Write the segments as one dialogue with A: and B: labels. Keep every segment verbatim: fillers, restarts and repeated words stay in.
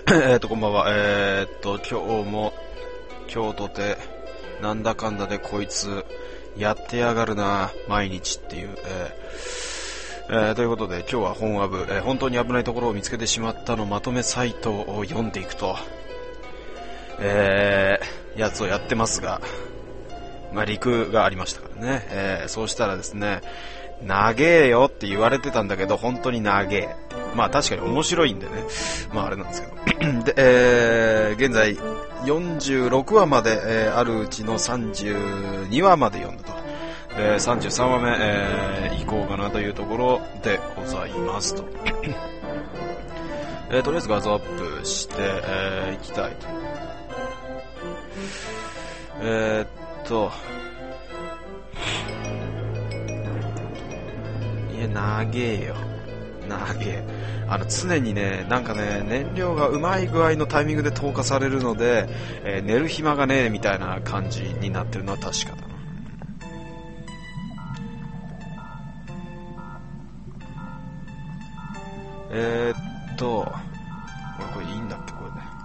A: えーと、こんばんは。えーと、今日も、今日とて、なんだかんだでこいつ、やってやがるな、毎日っていう、えーえー、ということで、今日は本アブ、えー、本当に危ないところを見つけてしまったのまとめサイトを読んでいくと、えー、やつをやってますが、まあ、陸がありましたからね。えー、そうしたらですね、長えよって言われてたんだけど、本当に長え。まあ確かに面白いんでね。まああれなんですけど。で、えー、現在よんじゅうろくわまで、えー、あるうちのさんじゅうにわまで読んだと。で、さんじゅうさんわめ、えー、行こうかなというところでございますと。えー、とりあえず画像アップして、えー、行きたいと。えー、っと、いや、長えよ。長え。あの、常にね、なんかね、燃料がうまい具合のタイミングで投下されるので、えー、寝る暇がねえみたいな感じになってるのは確かだな。えーっと、これこれいいんだっけ、こ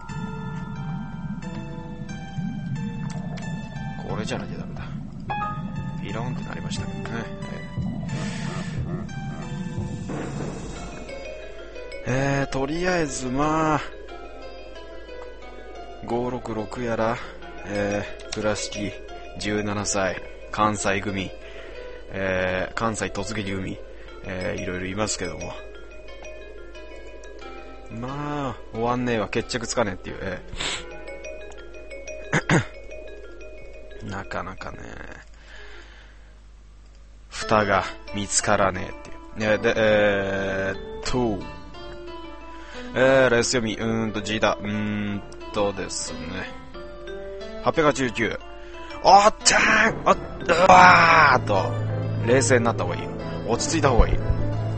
A: れで。これじゃなきゃダメだ。ピロンってなりましたけどね。えー、とりあえずまあごろくろくやら、えー、倉敷じゅうななさい関西組、えー、関西突撃組、えー、いろいろいますけども、まあ終わんねえわ、決着つかねえっていう、えー、なかなかね蓋が見つからねえっていう、えー、でえー、っとえー、レース読み、うーんと G だ、うーんとですね、はっぴゃくはちじゅうきゅう、おっちゃーん、おっ、うわーっと、冷静になった方がいい。落ち着いた方がいい。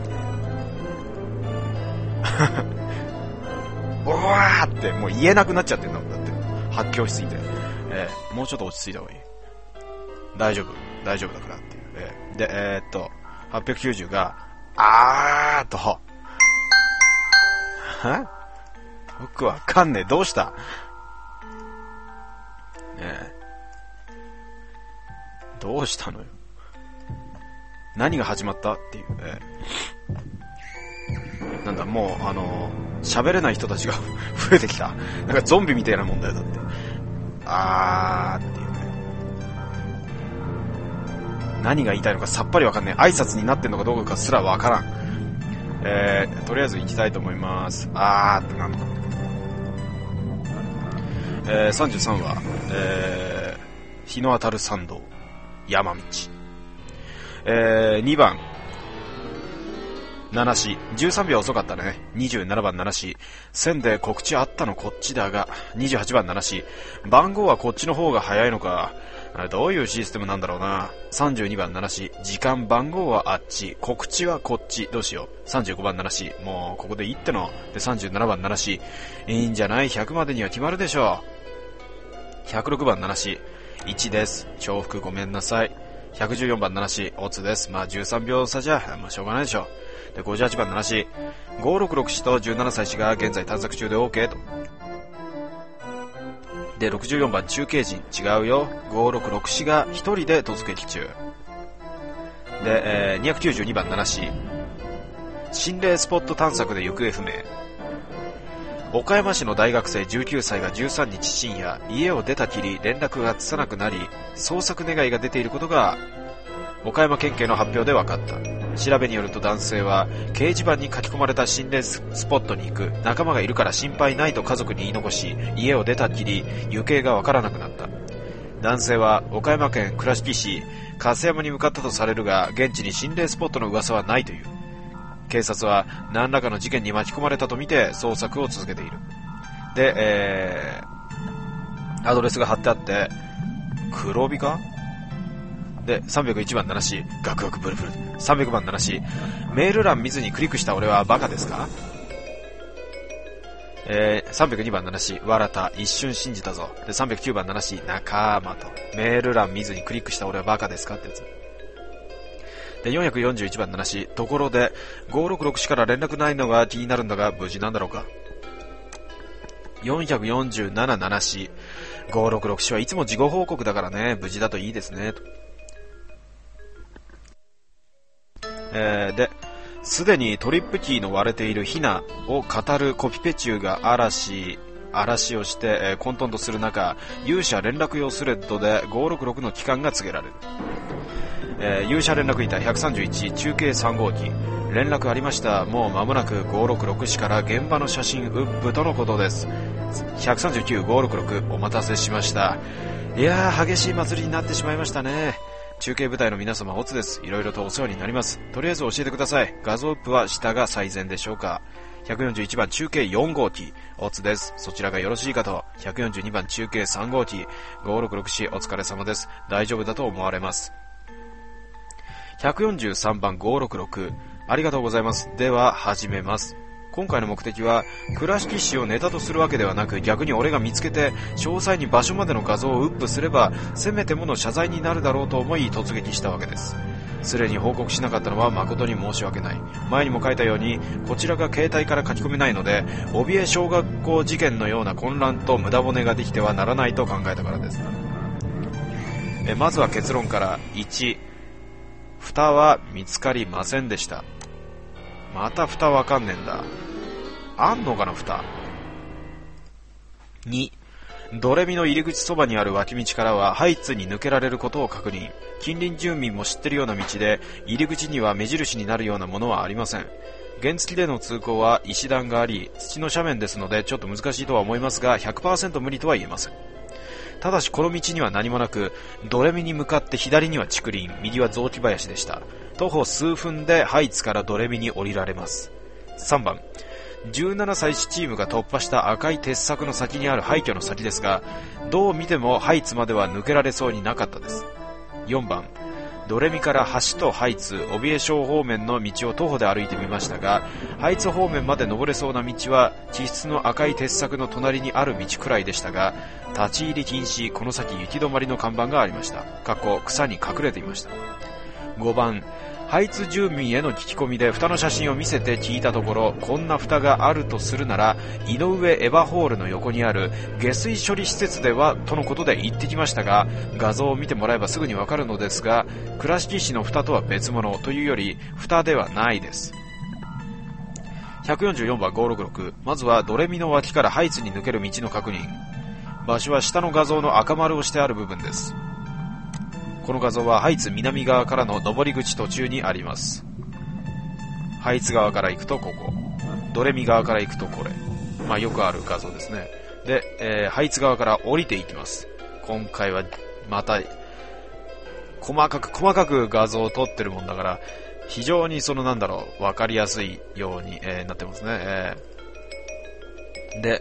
A: うわーって、もう言えなくなっちゃってんだもん、だって。発狂しすぎて。えー、もうちょっと落ち着いた方がいい。大丈夫、大丈夫だからっていう。えー、で、えー、っと、はっぴゃくきゅうじゅうが、あーっと、は僕わかんねえ。どうした？ええ、どうしたのよ。何が始まったっていう、ええ、なんだ、もうあの喋れない人たちが増えてきた。なんかゾンビみたいな問題だって。あーっていうね。何が言いたいのかさっぱりわかんねえ。挨拶になってんのかどうかすらわからん。えー、とりあえず行きたいと思います。あーってなんとか。えー、さんじゅうさんわ、えー、日の当たる山道、山道。えー、にばん、七し、じゅうさんびょう遅かったね。にじゅうななばん七し、線で告知あったのこっちだが、にじゅうはちばん七し、番号はこっちの方が早いのか。どういうシステムなんだろうな。さんじゅうにばん七し、時間番号はあっち、告知はこっち、どうしよう。さんじゅうごばん七し、もうここでいいっての。で、さんじゅうななばん七し、いいんじゃない？ ひゃく までには決まるでしょう。ひゃくろくばん七し、いちです。重複ごめんなさい。ひゃくじゅうよんばん七し、オツです。まあじゅうさんびょう差じゃ、まあしょうがないでしょう。で、ごじゅうはちばん七し、ごろくろくしとじゅうななさいしが現在探索中で OK と。で、ろくじゅうよんばん中継陣、違うよ。ごろくろくしがひとりで突撃中。で、えー、にひゃくきゅうじゅうにばん七し、心霊スポット探索で行方不明。岡山市の大学生じゅうきゅうさいがじゅうさんにち深夜、家を出たきり連絡がつかなくなり、捜索願いが出ていることが岡山県警の発表で分かった。調べによると男性は掲示板に書き込まれた心霊スポットに行く、仲間がいるから心配ないと家族に言い残し、家を出たきり行方が分からなくなった。男性は岡山県倉敷市粕山に向かったとされるが、現地に心霊スポットの噂はないという。警察は何らかの事件に巻き込まれたとみて捜索を続けている。で、えー、アドレスが貼ってあって、黒帯かで、さんびゃくいちばん七し、ガクガクブルブル。さんびゃくばん七し、メール欄見ずにクリックした俺はバカですか？えー、さんびゃくにばん七し、わらた、一瞬信じたぞ。で、さんびゃくきゅうばん七し、仲間と。メール欄見ずにクリックした俺はバカですかってやつ。で、よんひゃくよんじゅういちばん七し、ところで、ごろくろくしから連絡ないのが気になるんだが、無事なんだろうか。 よんひゃくよんじゅうなな、ななし、ごーろくろくしはいつも事後報告だからね、無事だといいですね、と。えー、で、すでにトリップキーの割れているヒナを語るコピペ中が嵐、嵐をして、えー、混沌とする中、勇者連絡用スレッドでごーろくろくの帰還が告げられる。えー、勇者連絡板ひゃくさんじゅういち、中継さん号機、連絡ありました。もう間もなくごーろくろく市から現場の写真ウップとのことです。ひゃくさんじゅうきゅう、ごーろくろく、お待たせしました。いやー、激しい祭りになってしまいましたね。中継部隊の皆様、オツです。いろいろとお世話になります。とりあえず教えてください。画像ウップは下が最善でしょうか。ひゃくよんじゅういちばん中継よん号機、オツです。そちらがよろしいかと。ひゃくよんじゅうにばん中継さん号機、ごーろくろく市、お疲れ様です。大丈夫だと思われます。ひゃくよんじゅうさんばんごーろくろく、ありがとうございます。では始めます。今回の目的は倉敷市をネタとするわけではなく、逆に俺が見つけて詳細に場所までの画像をウップすればせめてもの謝罪になるだろうと思い突撃したわけです。すでに報告しなかったのは誠に申し訳ない。前にも書いたようにこちらが携帯から書き込めないので、怯え小学校事件のような混乱と無駄骨ができてはならないと考えたからです。えまずは結論から。いち、蓋は見つかりませんでした。また蓋わかんねえんだ。あんのかな蓋。に、ドレミの入り口そばにある脇道からはハイツに抜けられることを確認。近隣住民も知ってるような道で、入り口には目印になるようなものはありません。原付での通行は石段があり、土の斜面ですのでちょっと難しいとは思いますが ひゃくパーセント 無理とは言えません。ただしこの道には何もなく、ドレミに向かって左には竹林、右は雑木林でした。徒歩数分でハイツからドレミに降りられます。さんばん、じゅうななさいチームが突破した赤い鉄柵の先にある廃墟の先ですが、どう見てもハイツまでは抜けられそうになかったです。よんばん、ドレミから橋とハイツ、怯え小方面の道を徒歩で歩いてみましたが、ハイツ方面まで登れそうな道は地質の赤い鉄柵の隣にある道くらいでしたが、立ち入り禁止、この先行き止まりの看板がありました。かっこ草に隠れていました。ごばん、ハイツ住民への聞き込みで蓋の写真を見せて聞いたところ、こんな蓋があるとするなら井上エヴァホールの横にある下水処理施設ではとのことで行ってきましたが、画像を見てもらえばすぐにわかるのですが、倉敷市の蓋とは別物というより蓋ではないです。ひゃくよんじゅうよんばんごーろくろく、まずはドレミの脇からハイツに抜ける道の確認。場所は下の画像の赤丸をしてある部分です。この画像はハイツ南側からの上り口途中にあります。ハイツ側から行くとここ、ドレミ側から行くとこれ、まあよくある画像ですね。で、えー、ハイツ側から降りていきます。今回はまた細かく細かく画像を撮ってるもんだから、非常にそのなんだろう、わかりやすいように、えー、なってますね。えー、で、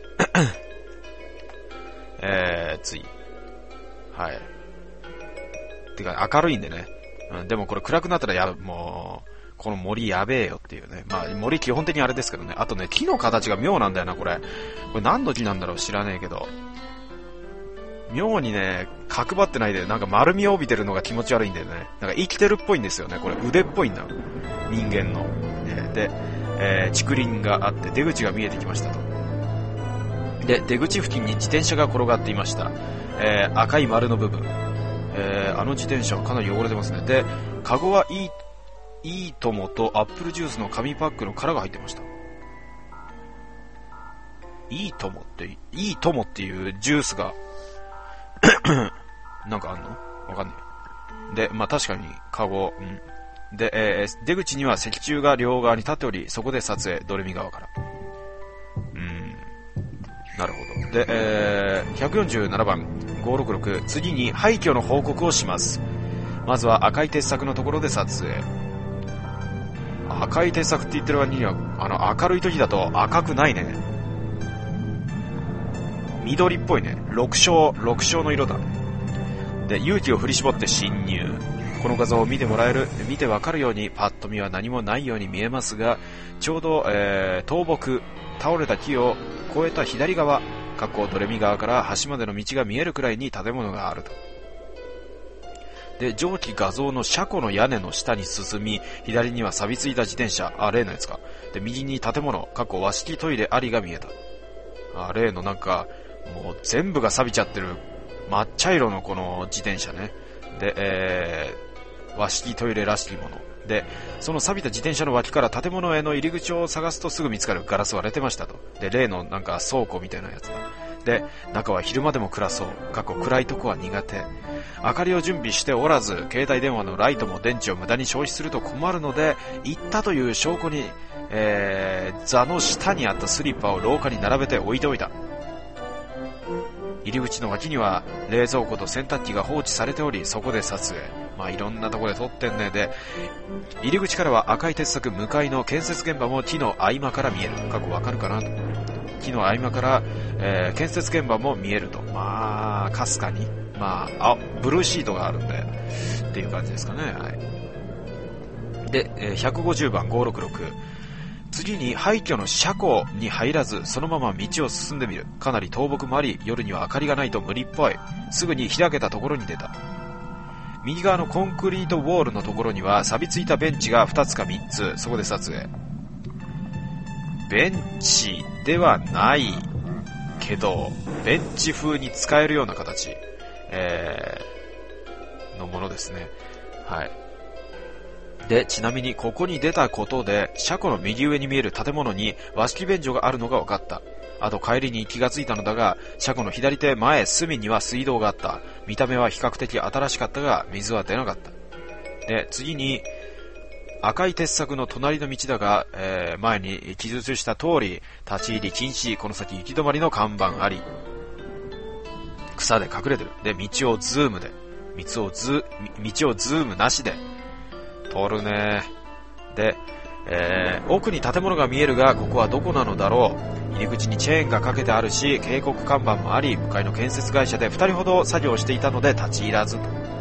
A: えー、次、はい。てか明るいんでね、うん、でもこれ暗くなったらやもうこの森やべえよっていうね。まあ森基本的にあれですけどね。あとね、木の形が妙なんだよなこれ。これ何の木なんだろう知らねえけど、妙にね角張ってないでなんか丸みを帯びてるのが気持ち悪いんだよね。なんか生きてるっぽいんですよねこれ。腕っぽいんだ人間の、えー、で、えー、竹林があって出口が見えてきましたと。で出口付近に自転車が転がっていました。えー、赤い丸の部分、えー、あの自転車はかなり汚れてますね。で、カゴはいい、いいともとアップルジュースの紙パックの殻が入ってました。いいともって、いいともっていうジュースが、なんかあんのわかんない。で、まあ確かにカゴ、うん。で、えー、出口には石柱が両側に立っており、そこで撮影、ドレミ側から。うーん。なるほど。で、えー、ひゃくよんじゅうななばんごーろくろく、次に廃墟の報告をします。まずは赤い鉄柵のところで撮影。赤い鉄柵って言ってる割にはあの明るい時だと赤くないね。緑っぽいね。緑青緑青の色だ。で、勇気を振り絞って侵入。この画像を見てもらえる見てわかるようにパッと見は何もないように見えますが、ちょうど、えー、倒木倒れた木を越えた左側、かっこドレミ側から橋までの道が見えるくらいに建物があると。で、上記画像の車庫の屋根の下に進み、左には錆びついた自転車、あ、例のやつか。で、右に建物、かっこ和式トイレありが見えた。 あ例のなんかもう全部が錆びちゃってる抹茶色のこの自転車ね。で、えー、和式トイレらしきもので、その錆びた自転車の脇から建物への入り口を探すとすぐ見つかる。ガラス割れてましたと。で、例のなんか倉庫みたいなやつだ。で、中は昼間でも暗そう。過去暗いとこは苦手。明かりを準備しておらず、携帯電話のライトも電池を無駄に消費すると困るので、行ったという証拠に、えー、座の下にあったスリッパを廊下に並べて置いておいた。入り口の脇には冷蔵庫と洗濯機が放置されており、そこで撮影。まあいろんなところで撮ってんね。で、入り口からは赤い鉄柵向かいの建設現場も木の合間から見える。過去わかるかなと。木の合間から、えー、建設現場も見えると。まあかすかに、まあ、あブルーシートがあるんでっていう感じですかね。はい。で、えー、ひゃくごじゅうばんごーろくろく。次に廃墟の車庫に入らずそのまま道を進んでみる。かなり倒木もあり、夜には明かりがないと無理っぽい。すぐに開けたところに出た。右側のコンクリートウォールのところには錆びついたベンチがふたつかみっつ。そこで撮影。ベンチではないけどベンチ風に使えるような形、えー、のものですね。はい。で、ちなみにここに出たことで車庫の右上に見える建物に和式便所があるのが分かった。あと帰りに気がついたのだが、車庫の左手前隅には水道があった。見た目は比較的新しかったが水は出なかった。で、次に赤い鉄柵の隣の道だが、えー、前に記述した通り立ち入り禁止、この先行き止まりの看板あり、草で隠れてる。で、道をズームで道をズ道をズームなしで通るね。で、えー、奥に建物が見えるが、ここはどこなのだろう。入り口にチェーンがかけてあるし、警告看板もあり、向かいの建設会社でふたりほど作業していたので立ち入らずと。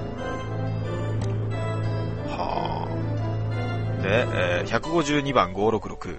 A: はあ。で、えー、ひゃくごじゅうにばんごーろくろく。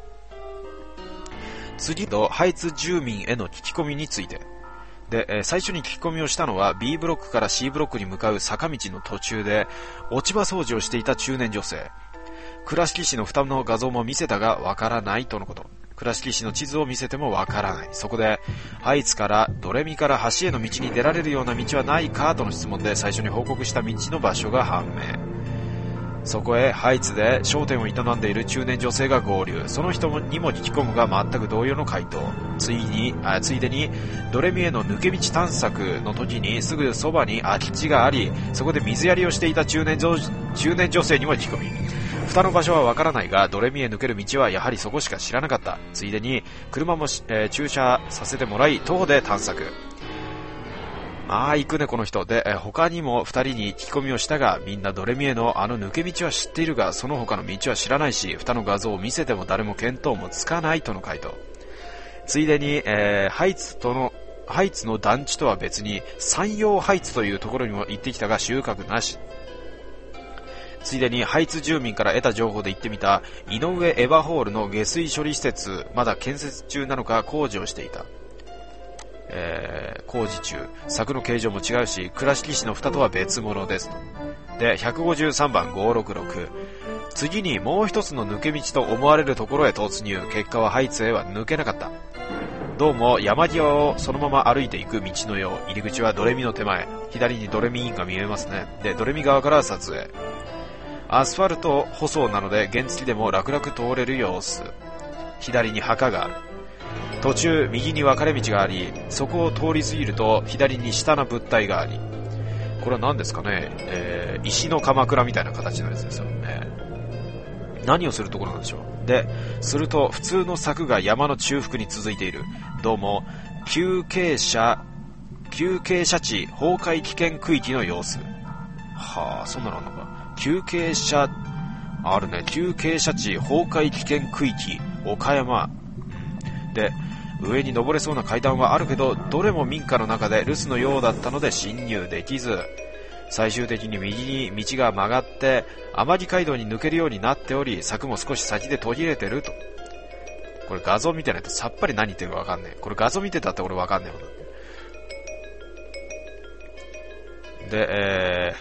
A: 次とハイツ住民への聞き込みについて。で、えー、最初に聞き込みをしたのは B ブロックから C ブロックに向かう坂道の途中で落ち葉掃除をしていた中年女性。倉敷市の蓋の画像も見せたがわからないとのこと。倉敷市の地図を見せてもわからない。そこでハイツからドレミから橋への道に出られるような道はないかとの質問で、最初に報告した道の場所が判明。そこへハイツで商店を営んでいる中年女性が合流。その人にも聞き込むが全く同様の回答。ついにあついでにドレミへの抜け道探索の時にすぐそばに空き地があり、そこで水やりをしていた中年 女, 中年女性にも聞き込み、蓋の場所はわからないがドレミへ抜ける道はやはりそこしか知らなかった。ついでに車も、えー、駐車させてもらい徒歩で探索。まあ行くねこの人で、え他にもふたりに聞き込みをしたが、みんなドレミへのあの抜け道は知っているがその他の道は知らないし、蓋の画像を見せても誰も見当もつかないとの回答。ついでに、えー、ハイツとのハイツの団地とは別に山陽ハイツというところにも行ってきたが収穫なし。ついでにハイツ住民から得た情報で行ってみた井上エバホールの下水処理施設、まだ建設中なのか工事をしていた。えー、工事中、柵の形状も違うし倉敷市の蓋とは別物ですと。で、ひゃくごじゅうさんばんごーろくろく。次にもう一つの抜け道と思われるところへ突入。結果はハイツへは抜けなかった。どうも山際をそのまま歩いていく道のよう。入り口はドレミの手前、左にドレミインが見えますね。で、ドレミ側から撮影。アスファルト舗装なので原付でも楽々通れる様子。左に墓がある。途中右に分かれ道があり、そこを通り過ぎると左に下の物体があり、これは何ですかね、えー、石の鎌倉みたいな形のやつですよね。何をするところなんでしょう。で、すると普通の柵が山の中腹に続いている。どうも休憩者休憩者地崩壊危険区域の様子。はあ、そんなのあるのか。休憩者あるね。休憩者地崩壊危険区域岡山で、上に登れそうな階段はあるけど、どれも民家の中で留守のようだったので侵入できず、最終的に右に道が曲がって天城街道に抜けるようになっており、柵も少し先で途切れてると。これ画像見てないとさっぱり何言ってるか分かんねえ。これ画像見てたって俺分かんねえもん。で、えー、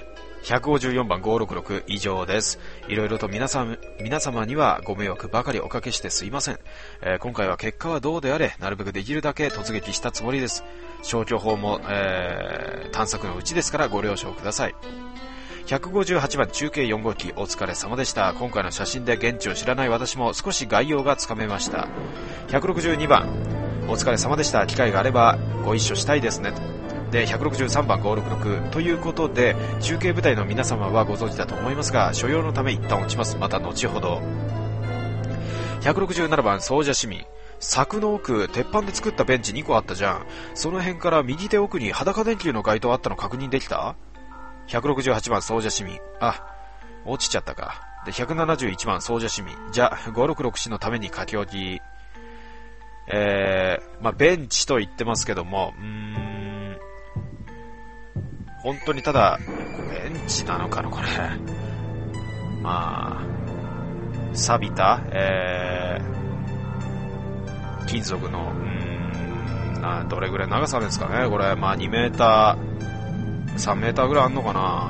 A: ひゃくごじゅうよんばんごーろくろく以上です。いろいろと皆さん、皆様にはご迷惑ばかりおかけしてすいません。えー、今回は結果はどうであれ、なるべくできるだけ突撃したつもりです。消去法も、えー、探索のうちですからご了承ください。ひゃくごじゅうはちばん中継よん号機お疲れ様でした。今回の写真で現地を知らない私も少し概要がつかめました。ひゃくろくじゅうにばんお疲れ様でした。機会があればご一緒したいですね。でひゃくろくじゅうさんばんごーろくろくということで、中継部隊の皆様はご存知だと思いますが、所要のため一旦落ちます。また後ほど。ひゃくろくじゅうななばん総社市民、柵の奥鉄板で作ったベンチにこあったじゃん。その辺から右手奥に裸電球の街灯あったの確認できた？ひゃくろくじゅうはちばん総社市民、あ、落ちちゃったか。でひゃくななじゅういちばん総社市民、じゃごーろくろく氏のために書き置き。えー、まあベンチと言ってますけども、うーん本当にただベンチなのかなこれ。まあ錆びた、えー、金属のうーんなどれぐらい長さですかねこれ。まあにメーターさんメーターぐらいあんのかな。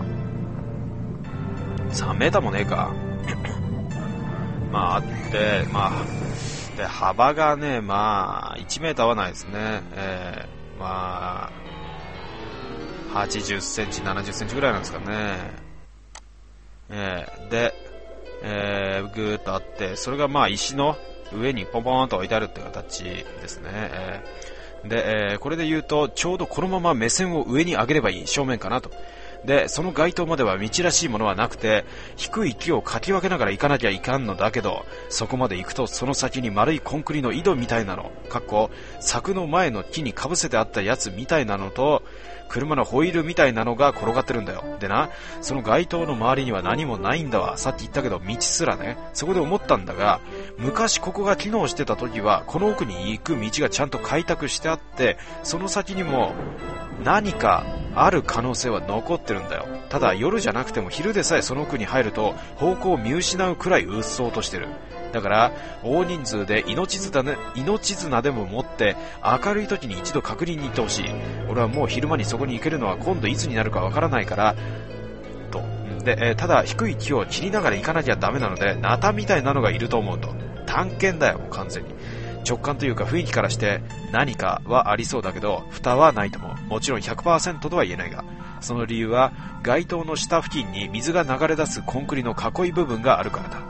A: さんメーターもねえかまああってまあで幅がねまあいちメーターはないですね。えー、まあはちじゅっセンチななじゅっセンチぐらいなんですかね。えー、で、えー、ぐーっとあって、それがまあ石の上にポンポンと置いてあるって形ですね。えー、で、えー、これで言うとちょうどこのまま目線を上に上げればいい正面かなと。でその街灯までは道らしいものはなくて、低い木をかき分けながら行かなきゃいかんのだけど、そこまで行くとその先に丸いコンクリの井戸みたいなの、かっこ柵の前の木にかぶせてあったやつみたいなのと車のホイールみたいなのが転がってるんだよ。でな、その街灯の周りには何もないんだわ。さっき言ったけど道すらね。そこで思ったんだが、昔ここが機能してた時はこの奥に行く道がちゃんと開拓してあって、その先にも何かある可能性は残ってるんだよ。ただ夜じゃなくても昼でさえその奥に入ると方向を見失うくらいうっそうとしてる。だから大人数で命綱で、命綱でも持って明るい時に一度確認に行ってほしい。俺はもう昼間にそこに行けるのは今度いつになるかわからないからと。で、えー、ただ低い木を切りながら行かなきゃダメなので、ナタみたいなのがいると思うと。探検だよ完全に。直感というか雰囲気からして何かはありそうだけど蓋はないと思う。もちろん ひゃくパーセント とは言えないが、その理由は街灯の下付近に水が流れ出すコンクリの囲い部分があるからだ。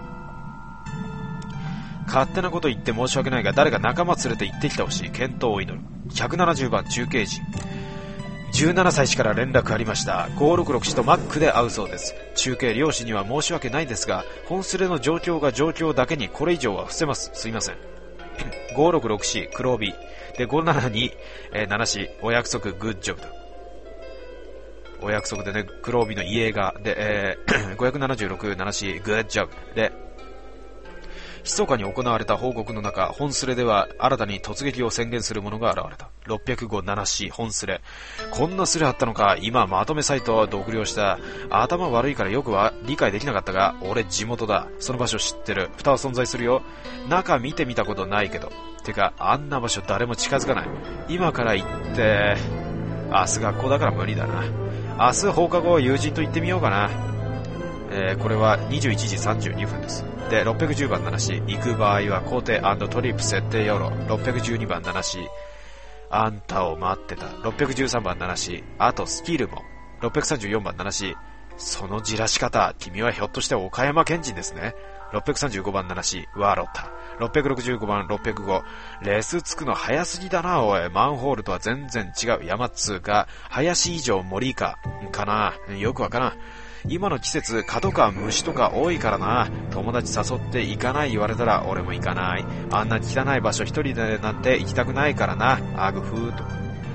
A: 勝手なこと言って申し訳ないが、誰か仲間連れて行ってきてほしい。健闘を祈る。ひゃくななじゅうばん中継時、じゅうななさい氏から連絡ありました。ごーろくろく氏とマックで会うそうです。中継漁師には申し訳ないですが、本スレの状況が状況だけにこれ以上は伏せます。すいません。ごーろくろく氏黒帯でごーななに、えー、なな氏お約束グッジョブだ。お約束でね、黒帯の家がで、えー、ごひゃくななじゅうろく、なな氏グッジョブで、密かに行われた報告の中、本スレでは新たに突撃を宣言する者が現れた。ろっぴゃくご、なな氏本スレ、こんなスレあったのか。今まとめサイトは独了した。頭悪いからよくは理解できなかったが、俺地元だ。その場所知ってる。蓋は存在するよ。中見てみたことないけど。てかあんな場所誰も近づかない。今から行って明日学校だから無理だな。明日放課後友人と行ってみようかな。えー、これはにじゅういちじさんじゅうにふんです。でろっぴゃくじゅうばんなな氏行く場合は工程&トリップ設定よろ。ろっぴゃくじゅうにばんなな氏あんたを待ってた。ろっぴゃくじゅうさんばんなな氏あとスキルも。ろっぴゃくさんじゅうよんばんなな氏そのじらし方、君はひょっとして岡山県人ですね。ろっぴゃくさんじゅうごばんなな氏ワロタ。ろっぴゃくろくじゅうごばんろっぴゃくごレスつくの早すぎだなおい。マンホールとは全然違う。山っつうか林以上森かかな、よくわからん。今の季節蚊とか虫とか多いからな。友達誘って行かない言われたら俺も行かない。あんな汚い場所一人でなんて行きたくないからな。アグフーと。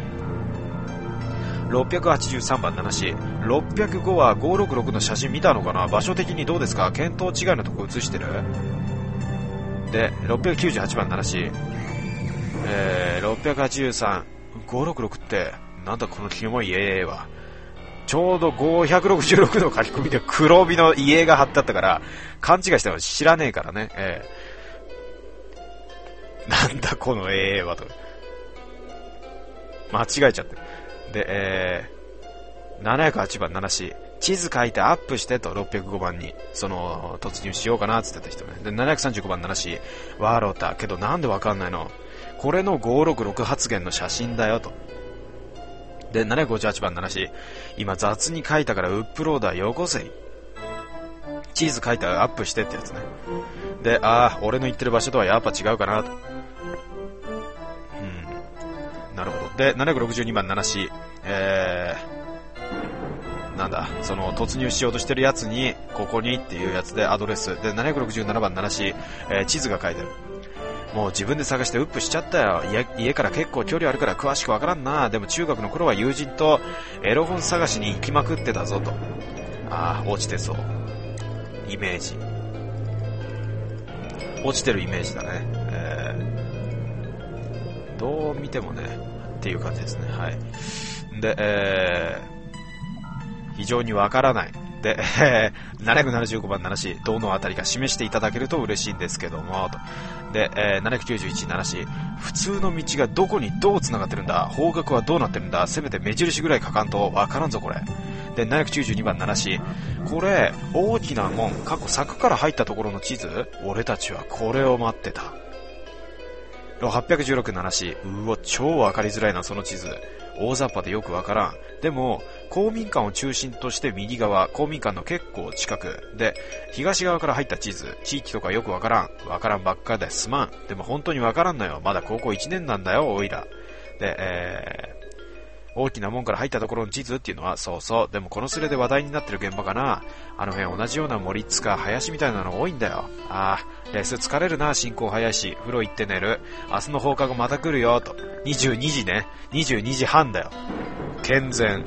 A: ろっぴゃくはちじゅうさんばんなな氏ろっぴゃくごはごーろくろくの写真見たのかな。場所的にどうですか。見当違いのとこ写してる。でろっぴゃくきゅうじゅうはちばんなな氏、えー、ろっぴゃくはちじゅうさん ごーろくろくってなんだこのキモい家は。ちょうどごひゃくろくじゅうろくの書き込みで黒帯の家が貼ってあったから勘違いしても知らねえからね、えー、なんだこの絵はと間違えちゃって。で、えー、ななひゃくはちばんなな氏地図書いてアップしてとろっぴゃくごばんに、その、突入しようかなって言ってた人ね。で、ななひゃくさんじゅうごばんななし、ワーロータ、けどなんでわかんないの？これのごーろくろく発言の写真だよと。で、ななひゃくごじゅうはちばんななし、今雑に書いたからウップローダーよこせい。地図書いてアップしてってやつね。で、ああ、俺の言ってる場所とはやっぱ違うかなと。うん。なるほど。で、ななひゃくろくじゅうにばんななし、えー、なんだ、その突入しようとしてるやつに、ここにっていうやつでアドレス。で、ななひゃくろくじゅうななばんななし、えー、地図が書いてある。もう自分で探してウップしちゃったよ。家, 家から結構距離あるから詳しくわからんな。でも中学の頃は友人とエロ本探しに行きまくってたぞと。ああ、落ちてそう。イメージ。落ちてるイメージだね。えー、どう見てもね、っていう感じですね。はい。で、えー、非常にわからない。で、えー、ななひゃくななじゅうごばんななし、どのあたりか示していただけると嬉しいんですけども、と。で、えー、ななひゃくきゅうじゅういちななし、普通の道がどこにどう繋がってるんだ、方角はどうなってるんだ、せめて目印ぐらい書かんとわからんぞこれ。で、ななひゃくきゅうじゅうにばんななし、これ、大きな門、過去柵から入ったところの地図、俺たちはこれを待ってた。はっぴゃくじゅうろくななし、うわ、超わかりづらいな、その地図。大雑把でよくわからん。でも、公民館を中心として右側、公民館の結構近くで、東側から入った地図、地域とかよくわからん。わからんばっかですまん。でも本当にわからんのよ。まだ高校いちねんなんだよ、おいら。で、えー、大きな門から入ったところの地図っていうのは、そうそう。でもこのスレで話題になってる現場かな。あの辺同じような森っつか林みたいなの多いんだよ。ああ、レッスン疲れるな、進行早いし。風呂行って寝る。明日の放課後また来るよ、と。にじゅうにじね。にじゅうにじはんだよ。健全。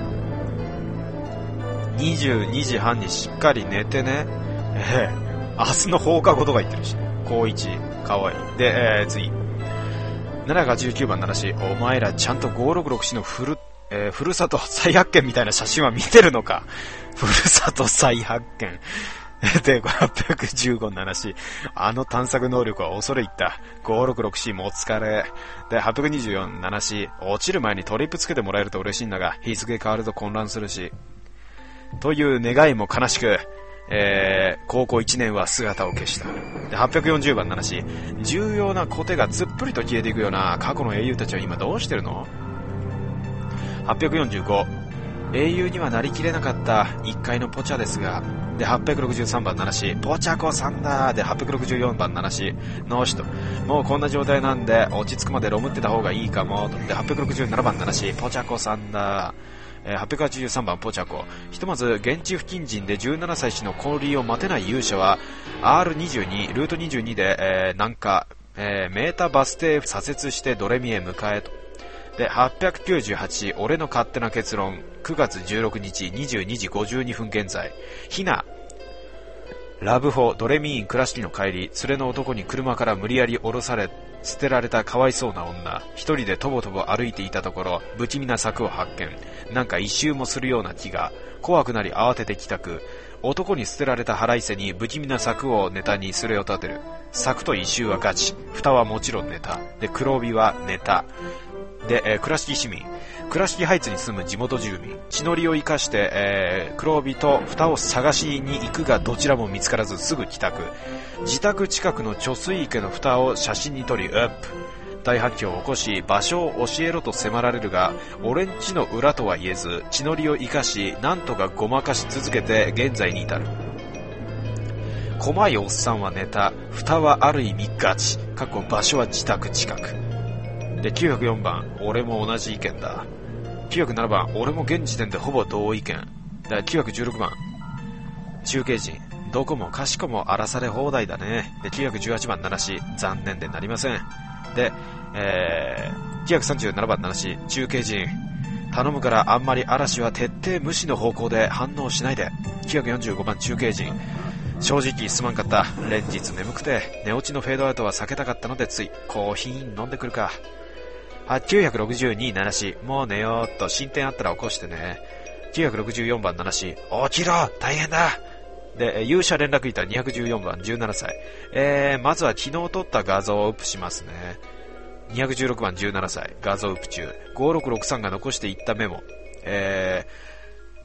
A: にじゅうにじはんにしっかり寝てね。ええ。明日の放課後とか言ってるし。高一。かわいい。で、えー、次。ななひゃくはちじゅうきゅうばんななし、お前らちゃんとごーろくろくしのふる、えー、ふるさと再発見みたいな写真は見てるのか。ふるさと再発見。で、はっぴゃくじゅうごななし、あの探索能力は恐れ入った。ごーろくろくしもお疲れ。で、はっぴゃくにじゅうよんななし、落ちる前にトリップつけてもらえると嬉しいんだが、日付変わると混乱するし。という願いも悲しく、えー、高校いちねんは姿を消した。で、はっぴゃくよんじゅうばんななし、重要なコテがつっぷりと消えていくような過去の英雄たちは今どうしてるの？はっぴゃくよんじゅうご、英雄にはなりきれなかったいっかいのポチャですが。で、はっぴゃくろくじゅうさんばんななし、ポチャコさんだ。で、はっぴゃくろくじゅうよんばんななし、ノーシと、もうこんな状態なんで落ち着くまでロムってた方がいいかも。で、はっぴゃくろくじゅうななばんななし、ポチャコさんだ。はっぴゃくはちじゅうさんばんポチャコ、ひとまず現地付近人でじゅうななさいしの交流を待てない勇者は アールにじゅうに ルートにじゅうにで、えー、南下、えー、メータバス停左折してドレミへ向かえと。で、はっぴゃくきゅうじゅうはち、俺の勝手な結論、くがつじゅうろくにちにじゅうにじごじゅうにふん現在、ひなラブホドレミーン倉敷の帰り、連れの男に車から無理やり降ろされ捨てられたかわいそうな女、一人でとぼとぼ歩いていたところ、不気味な柵を発見。なんか一周もするような気が、怖くなり慌てて帰宅。男に捨てられた腹いせに不気味な柵をネタにスレを立てる。柵と一周はガチ、蓋はもちろんネタで、黒帯はネタで、えー、倉敷市民、倉敷ハイツに住む地元住民、血のりを生かして、えー、黒帯と蓋を探しに行くがどちらも見つからずすぐ帰宅。自宅近くの貯水池の蓋を写真に撮り、ウップ。大反響を起こし、場所を教えろと迫られるが、俺んちの裏とは言えず、血のりを生かし、なんとかごまかし続けて現在に至る。細いおっさんはネタ、蓋はある意味ガチ、過去場所は自宅近く。で、きゅうひゃくよんばん、俺も同じ意見だ。きゅうひゃくななばん、俺も現時点でほぼ同意見。で、きゅうひゃくじゅうろくばん、中継人、どこもかしこも荒らされ放題だね。で、きゅうひゃくじゅうはちばんななし、残念でなりません。で、えー、きゅうひゃくさんじゅうななばんななし、中継人、頼むからあんまり嵐は徹底無視の方向で反応しないで。きゅうひゃくよんじゅうごばん中継人、正直すまんかった。連日眠くて寝落ちのフェードアウトは避けたかったのでついコーヒー飲んでくるか。あ、きゅうひゃくろくじゅうにななし、もう寝ようっと、進展あったら起こしてね。きゅうひゃくろくじゅうよんばんななし、起きろ大変だ。で、勇者連絡板にひゃくじゅうよんばんじゅうななさい、えー、まずは昨日撮った画像をアップしますね。にひゃくじゅうろくばんじゅうななさい、画像アップ中。ごーろくろくさんが残していったメモ、えー、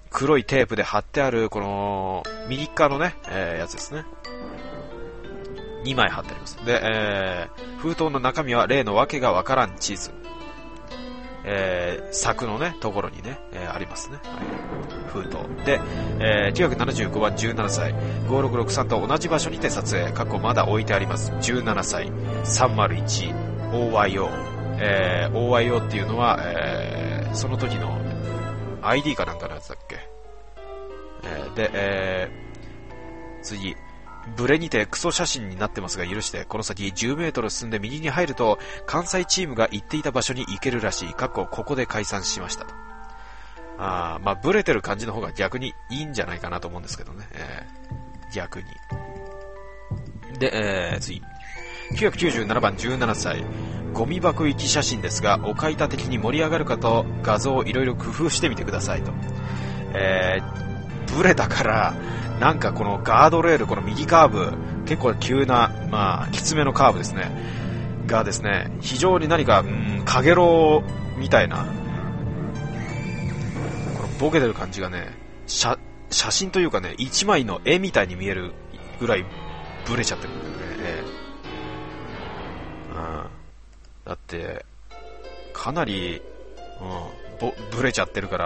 A: 黒いテープで貼ってある、この、右側のね、えー、やつですね。にまい貼ってあります。で、えー、封筒の中身は例のわけがわからん地図。えー、柵のね、ところにね、えー、ありますね。はい、封筒。で、えー、きゅうひゃくななじゅうごばんじゅうななさい、ごろくろくさんと同じ場所にて撮影、過去まだ置いてあります。じゅうななさい、さんまるいち、オーワイオー。えー、オーワイオー っていうのは、えー、その時の アイディー かなんかのやつだっけ。えー、で、えー、次。ブレにてクソ写真になってますが許して、この先じゅうメートル進んで右に入ると関西チームが行っていた場所に行けるらしい。かっこここで解散しましたと。あー、まあブレてる感じの方が逆にいいんじゃないかなと思うんですけどね。えー、逆に。で、えー、次。きゅうひゃくきゅうじゅうななばんじゅうななさい。ゴミ箱行き写真ですが、お買い立て的に盛り上がるかと画像をいろいろ工夫してみてくださいと。えー、ブレだから、なんかこのガードレール、この右カーブ、結構急な、まあ、きつめのカーブですね。がですね、非常に何か、うん、かげろうみたいな、このボケてる感じがね、写、写真というかね、一枚の絵みたいに見えるぐらいブレちゃってるんだよね。えー、うん、だって、かなり、うん、ぼブレちゃってるから、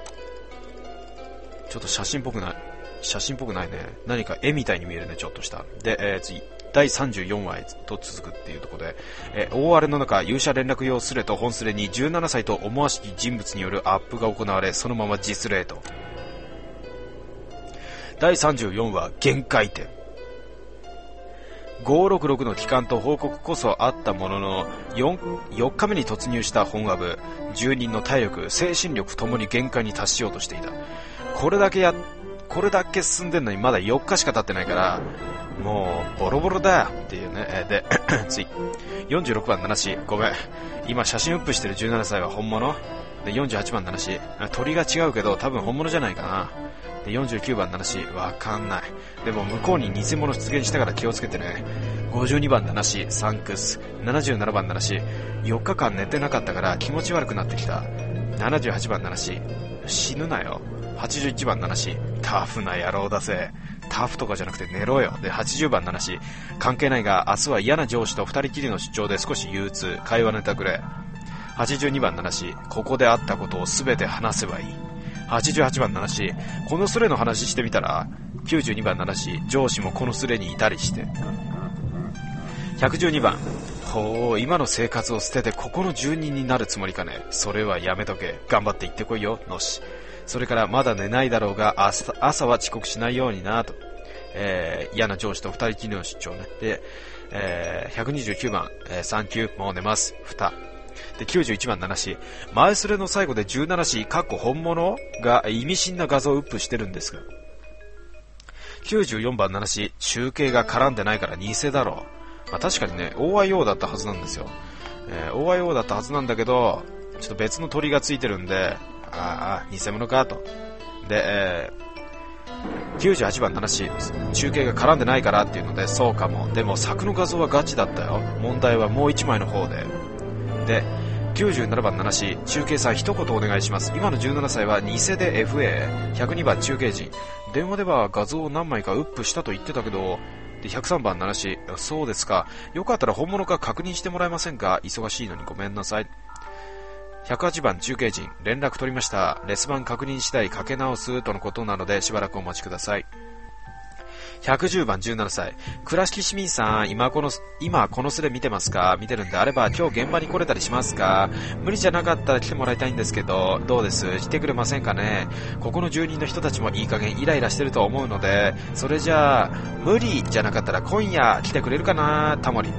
A: ちょっと写真っぽくない。写真っぽくないね。何か絵みたいに見えるね、ちょっとした。で、えー、次。だいさんじゅうよんわと続くっていうところで、えー、大荒れの中、勇者連絡用スレと本スレにじゅうななさいと思わしき人物によるアップが行われ、そのまま実例と。だいさんじゅうよんわ、限界点。ごろくろくの期間と報告こそあったものの、よっかめに突入した本アブ、住人の体力、精神力ともに限界に達しようとしていた。これだけやっこれだけ進んでんのにまだよっかしか経ってないから、もうボロボロだよっていうね。で、次。よんじゅうろくばんななし、ごめん。今写真アップしてるじゅうななさいは本物で、よんじゅうはちばんななし、鳥が違うけど多分本物じゃないかな。で、よんじゅうきゅうばんななし、わかんない。でも向こうに偽物出現したから気をつけてね。ごじゅうにばんななし、サンクス。ななじゅうななばんななし、よっかかん寝てなかったから気持ち悪くなってきた。ななじゅうはちばんななし、死ぬなよ。はちじゅういちばんななし、タフな野郎だぜ。タフとかじゃなくて寝ろよ。で、はちじゅうばんななし、関係ないが明日は嫌な上司と二人きりの出張で少し憂鬱、会話ネタくれ。はちじゅうにばんななし、ここであったことをすべて話せばいい。はちじゅうはちばんななし、このスレの話してみたら。きゅうじゅうにばんななし、上司もこのスレにいたりして。ひゃくじゅうにばん、ほう、今の生活を捨ててここの住人になるつもりかね。それはやめとけ。頑張って行ってこいよ、のし。それからまだ寝ないだろうが 朝, 朝は遅刻しないようになと、えー、嫌な上司と二人きりの出張ね。で、えー、ひゃくにじゅうきゅうばん、えー、サンキュー、もう寝ます、ふた。で、きゅうじゅういちばんななし、前スレの最後でじゅうななし、かっこ本物が意味深な画像をアップしてるんですが、きゅうじゅうよんばんななし、中継が絡んでないから偽だろう。まあ、確かにね オーアイオー だったはずなんですよ、えー、オーアイオー だったはずなんだけど、ちょっと別の鳥がついてるんで、ああ、偽物かと。で、えー、きゅうじゅうはちばんななし、中継が絡んでないからっていうので、そうかも。でも柵の画像はガチだったよ。問題はもういちまいの方で。で、きゅうじゅうななばんななし、中継さん一言お願いします。今のじゅうななさいは偽で エフエー。ひゃくにばん中継陣。電話では画像を何枚かアップしたと言ってたけど、で、ひゃくさんばんななし、そうですか。よかったら本物か確認してもらえませんか？忙しいのにごめんなさい。ひゃくはちばん中継陣、連絡取りました。レス番確認次第かけ直すとのことなのでしばらくお待ちください。ひゃくじゅうばんじゅうななさい、倉敷市民さん、今この今このスレ見てますか？見てるんであれば今日現場に来れたりしますか？無理じゃなかったら来てもらいたいんですけど、どうです？来てくれませんかね？ここの住人の人たちもいい加減イライラしてると思うので、それじゃあ無理じゃなかったら今夜来てくれるかな？タモリ。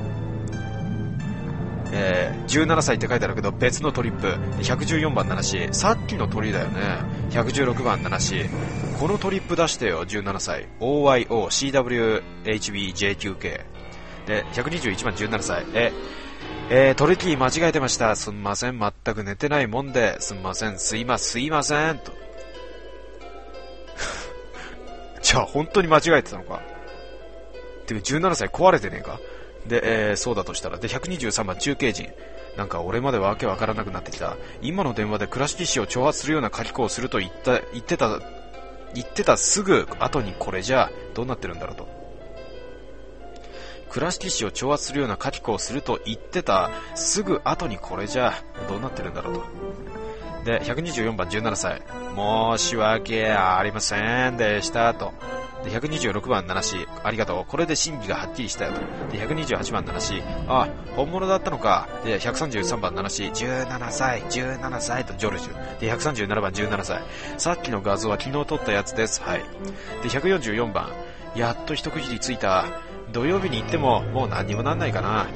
A: えー、じゅうななさいって書いてあるけど別のトリップ。ひゃくじゅうよんばんななし、さっきの鳥だよね。ひゃくじゅうろくばんななし、このトリップ出してよ。じゅうななさい オーアイオーシーダブリューエイチビージェーキューケー で、ひゃくにじゅういちばんじゅうななさい、ええー、トリキー間違えてました。すんません、全く寝てないもんですんません、すいますいませんとじゃあ本当に間違えてたのか。てかじゅうななさい壊れてねえか。で、えー、そうだとしたら、で、ひゃくにじゅうさんばん中継陣。 なんか俺までわけわからなくなってきた。今の電話で倉敷市を挑発するような書き子をすると言った、言ってた、言ってたすぐ後にこれじゃどうなってるんだろうと。倉敷市を挑発するような書き子をすると言ってたすぐ後にこれじゃどうなってるんだろうと。で、ひゃくにじゅうよんばんじゅうななさい。申し訳ありませんでしたと。で、ひゃくにじゅうろくばんななし、ありがとう。これで真偽がはっきりしたよと。で、ひゃくにじゅうはちばんななし、あ、本物だったのか。で、ひゃくさんじゅうさんばんななし、じゅうななさい、じゅうななさいとジョルジュ。で、ひゃくさんじゅうななばんじゅうななさい。さっきの画像は昨日撮ったやつです。はい。で、ひゃくよんじゅうよんばん、やっと一区切りついた。土曜日に行ってももう何にもなんないかな。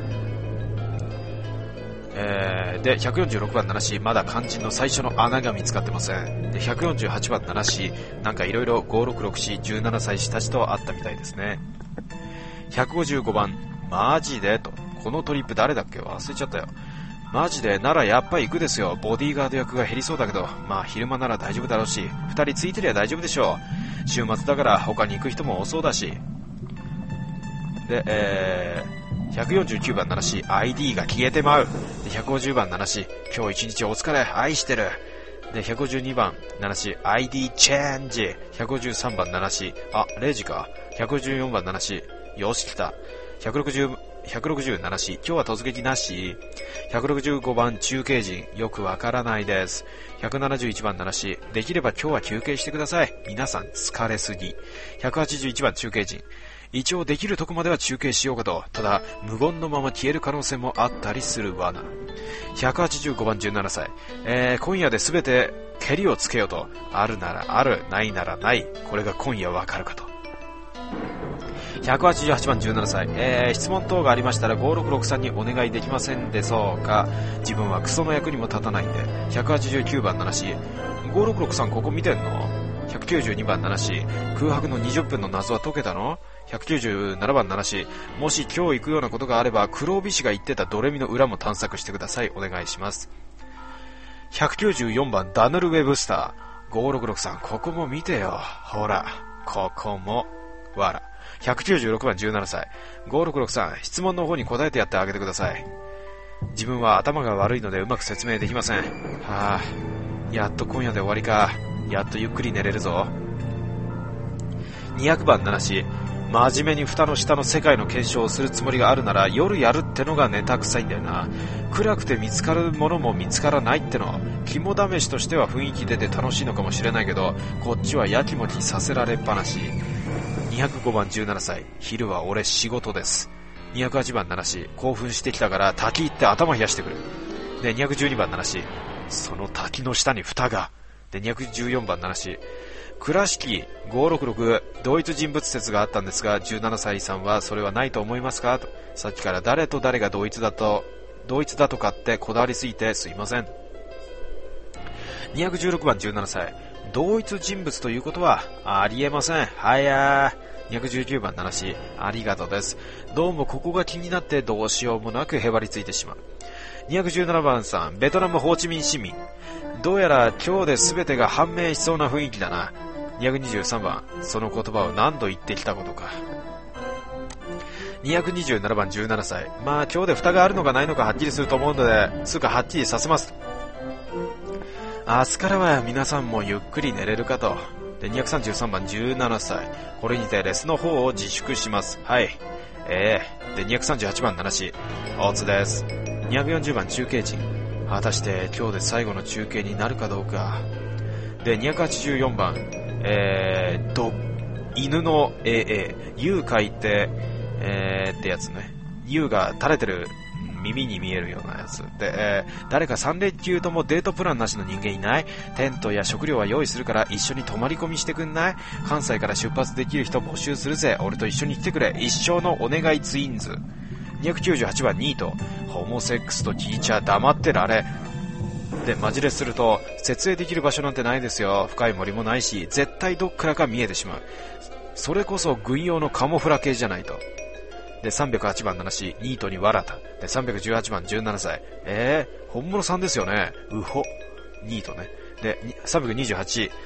A: えー、で、ひゃくよんじゅうろくばんななし、まだ肝心の最初の穴が見つかってません。で、ひゃくよんじゅうはちばんななし、なんかいろいろごろくろくし、じゅうななさいしたちとあったみたいですね。ひゃくごじゅうごばん、マジでと。このトリップ誰だっけ忘れちゃったよ。マジでならやっぱり行くですよ。ボディーガード役が減りそうだけど、まあ昼間なら大丈夫だろうし、二人ついてりゃ大丈夫でしょう。週末だから他に行く人も多そうだし。で、えー、ひゃくよんじゅうきゅうばんななし、アイディー が消えてまう。で、ひゃくごじゅうばんななし、今日一日お疲れ、愛してる。で、ひゃくごじゅうにばんななし、アイディー チェンジ。ひゃくごじゅうさんばんななし、あ、れいじか。ひゃくごじゅうよんばんななし、よし来た。ひゃくろくじゅう、ひゃくろくじゅうななし、今日は突撃なし。ひゃくろくじゅうごばん中継陣、よくわからないです。ひゃくななじゅういちばんななし、できれば今日は休憩してください。皆さん疲れすぎ。ひゃくはちじゅういちばん中継陣、一応できるとこまでは中継しようかと。ただ無言のまま消える可能性もあったりするわな。ひゃくはちじゅうごばんじゅうななさい、えー、今夜で全てケリをつけようと。あるならある、ないならない。これが今夜わかるかと。ひゃくはちじゅうはちばんじゅうななさい、えー、質問等がありましたらごろくろくさんにお願いできませんでしょうか。自分はクソの役にも立たないんで。ひゃくはちじゅうきゅうばんななし、ごろくろくさんここ見てんの。ひゃくきゅうじゅうにばんななし、空白のにじゅっぷんの謎は解けたの。ひゃくきゅうじゅうななばんななし、もし今日行くようなことがあれば黒帯氏が言ってたドレミの裏も探索してください。お願いします。ひゃくきゅうじゅうよんばんダヌル・ウェブスター、ごろくろくさんここも見てよ。ほらここもわら。ひゃくきゅうじゅうろくばんじゅうななさい、ごろくろくさん質問の方に答えてやってあげてください。自分は頭が悪いのでうまく説明できません。はあ、やっと今夜で終わりか。やっとゆっくり寝れるぞ。にひゃくばんななし、真面目に蓋の下の世界の検証をするつもりがあるなら夜やるってのがネタ臭いんだよな。暗くて見つかるものも見つからないっての、肝試しとしては雰囲気出て楽しいのかもしれないけど、こっちはやきもきさせられっぱなし。にひゃくごばんじゅうななさい、昼は俺仕事です。にひゃくはちばんななし、興奮してきたから滝行って頭冷やしてくる。で、にひゃくじゅうにばんななし、その滝の下に蓋が。で、にひゃくじゅうよんばんななし、倉敷ごろくろく同一人物説があったんですが、じゅうななさいさんはそれはないと思いますかと。さっきから誰と誰が同一だと同一だとかってこだわりすぎてすいません。にひゃくじゅうろくばんじゅうななさい、同一人物ということはありえません。はやー。にひゃくじゅうきゅうばんななし、ありがとうです。どうもここが気になってどうしようもなくへばりついてしまう。にひゃくじゅうななばんさん、ベトナムホーチミン市民、どうやら今日で全てが判明しそうな雰囲気だな。にひゃくにじゅうさんばん、その言葉を何度言ってきたことか。にひゃくにじゅうななばんじゅうななさい、まあ今日で蓋があるのかないのかはっきりすると思うので、つうかはっきりさせます。明日からは皆さんもゆっくり寝れるかと。で、にひゃくさんじゅうさんばんじゅうななさい、これにてレスの方を自粛します。はい。ええー、で、にひゃくさんじゅうはちばんななし、オツです。にひゃくよんじゅうばん中継陣、果たして今日で最後の中継になるかどうか。で、にひゃくはちじゅうよんばん、えーと、犬の エーエー、U 書いて、えーってやつね。U が垂れてる耳に見えるようなやつ。で、えー、誰かさん連休ともデートプランなしの人間いない？テントや食料は用意するから一緒に泊まり込みしてくんない？関西から出発できる人募集するぜ。俺と一緒に来てくれ。一生のお願いツインズ。にひゃくきゅうじゅうはちばんニート、ホモセックスと聞いちゃ黙ってられ。で、マジレスすると、設営できる場所なんてないですよ。深い森もないし、絶対どっからか見えてしまう。それこそ軍用のカモフラ系じゃないと。で、さんびゃくはちばんななし、ニートにわらた。で、さんびゃくじゅうはちばんじゅうななさい、えー、本物さんですよね。うほ。ニートね。で、さんびゃくにじゅうはち、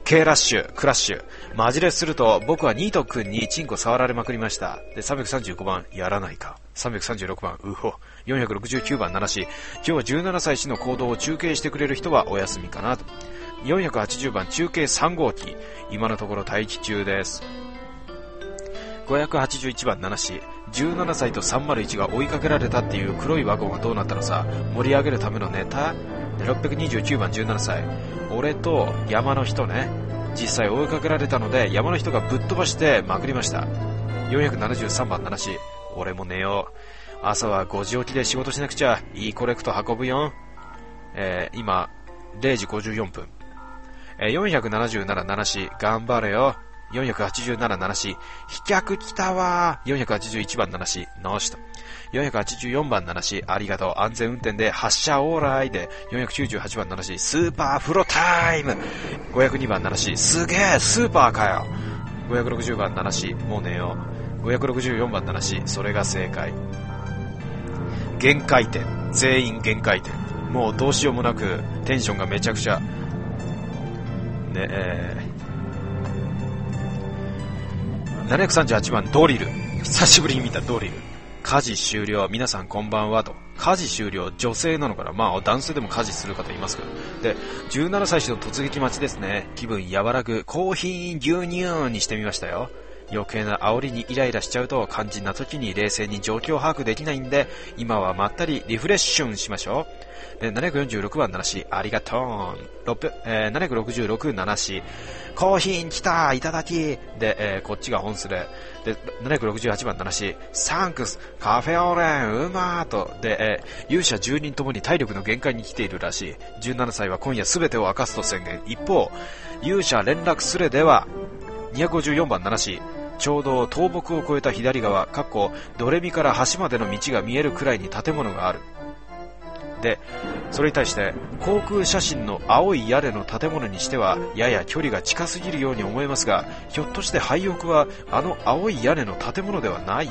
A: K ラッシュ、クラッシュ。マジレスすると、僕はニート君にチンコ触られまくりました。で、さんびゃくさんじゅうごばん、やらないか。さんびゃくさんじゅうろくばん、うほ。よんひゃくろくじゅうきゅうばん、ななし。今日はじゅうななさいしの行動を中継してくれる人はお休みかなと。よんひゃくはちじゅうばん、中継さん号機。今のところ待機中です。ごひゃくはちじゅういちばん、ななし。じゅうななさいとさんまるいちが追いかけられたっていう黒いワゴンはどうなったのさ。盛り上げるためのネタ。ろっぴゃくにじゅうきゅうばん、じゅうななさい。俺と山の人ね。実際追いかけられたので山の人がぶっ飛ばしてまくりました。よんひゃくななじゅうさんばん、ななし。俺も寝よう。朝はごじ起きで仕事しなくちゃ。いいコレクト運ぶよ。えー、今れいじごじゅうよんぷん。えー、よんひゃくななじゅうなな、ななし。頑張れよ。よんひゃくはちじゅうなな、ななし。飛脚来たわー。よんひゃくはちじゅういちばん、ななし。のしと。よんひゃくはちじゅうよんばん、ななし。ありがとう。安全運転で発車オーライで。よんひゃくきゅうじゅうはちばん、ななし。スーパーフロタイム。ごひゃくにばん、ななし。すげえスーパーかよ。ごひゃくろくじゅうばん、ななし。もう寝よう。ごひゃくろくじゅうよんばん、ななし。それが正解。限界点。全員限界点。もうどうしようもなくテンションがめちゃくちゃねえー、ななひゃくさんじゅうはちばん、ドリル。久しぶりに見たドリル。家事終了。皆さんこんばんはと。家事終了。女性なのかな。まあ男性でも家事する方いますけど。で、じゅうななさいしの突撃待ちですね。気分和らぐコーヒー牛乳にしてみましたよ。余計な煽りにイライラしちゃうと肝心な時に冷静に状況把握できないんで、今はまったりリフレッシュンしましょう。で、ななひゃくよんじゅうろくばん、ななし。ありがとう。ろっぴゃく、えー、ななひゃくろくじゅうろく、ななし。コーヒーに来たいただき。で、えー、こっちが本スレ。で、ななひゃくろくじゅうはちばん、ななし。サンクス、カフェオレン、うまーと。で、えー、勇者じゅうにんともに体力の限界に来ているらしい。じゅうななさいは今夜すべてを明かすと宣言。一方、勇者連絡スレでは、にひゃくごじゅうよんばん、ななし。ちょうど倒木を越えた左側、かっこドレミから橋までの道が見えるくらいに建物がある。で、それに対して航空写真の青い屋根の建物にしてはやや距離が近すぎるように思えますが、ひょっとして廃屋はあの青い屋根の建物ではない？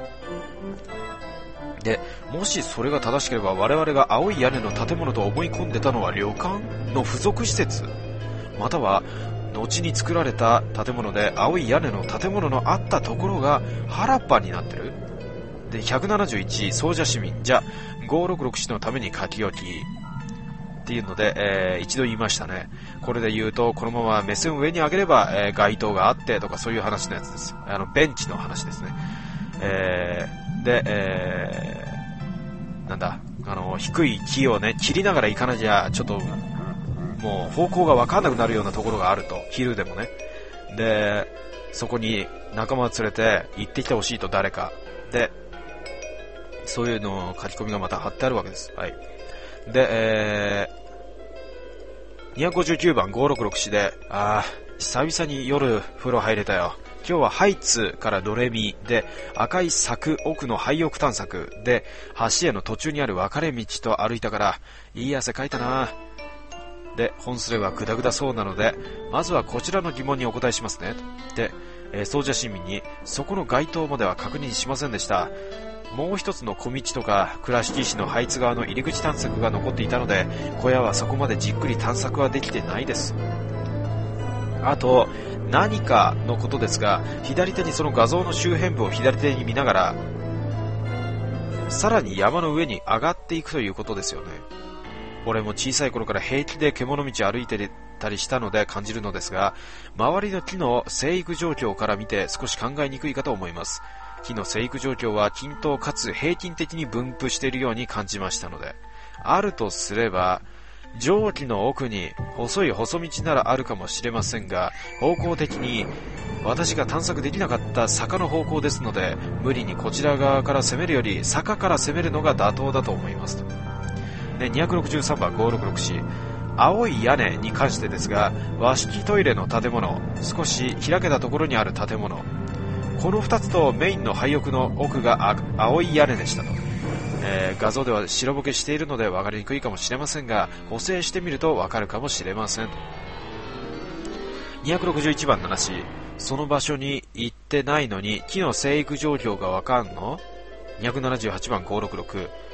A: で、もしそれが正しければ我々が青い屋根の建物と思い込んでたのは旅館の付属施設、または後に作られた建物で青い屋根の建物のあったところが原っぱになってる。で、ひゃくななじゅういち総社市民じゃごひゃくろくじゅうろく市のために書き置きっていうので、えー、一度言いましたね。これで言うとこのまま目線を上に上げれば、えー、街灯があってとかそういう話のやつです。あのベンチの話ですね。えー、で、えー、なんだあの低い木をね切りながら行かなきゃちょっともう方向が分かんなくなるようなところがあると、昼でもね。で、そこに仲間を連れて行ってきてほしいと誰かで、そういうの書き込みがまた貼ってあるわけです。はい。で、えー、にひゃくごじゅうきゅうばん、ごひゃくろくじゅうろく市で、あー、久々に夜風呂入れたよ。今日はハイツからドレミで、赤い柵奥の廃屋探索で、橋への途中にある分かれ道と歩いたから、いい汗かいたな。で、本スレはグダグダそうなので、まずはこちらの疑問にお答えしますね。で、えー、総社市民に、そこの街灯までは確認しませんでした。もう一つの小道とか倉敷市のハイツ側の入り口探索が残っていたので、小屋はそこまでじっくり探索はできてないです。あと何かのことですが、左手にその画像の周辺部を左手に見ながらさらに山の上に上がっていくということですよね。俺も小さい頃から平気で獣道を歩いてたりしたので感じるのですが、周りの木の生育状況から見て少し考えにくいかと思います。木の生育状況は均等かつ平均的に分布しているように感じましたので、あるとすれば蒸気の奥に細い細道ならあるかもしれませんが、方向的に私が探索できなかった坂の方向ですので、無理にこちら側から攻めるより坂から攻めるのが妥当だと思いますと。で、にひゃくろくじゅうさんばん、ごひゃくろくじゅうろく市、青い屋根に関してですが、和式トイレの建物、少し開けたところにある建物、このふたつとメインの廃屋の奥が青い屋根でしたと。えー、画像では白ぼけしているので分かりにくいかもしれませんが、補正してみると分かるかもしれません。にひゃくろくじゅういちばん、なな市、その場所に行ってないのに木の生育状況が分かんの？ にひゃくななじゅうはちばん、ごひゃくろくじゅうろく、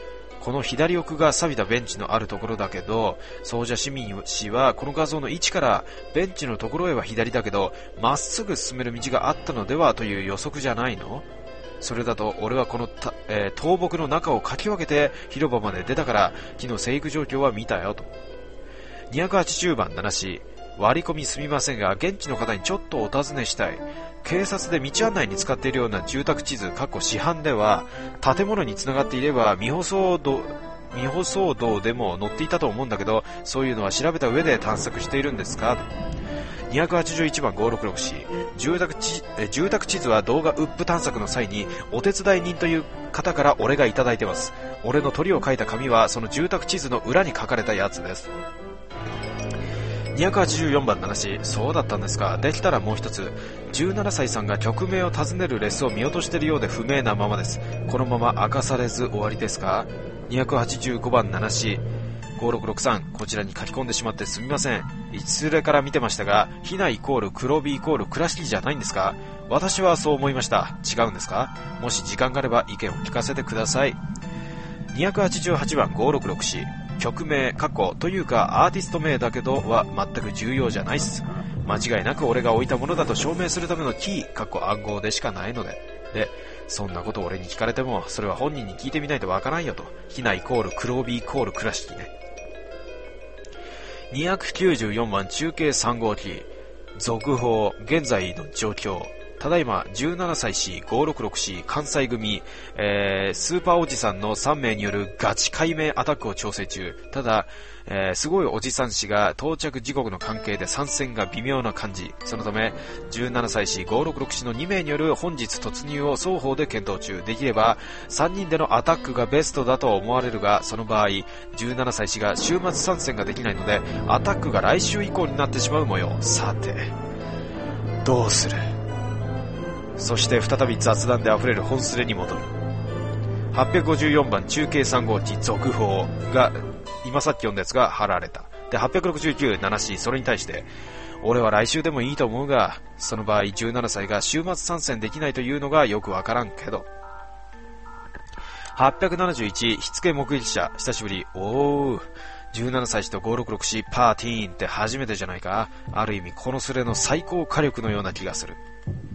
A: この左奥が錆びたベンチのあるところだけど、総社市民氏はこの画像の位置からベンチのところへは左だけど、まっすぐ進める道があったのではという予測じゃないの？それだと俺はこのた、えー、倒木の中をかき分けて広場まで出たから昨日生育状況は見たよと。にひゃくはちじゅうばんななし、割り込みすみませんが現地の方にちょっとお尋ねしたい。警察で道案内に使っているような住宅地図（市販では建物につながっていれば未舗装道未舗装道でも載っていたと思うんだけど、そういうのは調べた上で探索しているんですか？にひゃくはちじゅういちばんごーろくろくシー、住宅地え住宅地図は動画ウップ探索の際にお手伝い人という方から俺がいただいてます。俺の鳥を描いた紙はその住宅地図の裏に書かれたやつです。にひゃくはちじゅうよんばんななし、そうだったんですか。できたらもう一つ、じゅうななさいさんが曲名を尋ねるレスを見落としているようで不明なままです。このまま明かされず終わりですか？にひゃくはちじゅうごばんななし、ごーろくろくさん、こちらに書き込んでしまってすみません。いつれから見てましたが、ヒナイコール黒帯イコール倉敷じゃないんですか？私はそう思いました。違うんですか？もし時間があれば意見を聞かせてください。にひゃくはちじゅうはちばんごーろくろくシー、曲名、過去というかアーティスト名だけどは全く重要じゃないっす。間違いなく俺が置いたものだと証明するためのキー、過去暗号でしかないので。で、そんなこと俺に聞かれても、それは本人に聞いてみないとわからんよと。ヒナイコール黒帯イコール倉敷ね。にひゃくきゅうじゅうよんばん中継さん号機、続報、現在の状況。ただいまじゅうななさい氏、ごーろくろくシー、関西組、えー、スーパーおじさんのさんめいによるガチ解明アタックを調整中。ただ、えー、すごいおじさん氏が到着時刻の関係で参戦が微妙な感じ。そのためじゅうななさい氏、ごーろくろく氏のにめいによる本日突入を双方で検討中。できればさんにんでのアタックがベストだと思われるが、その場合じゅうななさい氏が週末参戦ができないのでアタックが来週以降になってしまう模様。さてどうする。そして再び雑談で溢れる本スレに戻る。はっぴゃくごじゅうよんばん中継さん号機、続報が今さっき読んだやつが貼られた。で、はっぴゃくろくじゅうきゅう、ななシー、それに対して俺は来週でもいいと思うが、その場合じゅうななさいが週末参戦できないというのがよくわからんけど。はっぴゃくななじゅういち、火付け目撃者、久しぶり。おー、じゅうななさい氏とごーろくろくシーパーティーンって初めてじゃないか。ある意味このスレの最高火力のような気がする。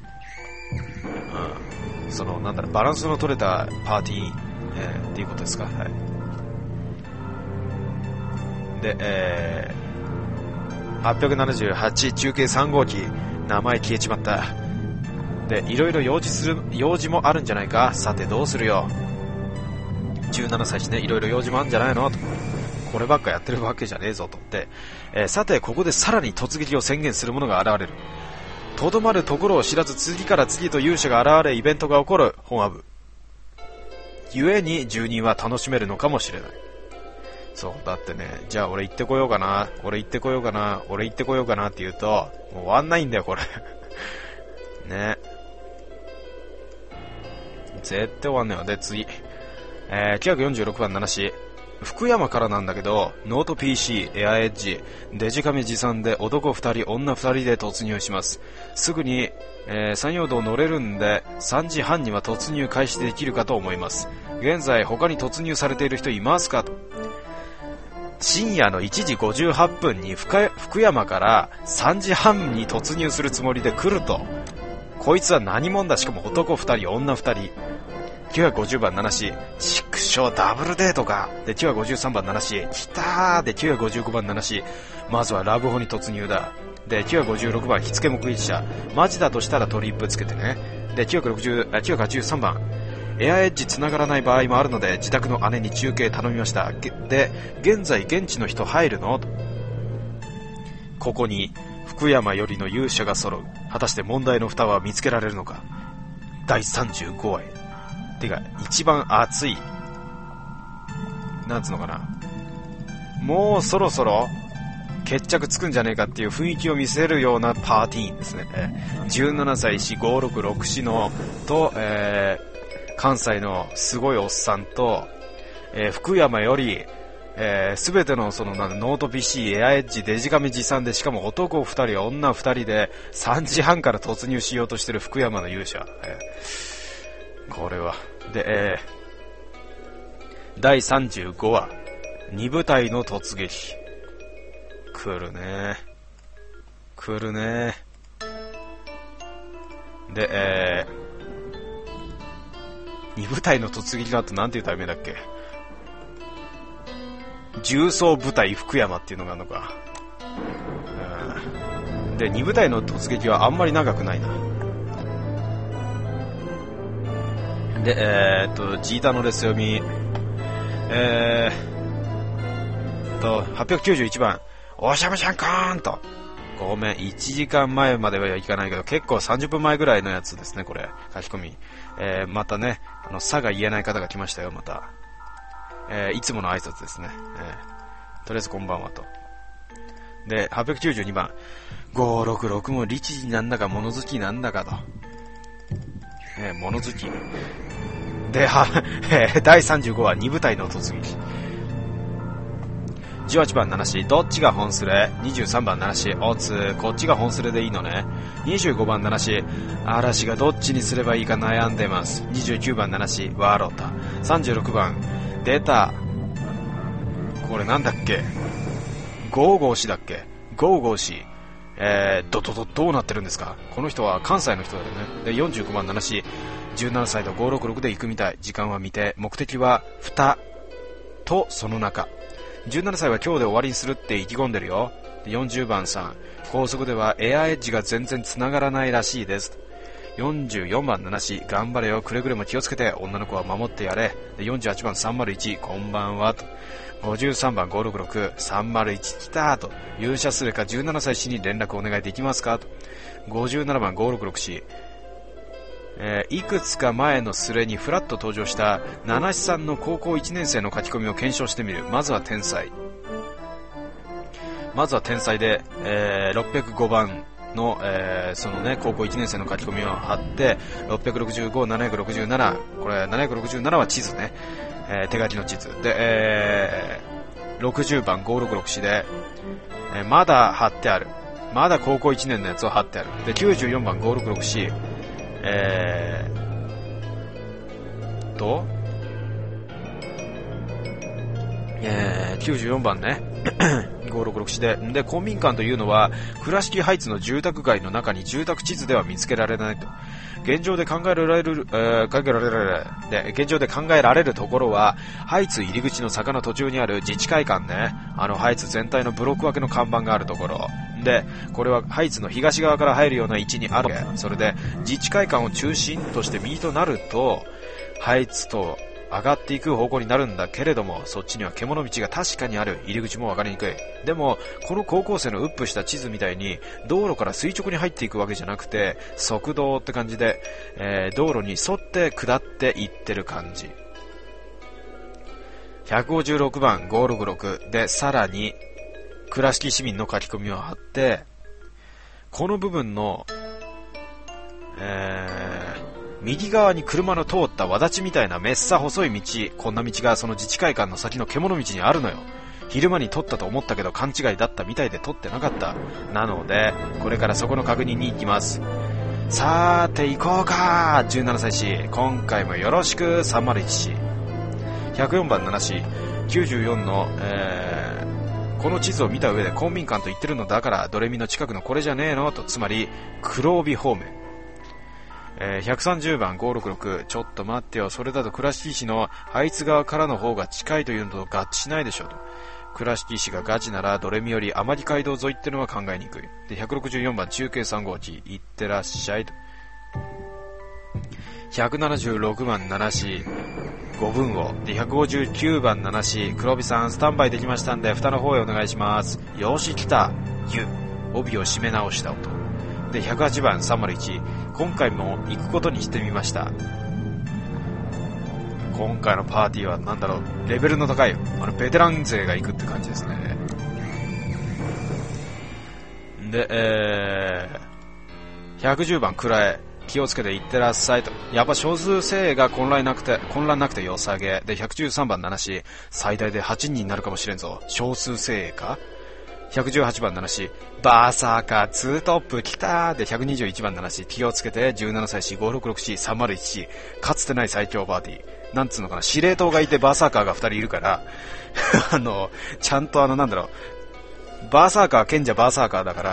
A: うん、そのなんだろう、バランスの取れたパーティー、えー、っていうことですか。はい。で、えー、はっぴゃくななじゅうはち中継さん号機、名前消えちまった。で、いろいろ用事する用事もあるんじゃないか。さてどうするよ。じゅうななさい氏ね、いろいろ用事もあるんじゃないのと。こればっかやってるわけじゃねえぞと思って、えー、さてここでさらに突撃を宣言する者が現れる。とどまるところを知らず次から次へと勇者が現れイベントが起こる本アブ。故に住人は楽しめるのかもしれない。そうだってね、じゃあ俺行ってこようかな、俺行ってこようかな、俺行ってこようかなって言うともう終わんないんだよこれね、絶対終わんないよ。で次、えー、きゅうひゃくよんじゅうろくばんななシー、福山からなんだけど、ノート ピーシー、エアエッジ、デジカメ持参で男ふたり、女ふたりで突入します。すぐに、えー、山陽道乗れるんで、さんじはんには突入開始できるかと思います。現在他に突入されている人いますかと。深夜のいちじごじゅうはっぷんに福山からさんじはんに突入するつもりで来ると。こいつは何者だ。しかも男ふたり、女ふたり。きゅうひゃくごじゅうばんななシー、畜生ダブルデートか。で、きゅうひゃくごじゅうさんばんななシー、来たー。で、きゅうひゃくごじゅうごばんななシー、まずはラブホに突入だ。で、きゅうひゃくごじゅうろくばん火付け目撃者、マジだとしたらトリップつけてね。で、きゅうひゃくろくじゅう、きゅうひゃくはちじゅうさんばん、エアエッジ繋がらない場合もあるので自宅の姉に中継頼みました。で、現在現地の人入るの？ここに福山よりの勇者が揃う。果たして問題の蓋は見つけられるのか。だいさんじゅうごわへ。てか一番熱い、なんつうのかな、もうそろそろ決着つくんじゃねえかっていう雰囲気を見せるようなパーティーンですね。じゅうななさい氏、ごーろくろく氏のと、えー、関西のすごいおっさんと、えー、福山よりえー、全てのそのノート ピーシー、エアエッジ、デジカメ持参で、しかも男ふたり、女ふたりでさんじはんから突入しようとしてる福山の勇者、えー、これはで、えだいさんじゅうごわ、に部隊の突撃。来るね来るねで、えー、に部隊の突撃の後なんていう題名だっけ。重装部隊福山っていうのがあるのか。うんで、に部隊の突撃はあんまり長くないな。で、えー、っと、ジータのレス読み、えー、と、はっぴゃくきゅうじゅういちばん、おしゃべしゃんこーんと。ごめん、いちじかんまえまではいかないけど、結構さんじゅっぷんまえぐらいのやつですね、これ。書き込み。えー、またね、あの、さが言えない方が来ましたよ、また。えー、いつもの挨拶ですね。えー、とりあえずこんばんはと。で、はっぴゃくきゅうじゅうにばん、ごーろくろくも律儀なんだか物好きなんだかと。えー、物好き。で、は、えー、だいさんじゅうごわ、に部隊の突撃。じゅうはちばん七し、どっちが本スレ。にじゅうさんばん七し、おつ、こっちが本スレでいいのね。にじゅうごばん七し、嵐がどっちにすればいいか悩んでます。にじゅうきゅうばん七し、ワロタ。さんじゅうろくばん、出た。これなんだっけ、ゴーゴー氏だっけ、ゴーゴー氏。えー、ど、ど、ど、どうなってるんですか。この人は関西の人だよね。で、よんじゅうごばん七し、じゅうななさいとごーろくろくで行くみたい。時間は未定。目的はふたとその中。じゅうななさいは今日で終わりにするって意気込んでるよ。で、よんじゅうばんさん、高速ではエアエッジが全然繋がらないらしいです。よんじゅうよんばん七し、頑張れよ、くれぐれも気をつけて、女の子は守ってやれ。で、よんじゅうはちばんさんまるいち、こんばんはと。ごじゅうさんばんごーろくろく、さんまるいち来たと。勇者スレかじゅうななさい氏に連絡お願いできますかと。ごじゅうななばんごーろくろく氏、えー、いくつか前のスレにフラッと登場した七七さんの高校いちねん生の書き込みを検証してみる。まずは天才。まずは天才で、えー、ろっぴゃくごばんの、えー、そのね、高校いちねん生の書き込みを貼って、ろっぴゃくろくじゅうご、ななひゃくろくじゅうなな、これななひゃくろくじゅうななは地図ね、えー、手書きの地図で、えー、ろくじゅうばんごーろくろく氏で、えー、まだ貼ってある。まだ高校いちねんのやつを貼ってある。で、きゅうじゅうよんばんごーろくろく氏、えーと、えー、きゅうじゅうよんばんねごーろくろく氏で、で、公民館というのは倉敷ハイツの住宅街の中に住宅地図では見つけられないと。現状で考えられる、えー、考えられるで現状で考えられるところはハイツ入り口の坂の途中にある自治会館ね。あのハイツ全体のブロック分けの看板があるところで、これはハイツの東側から入るような位置にある。それで自治会館を中心として右となるとハイツと上がっていく方向になるんだけれども、そっちには獣道が確かにある。入り口も分かりにくい。でもこの高校生のウップした地図みたいに道路から垂直に入っていくわけじゃなくて、側道って感じで、えー、道路に沿って下っていってる感じ。ひゃくごじゅうろくばんごーろくろくで、さらに倉敷市民の書き込みを貼って、この部分の、えー右側に車の通った輪立ちみたいなめっさ細い道、こんな道がその自治会館の先の獣道にあるのよ。昼間に撮ったと思ったけど勘違いだったみたいで撮ってなかった。なのでこれからそこの確認に行きます。さーて行こうか。じゅうななさい氏、今回もよろしく。さんまるいち氏、ひゃくよんばんなな氏、きゅうじゅうよんの、えー、この地図を見た上で公民館と言ってるのだからドレミの近くのこれじゃねえのと、つまり黒帯方面。えー、ひゃくさんじゅうばんごーろくろく、ちょっと待ってよ、それだと倉敷市のハイツ側からの方が近いというのと合致しないでしょと。倉敷市がガチならドレミより天城街道沿いってのは考えにくい。で、ひゃくろくじゅうよんばん中継さん号機、いってらっしゃいと。ひゃくななじゅうろくばんななし、ごぶんを。で、ひゃくごじゅうきゅうばんななし、黒帯さんスタンバイできましたんで蓋の方へお願いします。よし来た、ゆ、帯を締め直した音で、ひゃくはちばんさんまるいち、今回も行くことにしてみました。今回のパーティーはなんだろう、レベルの高いあのベテラン勢が行くって感じですね。で、えー、ひゃくじゅうばんくらえ、気をつけて行ってらっしゃいと。やっぱ少数精鋭が混乱なくて混乱なくて良さげで、ひゃくじゅうさんばんななし、最大ではちにんになるかもしれんぞ。少数精鋭か。ひゃくじゅうはちばんななし、バーサーカーツートップ来たーで、ひゃくにじゅういちばんななし、気をつけてじゅうななさい氏、ごーろくろく氏、さんまるいち氏、かつてない最強パーティー。 なんつうのかな、司令塔がいてバーサーカーがふたりいるからあのちゃんとあのなんだろう、バーサーカー賢者バーサーカーだから、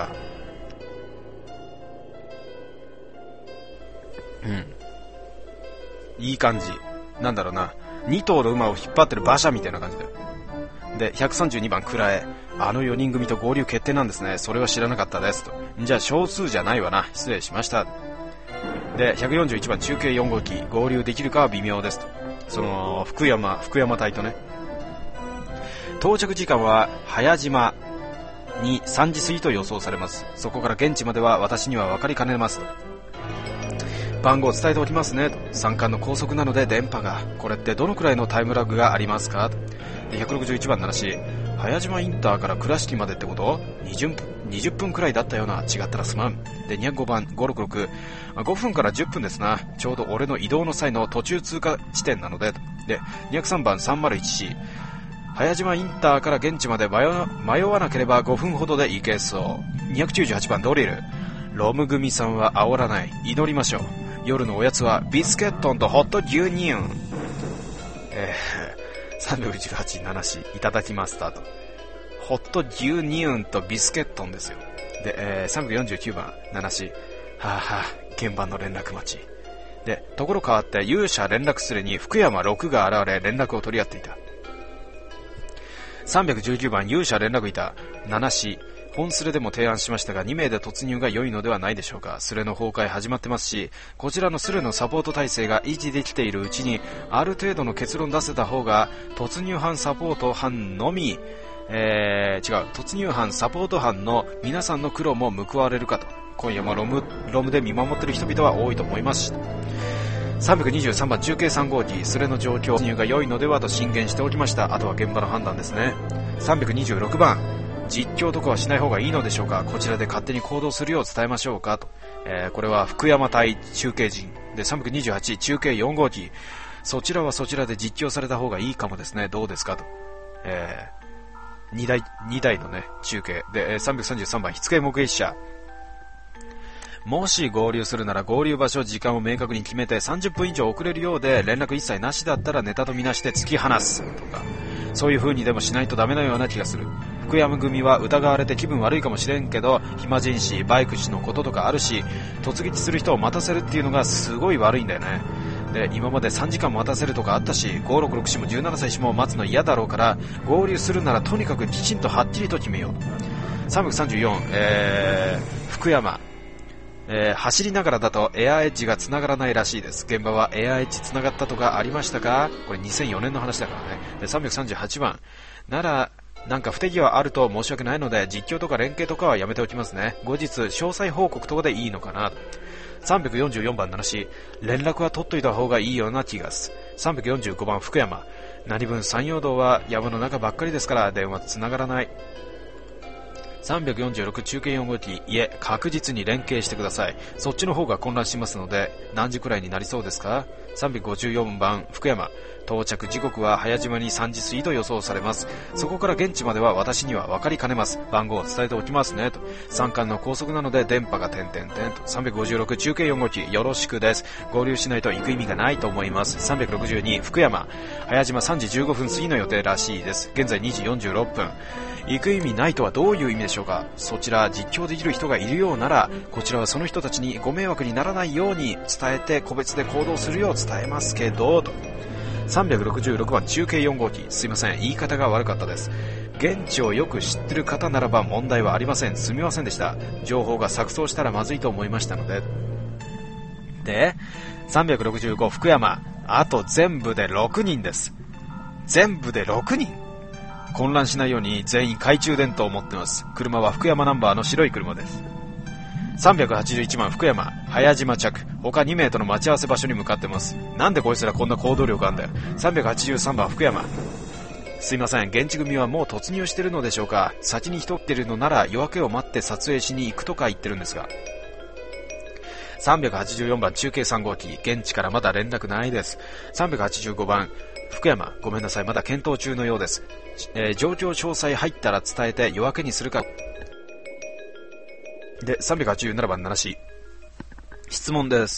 A: うん、いい感じなんだろうな、に頭の馬を引っ張ってる馬車みたいな感じだよ。でひゃくさんじゅうにばんクラエ、あのよにん組と合流決定なんですね。それは知らなかったですと。じゃあ少数じゃないわな、失礼しました。でひゃくよんじゅういちばん中継よん号機、合流できるかは微妙ですと。その福山福山隊とね。到着時間は早島にさんじ過ぎと予想されます。そこから現地までは私には分かりかねますと。番号を伝えておきますねと。山間の高速なので電波が、これってどのくらいのタイムラグがありますかと。でひゃくろくじゅういちばんななし、早島インターから倉敷までってこと にじゅっぷんくらいだったような、違ったらすまん。でにひゃくごばんごろくろく、ごふんからじゅっぷんですな、ちょうど俺の移動の際の途中通過地点なので。でにひゃくさんばんさんまるいちシー、早島インターから現地まで迷わ、迷わなければごふんほどで行けそう。にひゃくきゅうじゅうはちばんドリル、ロム組さんは煽らない、祈りましょう。夜のおやつはビスケットンとホット牛乳。えー、さんびゃくじゅうはちななし、いただきますと。あとホット牛乳とビスケットンですよ。で、えー、さんびゃくよんじゅうきゅうばんななし、はあはあ、現場の連絡待ちで、ところ変わって勇者連絡スレに福山ろくが現れ連絡を取り合っていた。さんびゃくじゅうきゅうばん勇者連絡いたななし、本スレでも提案しましたがにめいで突入が良いのではないでしょうか。スレの崩壊始まってますし、こちらのスレのサポート体制が維持できているうちにある程度の結論出せた方が突入班サポート班のみ、えー、違う突入班サポート班の皆さんの苦労も報われるかと。今夜もロム、ロムで見守っている人々は多いと思いますし、さんびゃくにじゅうさんばん中継さん号機、スレの状況突入が良いのではと進言しておきました。あとは現場の判断ですね。さんびゃくにじゅうろくばん、実況とかはしない方がいいのでしょうか。こちらで勝手に行動するよう伝えましょうかと。えー、これは福山隊中継陣で、さんびゃくにじゅうはち中継よん号機、そちらはそちらで実況された方がいいかもですね。どうですかと。えー、にだいにだいのね中継で、さんびゃくさんじゅうさんばん火付け目撃者、もし合流するなら合流場所時間を明確に決めてさんじゅっぷん以上遅れるようで、連絡一切なしだったらネタとみなして突き放すとか、そういう風にでもしないとダメなような気がする。福山組は疑われて気分悪いかもしれんけど、暇人誌バイク氏のこととかあるし、突撃する人を待たせるっていうのがすごい悪いんだよね。で今までさんじかん待たせるとかあったし、ごろくろく氏もじゅうななさい氏も待つの嫌だろうから、合流するならとにかくきちんとはっきりと決めよう。さんびゃくさんじゅうよん、えー、福山、えー、走りながらだとエアエッジが繋がらないらしいです。現場はエアエッジ繋がったとかありましたか。これにせんよねんの話だからね。でさんびゃくさんじゅうはちばん、ならなんか不手際あると申し訳ないので実況とか連携とかはやめておきますね。後日詳細報告とかでいいのかな。さんびゃくよんじゅうよんばんななし、連絡は取っといた方がいいような気がする。さんびゃくよんじゅうごばん福山、何分山陽道は山の中ばっかりですから電話繋がらない。さんびゃくよんじゅうろく中継よん号機、いえ確実に連携してください。そっちの方が混乱しますので。何時くらいになりそうですか。さんびゃくごじゅうよんばん福山、到着時刻は早島にさんじ過ぎと予想されます。そこから現地までは私には分かりかねます。番号を伝えておきますねと。山間の高速なので電波が点々点と。さんびゃくごじゅうろく中継よん号機、よろしくです。合流しないと行く意味がないと思います。さんびゃくろくじゅうに福山、早島さんじじゅうごふん過ぎの予定らしいです。現在にじよんじゅうろっぷん。行く意味ないとはどういう意味でしょうか。そちら実況できる人がいるようなら、こちらはその人たちにご迷惑にならないように伝えて個別で行動するよう伝えますけどと。さんびゃくろくじゅうろくばん中継よん号機、すいません言い方が悪かったです。現地をよく知ってる方ならば問題はありません。すみませんでした。情報が錯綜したらまずいと思いましたので。でさんびゃくろくじゅうご福山、あと全部でろくにんです。全部でろくにん。混乱しないように全員懐中電灯を持ってます。車は福山ナンバーの白い車です。さんびゃくはちじゅういちばん福山、早島着、他にめいとの待ち合わせ場所に向かってます。なんでこいつらこんな行動力あんだよ。さんびゃくはちじゅうさんばん福山、すいません現地組はもう突入してるのでしょうか。先に人来てるのなら夜明けを待って撮影しに行くとか言ってるんですが。さんびゃくはちじゅうよんばん中継さん号機、現地からまだ連絡ないです。さんびゃくはちじゅうごばん福山、ごめんなさいまだ検討中のようです。えー、状況詳細入ったら伝えて夜明けにするか。でさんびゃくはちじゅうななばんななし、質問です。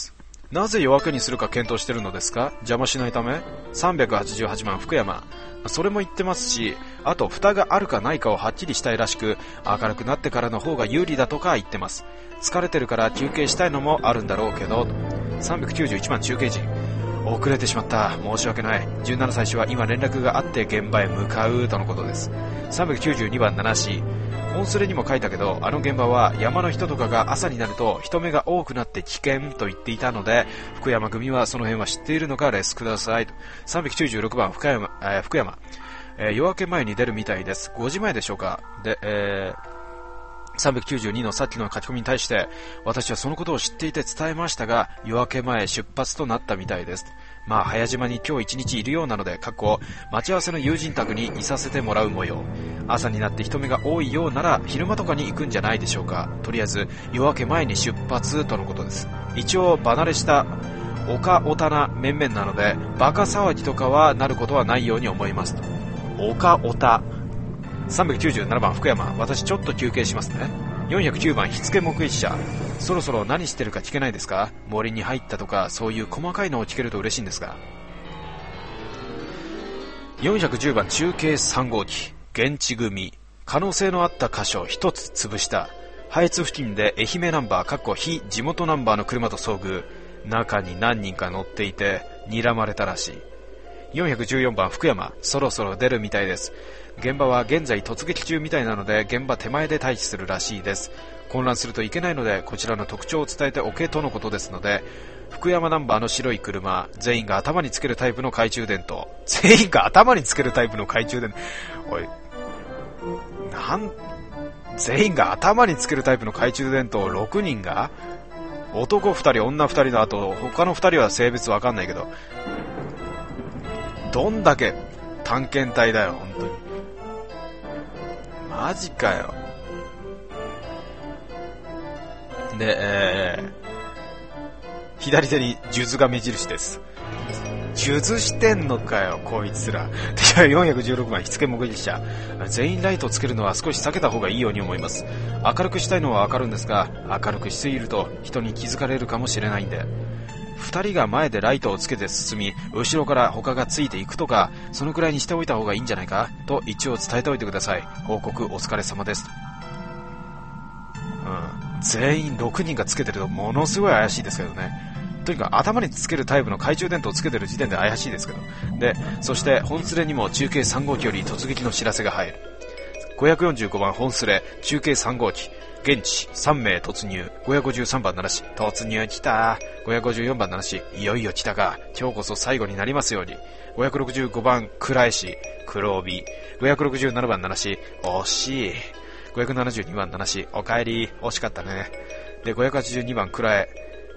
A: なぜ夜明けにするか検討してるのですか？邪魔しないため？さんびゃくはちじゅうはちばん福山。それも言ってますし、あと蓋があるかないかをはっきりしたいらしく、明るくなってからの方が有利だとか言ってます。疲れてるから休憩したいのもあるんだろうけど。さんびゃくきゅうじゅういちばん中継陣。遅れてしまった。申し訳ない。じゅうななさいしは今連絡があって現場へ向かうとのことです。さんびゃくきゅうじゅうにばんななし。本スレにも書いたけど、あの現場は山の人とかが朝になると人目が多くなって危険と言っていたので、福山組はその辺は知っているのかレスくださいと。さんびゃくきゅうじゅうろくばん福山、えー、福山、えー、夜明け前に出るみたいです。ごじまえでしょうか。で、えーさんびゃくきゅうじゅうにのさっきの書き込みに対して、私はそのことを知っていて伝えましたが、夜明け前出発となったみたいです。まあ早島に今日一日いるようなので、かっこ待ち合わせの友人宅にいさせてもらう模様。朝になって人目が多いようなら昼間とかに行くんじゃないでしょうか。とりあえず夜明け前に出発とのことです。一応離れしたおかおたな面々なので、バカ騒ぎとかはなることはないように思いますと。おかおた。さんびゃくきゅうじゅうななばん福山、私ちょっと休憩しますね。よんひゃくきゅうばん火付け目撃者、そろそろ何してるか聞けないですか？森に入ったとかそういう細かいのを聞けると嬉しいんですが。よんひゃくじゅうばん中継さん号機、現地組、可能性のあった箇所一つ潰した。ハイツ付近で愛媛ナンバー、かっこ非地元ナンバーの車と遭遇。中に何人か乗っていて睨まれたらしい。よんひゃくじゅうよんばん福山、そろそろ出るみたいです。現場は現在突撃中みたいなので、現場手前で待機するらしいです。混乱するといけないので、こちらの特徴を伝えておけとのことですので、福山ナンバーの白い車、全員が頭につけるタイプの懐中電灯。全員が頭につけるタイプの懐中電灯。おい、なん、全員が頭につけるタイプの懐中電灯ろくにんが、男ふたり女ふたりの後、他のふたりは性別わかんないけど、どんだけ探検隊だよ本当に。マジかよ。で、えー、左手に数珠が目印です。数珠してんのかよこいつら。で、よんひゃくじゅうろくばん火付け目撃者、全員ライトをつけるのは少し避けた方がいいように思います。明るくしたいのはわかるんですが、明るくしすぎると人に気づかれるかもしれないんで。二人が前でライトをつけて進み、後ろから他がついていくとか、そのくらいにしておいた方がいいんじゃないかと一応伝えておいてください。報告お疲れ様です。うん、全員ろくにんがつけてるとものすごい怪しいですけどね。とにかく頭につけるタイプの懐中電灯をつけてる時点で怪しいですけど。で、そして本スレにも中継さん号機より突撃の知らせが入る。ごひゃくよんじゅうごばん本スレ中継さん号機、現地さんめい突入。ごひゃくごじゅうさんばん奈良市、突入来た。ごひゃくごじゅうよんばん奈良市、いよいよ来たか。今日こそ最後になりますように。ごひゃくろくじゅうごばん倉江市、黒帯。ごひゃくろくじゅうななばん奈良市、惜しい。ごひゃくななじゅうにばん奈良市、おかえり、惜しかったね。で、ごひゃくはちじゅうにばん倉江、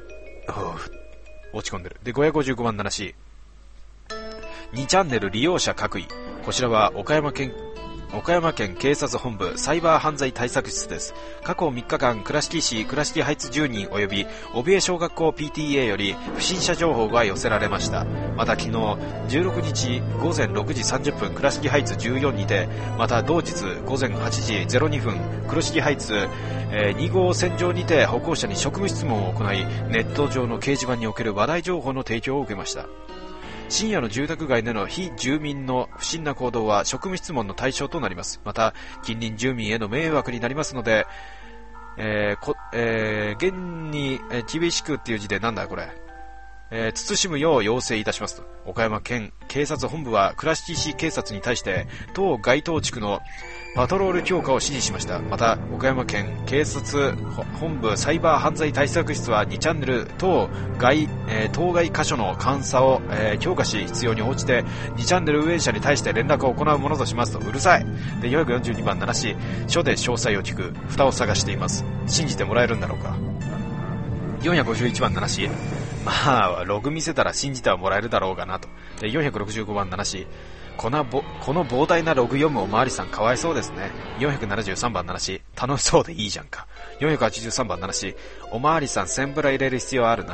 A: 落ち込んでる。で、ごひゃくごじゅうごばん奈良市、にチャンネル利用者各位。こちらは岡山県岡山県警察本部サイバー犯罪対策室です。過去みっかかん、倉敷市倉敷ハイツじゅうにん及び帯江小学校 ピーティーエー より不審者情報が寄せられました。また昨日じゅうろくにちごぜんろくじさんじゅっぷん倉敷ハイツじゅうよんにて、また同日ごぜんはちじゼロにふん倉敷ハイツ、えー、にごう線上にて歩行者に職務質問を行い、ネット上の掲示板における話題情報の提供を受けました。深夜の住宅街での非住民の不審な行動は職務質問の対象となります。また近隣住民への迷惑になりますので、えーこえー、現に、えー、厳しくっていう字でなんだこれ、えー、慎むよう要請いたしますと。岡山県警察本部は倉敷市警察に対して当該当地区のパトロール強化を指示しました。また岡山県警察本部サイバー犯罪対策室はにチャンネル当該、えー、当該箇所の監査を、えー、強化し、必要に応じてにチャンネル運営者に対して連絡を行うものとしますと。うるさい。で、よんひゃくよんじゅうにばん奈良市、署で詳細を聞く。蓋を探しています。信じてもらえるんだろうか。よんひゃくごじゅういちばん奈良市、まあログ見せたら信じてはもらえるだろうがなと。で、よんひゃくろくじゅうごばん奈良市、このぼこの膨大なログ読むおまわりさんかわいそうですね。よんひゃくななじゅうさんばん奈良市、楽しそうでいいじゃんか。よんひゃくはちじゅうさんばん奈良市、おまわりさんせんぶら入れる必要あるな。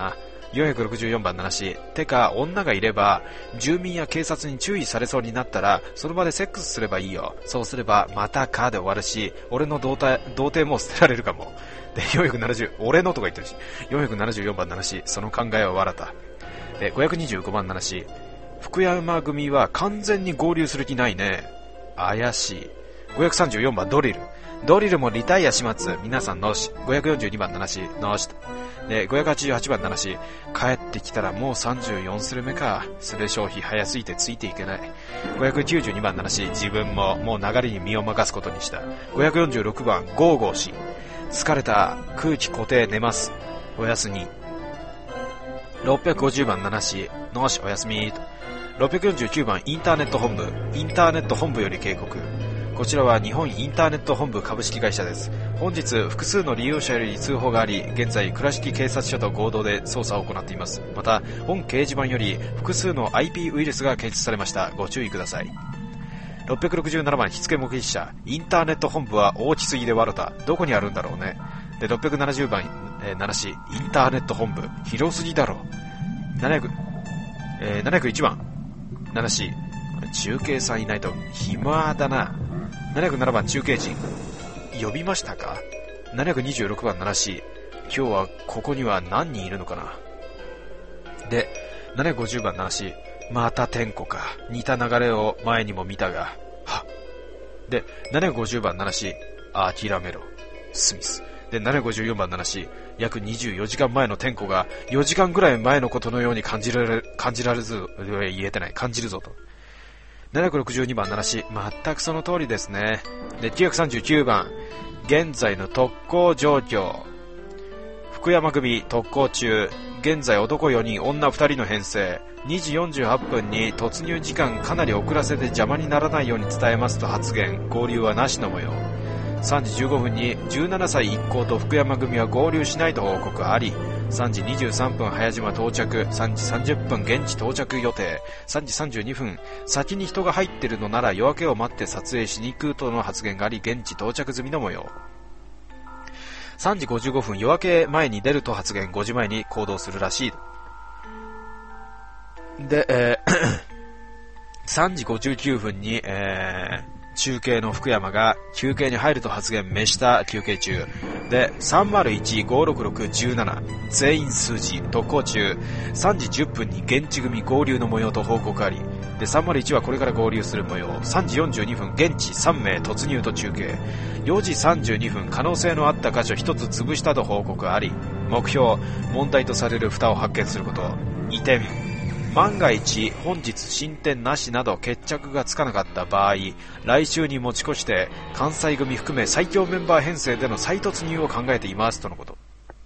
A: よんひゃくろくじゅうよんばん七し、てか女がいれば住民や警察に注意されそうになったらその場でセックスすればいいよ。そうすればまたかで終わるし、俺の童貞童貞も捨てられるかも。でよんひゃくななじゅう、俺のとか言ってるし、よんひゃくななじゅうよんばん七し、その考えは笑った。でごひゃくにじゅうごばん七し、福山組は完全に合流する気ないね。怪しい。ごひゃくさんじゅうよんばんドリル、ドリルもリタイア始末、皆さんのし。ごひゃくよんじゅうにばん七し、のし。でごひゃくはちじゅうはちばん七し、帰ってきたらもうさんじゅうよんスル目か。スレ消費早すぎてついていけない。ごひゃくきゅうじゅうにばん七し、自分ももう流れに身を任すことにした。ごひゃくよんじゅうろくばんゴーゴーし、疲れた、空気固定、寝ます、おやすみ。ろっぴゃくごじゅうばん七し、のし、おやすみ。ろっぴゃくよんじゅうきゅうばんインターネット本部、インターネット本部より警告。こちらは日本インターネット本部株式会社です。本日複数の利用者より通報があり、現在倉敷警察署と合同で捜査を行っています。また本掲示板より複数の アイピー ウイルスが検出されました。ご注意ください。ろっぴゃくろくじゅうななばん火付け目撃者、インターネット本部は大きすぎで笑った。どこにあるんだろうね。でろっぴゃくななじゅうばん、えー、ななし、インターネット本部広すぎだろ。ななひゃく、えー、ななひゃくいちばんななし、中継さんいないと暇だな。ななひゃくななばん中継陣、呼びましたか。ななひゃくにじゅうろくばん七し、今日はここには何人いるのかな。でななひゃくごじゅうばん七し、また天子か。似た流れを前にも見たが、はっ。でななひゃくごじゅうばん七し、諦めろスミス。でななひゃくごじゅうよんばん七し、約にじゅうよじかんまえの天子がよじかんぐらい前のことのように感じられる、感じられず、言えてない、感じるぞと。ななひゃくろくじゅうにばん七し、全くその通りですね。できゅうひゃくさんじゅうきゅうばん、現在の特攻状況。福山組特攻中、現在男よにん女ふたりの編成。にじよんじゅうはっぷんに突入時間かなり遅らせて邪魔にならないように伝えますと発言。合流はなしの模様。さんじじゅうごふんにじゅうななさい一行と福山組は合流しないと報告あり。さんじにじゅうさんぷん早島到着。さんじさんじゅっぷん現地到着予定。さんじさんじゅうにふん、先に人が入ってるのなら夜明けを待って撮影しに行くとの発言があり、現地到着済みの模様。さんじごじゅうごふん、夜明け前に出ると発言。ごじまえに行動するらしい。で、えー、さんじごじゅうきゅうふんに、えー中継の福山が休憩に入ると発言。目下休憩中で さんまるいちごろくろくいちなな 全員数字特攻中。さんじじゅっぷんに現地組合流の模様と報告あり。でさんまるいちはこれから合流する模様。さんじよんじゅうにふん現地さんめい突入と中継。よじさんじゅうにふん可能性のあった箇所ひとつ潰したと報告あり。目標問題とされる蓋を発見すること。移転万が一本日進展なしなど決着がつかなかった場合、来週に持ち越して関西組含め最強メンバー編成での再突入を考えていますとのこと。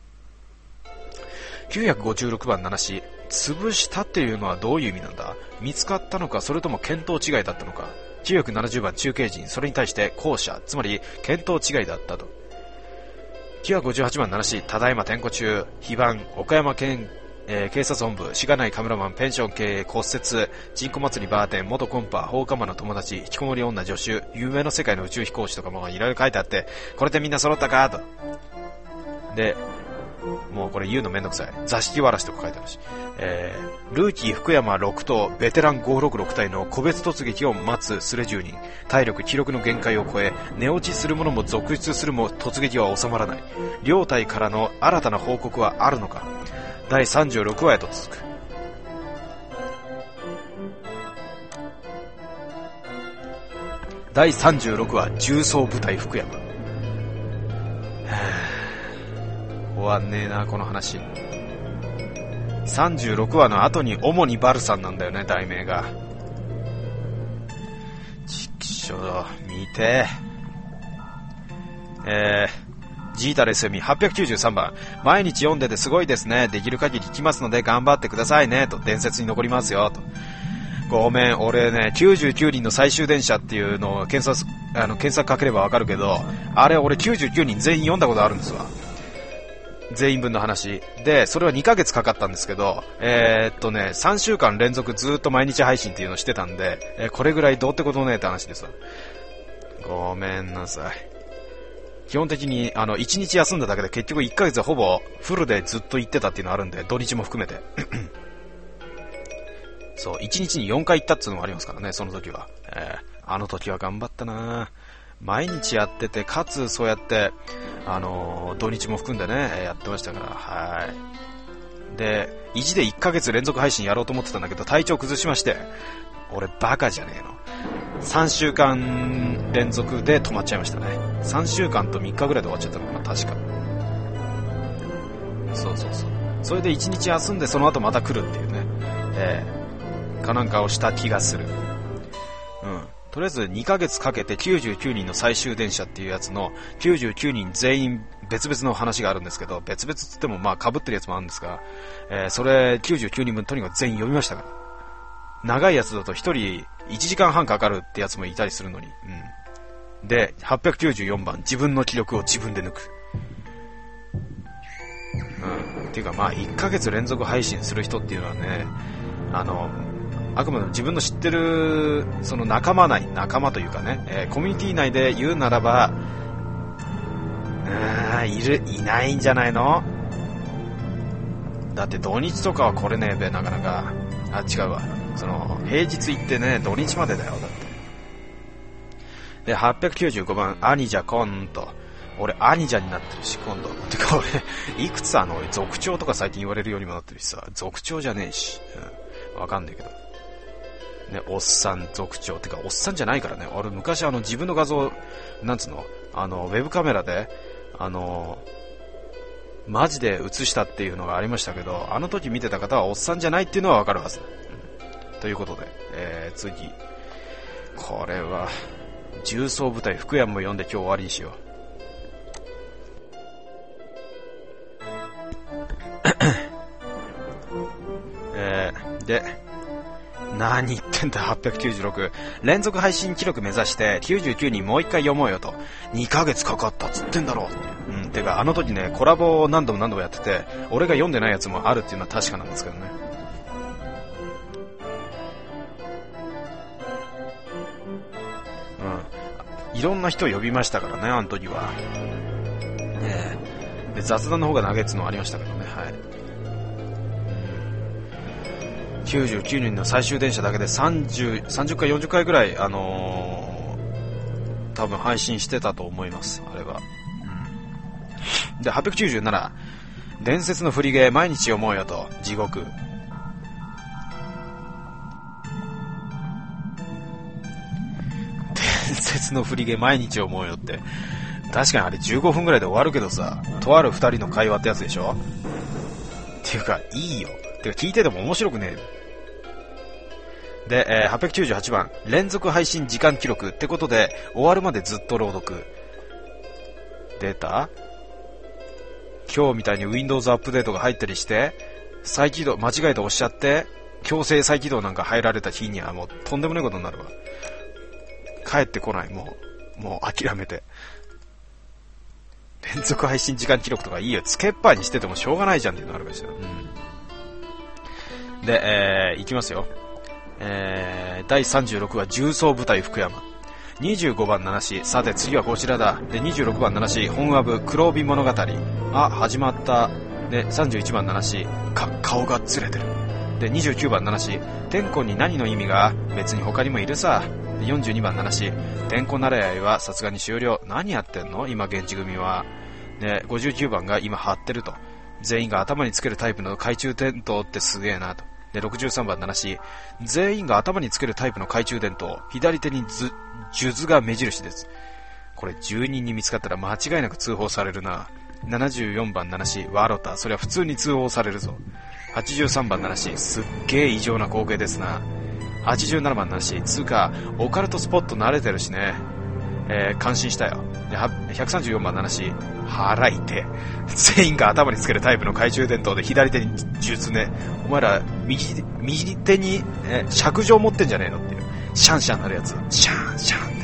A: きゅうひゃくごじゅうろくばん七し、潰したっていうのはどういう意味なんだ。見つかったのか、それとも見当違いだったのか。きゅうひゃくななじゅうばん中継陣、それに対して後者、つまり見当違いだったと。きゅうひゃくごじゅうはちばん七し、ただいま点呼中。非番岡山県えー、警察本部、しがないカメラマン、ペンション経営、骨折、チンコ祭りバーテン、元コンパ、放火魔の友達、引きこもり女助手、夢の世界の宇宙飛行士とかもいろいろ書いてあって、これでみんな揃ったかと。で、もうこれ言うのめんどくさい。座敷わらしとか書いてあるし、えー、ルーキー福山ろくとベテランごひゃくろくじゅうろく体の個別突撃を待つスレじゅうにん。体力、気力の限界を超え、寝落ちする者も続出するも突撃は収まらない。両隊からの新たな報告はあるのか。だいさんじゅうろくわへと続く。だいさんじゅうろくわ重装部隊福山。終わんねえなこの話。さんじゅうろくわの後に主にバルサンなんだよね、題名が。ちくしょう、見てえージータレスミはっぴゃくきゅうじゅうさんばん、毎日読んでてすごいですね。できる限り聞きますので頑張ってくださいねと。伝説に残りますよと。ごめん、俺ねきゅうじゅうきゅうにんの最終電車っていうのを検索あの検索かければわかるけど、あれ俺きゅうじゅうきゅうにん全員読んだことあるんですわ。全員分の話で、それはにかげつかかったんですけど、えー、っとねさんしゅうかん連続ずっと毎日配信っていうのをしてたんで、えー、これぐらいどうってことねえって話ですわ。ごめんなさい。 基本的にあのいちにち休んだだけで結局いっかげつほぼフルでずっと行ってたっていうのがあるんで、土日も含めてそういちにちによんかい行ったっていうのもありますからね、その時は、えー、あの時は頑張ったな。毎日やってて、かつそうやってあのー、土日も含んでねやってましたから。はい。で意地でいっかげつ連続配信やろうと思ってたんだけど、体調崩しまして、俺バカじゃねえの、さんしゅうかん連続で止まっちゃいましたね。さんしゅうかんとみっかぐらいで終わっちゃったのかな、確か。そうそうそう。それでいちにち休んでその後また来るっていうね、えー、かなんかをした気がする。うん。とりあえずにかげつかけてきゅうじゅうきゅうにんの最終電車っていうやつのきゅうじゅうきゅうにん全員別々の話があるんですけど、別々つってもまあ被ってるやつもあるんですが、えー、それきゅうじゅうきゅうにんぶんとにかく全員読みましたから。長いやつだとひとりいちじかんはんかかるってやつもいたりするのに。うん。で、はっぴゃくきゅうじゅうよんばん、自分の記録を自分で抜く。うん。っていうかまあいっかげつ連続配信する人っていうのはね、あの、あくまでも自分の知ってるその仲間内、仲間というかね、えー、コミュニティ内で言うならば、うーん、いる、いないんじゃないの？だって土日とかはこれねえべ、なかなか。あ、違うわ。その、平日行ってね、土日までだよ、だって。で、はっぴゃくきゅうじゅうごばん、アニジャコンと。俺、アニジャになってるし、今度。てか俺、いくつあの、族長とか最近言われるようにもなってるしさ、族長じゃねえし。うん、わかんないけど。ね、おっさん族長てかおっさんじゃないからね。俺昔あの自分の画像なんつうのあのウェブカメラであのマジで写したっていうのがありましたけど、あの時見てた方はおっさんじゃないっていうのはわかるはず、うん、ということで、えー、次これは重装部隊福山も読んで今日終わりにしようえー、で何言ってんだ。はっぴゃくきゅうじゅうろく連続配信記録目指してきゅうじゅうきゅうにんもう一回読もうよと。にかげつかかったっつってんだろう。うん、てかあの時ねコラボを何度も何度もやってて、俺が読んでないやつもあるっていうのは確かなんですけどね。うん、いろんな人呼びましたからね、あの時は。ねえ、で雑談の方が長いっつのありましたけどね。はい。きゅうじゅうきゅうにんの最終電車だけでさんじゅう、さんじゅっかいよんじゅっかいぐらいあのー、多分配信してたと思います、あれは。うん、ではっぴゃくきゅうじゅうなな伝説の振りゲー毎日読もうよと。地獄伝説の振りゲー毎日読もうよって、確かにあれじゅうごふんぐらいで終わるけどさ、とあるふたりの会話ってやつでしょ。っていうかいいよ、てか聞いてても面白くねえで、えー、はっぴゃくきゅうじゅうはちばん連続配信時間記録ってことで終わるまでずっと朗読。出た？今日みたいに Windows アップデートが入ったりして再起動間違えて押しちゃって強制再起動なんか入られた日にはもうとんでもないことになるわ。帰ってこない。もうもう諦めて。連続配信時間記録とかいいよ、つけっぱにしててもしょうがないじゃんっていうのあるかしら。うん、で、えー、いきますよ。えー、だいさんじゅうろくは重装部隊福山。にじゅうごばん七し、さて次はこちらだ。でにじゅうろくばん七し、本アブ黒帯物語。あ、始まった。でさんじゅういちばん七し、か顔がずれてる。でにじゅうきゅうばん七し、天候に何の意味が、別に他にもいるさ。でよんじゅうにばん七し、天候なれ合いはさすがに終了。何やってんの今現地組は。でごじゅうきゅうばんが今張ってると。全員が頭につけるタイプの懐中電灯ってすげえなと。でろくじゅうさんばん七し、全員が頭につけるタイプの懐中電灯、左手にず数珠が目印です。これ住人に見つかったら間違いなく通報されるな。ななじゅうよんばん七し、ワロタ、それは普通に通報されるぞ。はちじゅうさんばん七し、すっげえ異常な光景ですな。はちじゅうななばん七し、つうかオカルトスポット慣れてるしね。えー、感心したよ。でひゃくさんじゅうよんばん七し、腹いて、全員が頭につけるタイプの懐中電灯で左手に術ね。お前ら右右手に、え尺状持ってんじゃねえのっていう、シャンシャンなるやつ、シャンシャンって、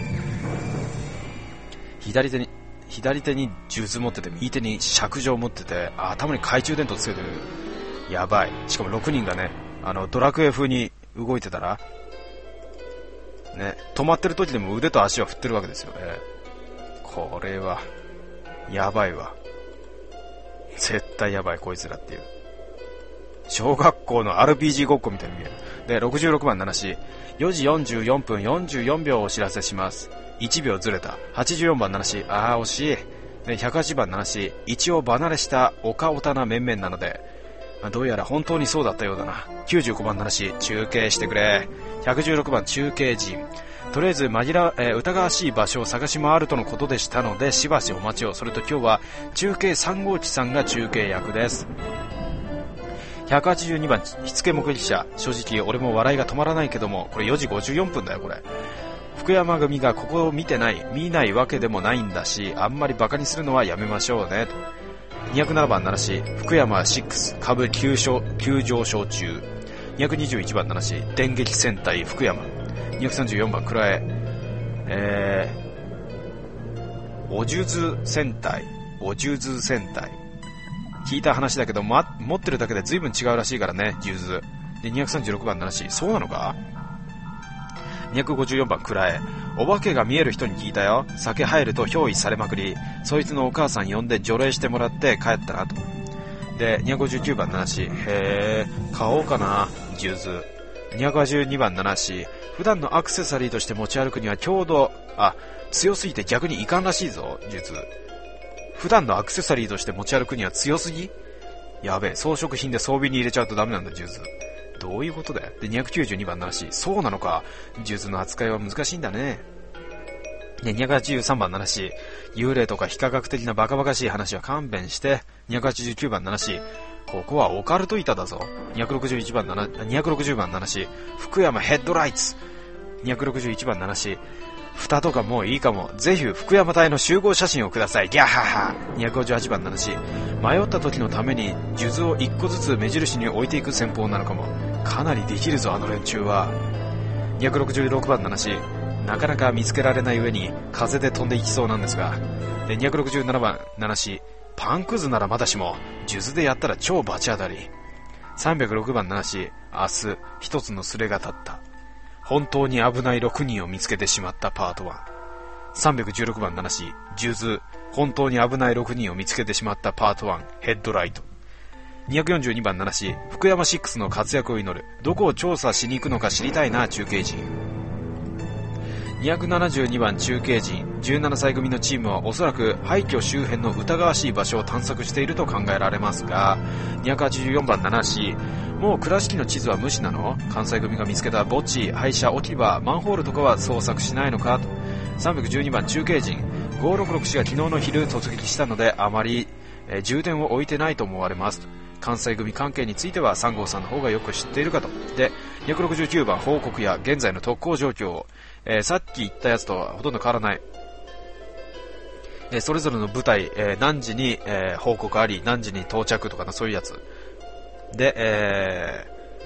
A: 左手に左手に術持ってて右手に尺状持ってて、あ、頭に懐中電灯つけてる。やばい。しかもろくにんがね、あのドラクエ風に動いてたらね、止まってる時でも腕と足は振ってるわけですよね。これはやばいわ。絶対やばいこいつらっていう。小学校の アールピージー ごっこみたいに見える。で、ろくじゅうろくばん七し、よじよんじゅうよんぷんよんじゅうよんびょうをお知らせします。いちびょうずれた。はちじゅうよんばん七し、あー惜しい。で、ひゃくはちばん七し、一応離れしたおかおたな面々なので、まあ、どうやら本当にそうだったようだな。きゅうじゅうごばん七し、中継してくれ。ひゃくじゅうろくばん中継陣。とりあえず紛ら、えー、疑わしい場所を探し回るとのことでしたので、しばしお待ちを。それと今日は中継さん号機さんが中継役です。ひゃくはちじゅうにばん火付け目撃者。正直俺も笑いが止まらないけども、これよじごじゅうよんぷんだよこれ。福山組がここを見てない見ないわけでもないんだし、あんまりバカにするのはやめましょうね。にひゃくななばん七し、福山ろく株急上昇中。にひゃくにじゅういちばん七し、電撃戦隊福山。にひゃくさんじゅうよんばんくらえ、えー、お数珠戦隊お数珠戦隊聞いた話だけど、ま、持ってるだけで随分違うらしいからね、数珠で。にひゃくさんじゅうろくばん七し、そうなのか。にひゃくごじゅうよんばんくらえ、お化けが見える人に聞いたよ。酒入ると憑依されまくり、そいつのお母さん呼んで除霊してもらって帰ったなと。で、にひゃくごじゅうきゅうばん七し、へー買おうかな数珠。にひゃくはちじゅうにばん七し、普段のアクセサリーとして持ち歩くにはちょうど、あ、強すぎて逆にいかんらしいぞ、術。普段のアクセサリーとして持ち歩くには強すぎ？やべえ、装飾品で装備に入れちゃうとダメなんだ、術。どういうことだよ。で、にひゃくきゅうじゅうにばん七し、そうなのか。術の扱いは難しいんだね。で、にひゃくはちじゅうさんばん七し、幽霊とか非科学的なバカバカしい話は勘弁して。にひゃくはちじゅうきゅうばん七し、ここはオカルト板だぞ。にひゃくろくじゅういちばん七、にひゃくろくじゅうばん七し、福山ヘッドライツ。にひゃくろくじゅういちばん七し、蓋とかもういいかも。ぜひ福山隊の集合写真をください。ギャッハハ。にひゃくごじゅうはちばん七し、迷った時のために数珠をいっこずつ目印に置いていく戦法なのかも。かなりできるぞあの連中は。にひゃくろくじゅうろくばん七し、なかなか見つけられない上に風で飛んでいきそうなんですが。で、にひゃくろくじゅうななばん七し、パンくずならまだしも数珠でやったら超バチ当たり。さんびゃくろくばん七し、明日一つのスレが立った。本当に危ないろくにんを見つけてしまったパートいち。さんびゃくじゅうろくばん七し、数珠、本当に危ないろくにんを見つけてしまったパートいち、ヘッドライト。にひゃくよんじゅうにばん七し、福山ろくの活躍を祈る。どこを調査しに行くのか知りたいな、中継陣。にひゃくななじゅうにばん中継陣、じゅうななさい組のチームはおそらく廃墟周辺の疑わしい場所を探索していると考えられますが、にひゃくはちじゅうよんばん七し、もう倉敷の地図は無視なの？関西組が見つけた墓地、廃車、置き場、マンホールとかは捜索しないのかと。さんびゃくじゅうにばん中継陣、ごろくろくしが昨日の昼突撃したのであまり、えー、重点を置いてないと思われます。関西組関係についてはさん号さんの方がよく知っているかと。で、にひゃくろくじゅうきゅうばん報告や現在の特攻状況を、えー、さっき言ったやつとはほとんど変わらない。えー、それぞれの部隊、えー、何時に、えー、報告あり、何時に到着とかな、そういうやつ。で、え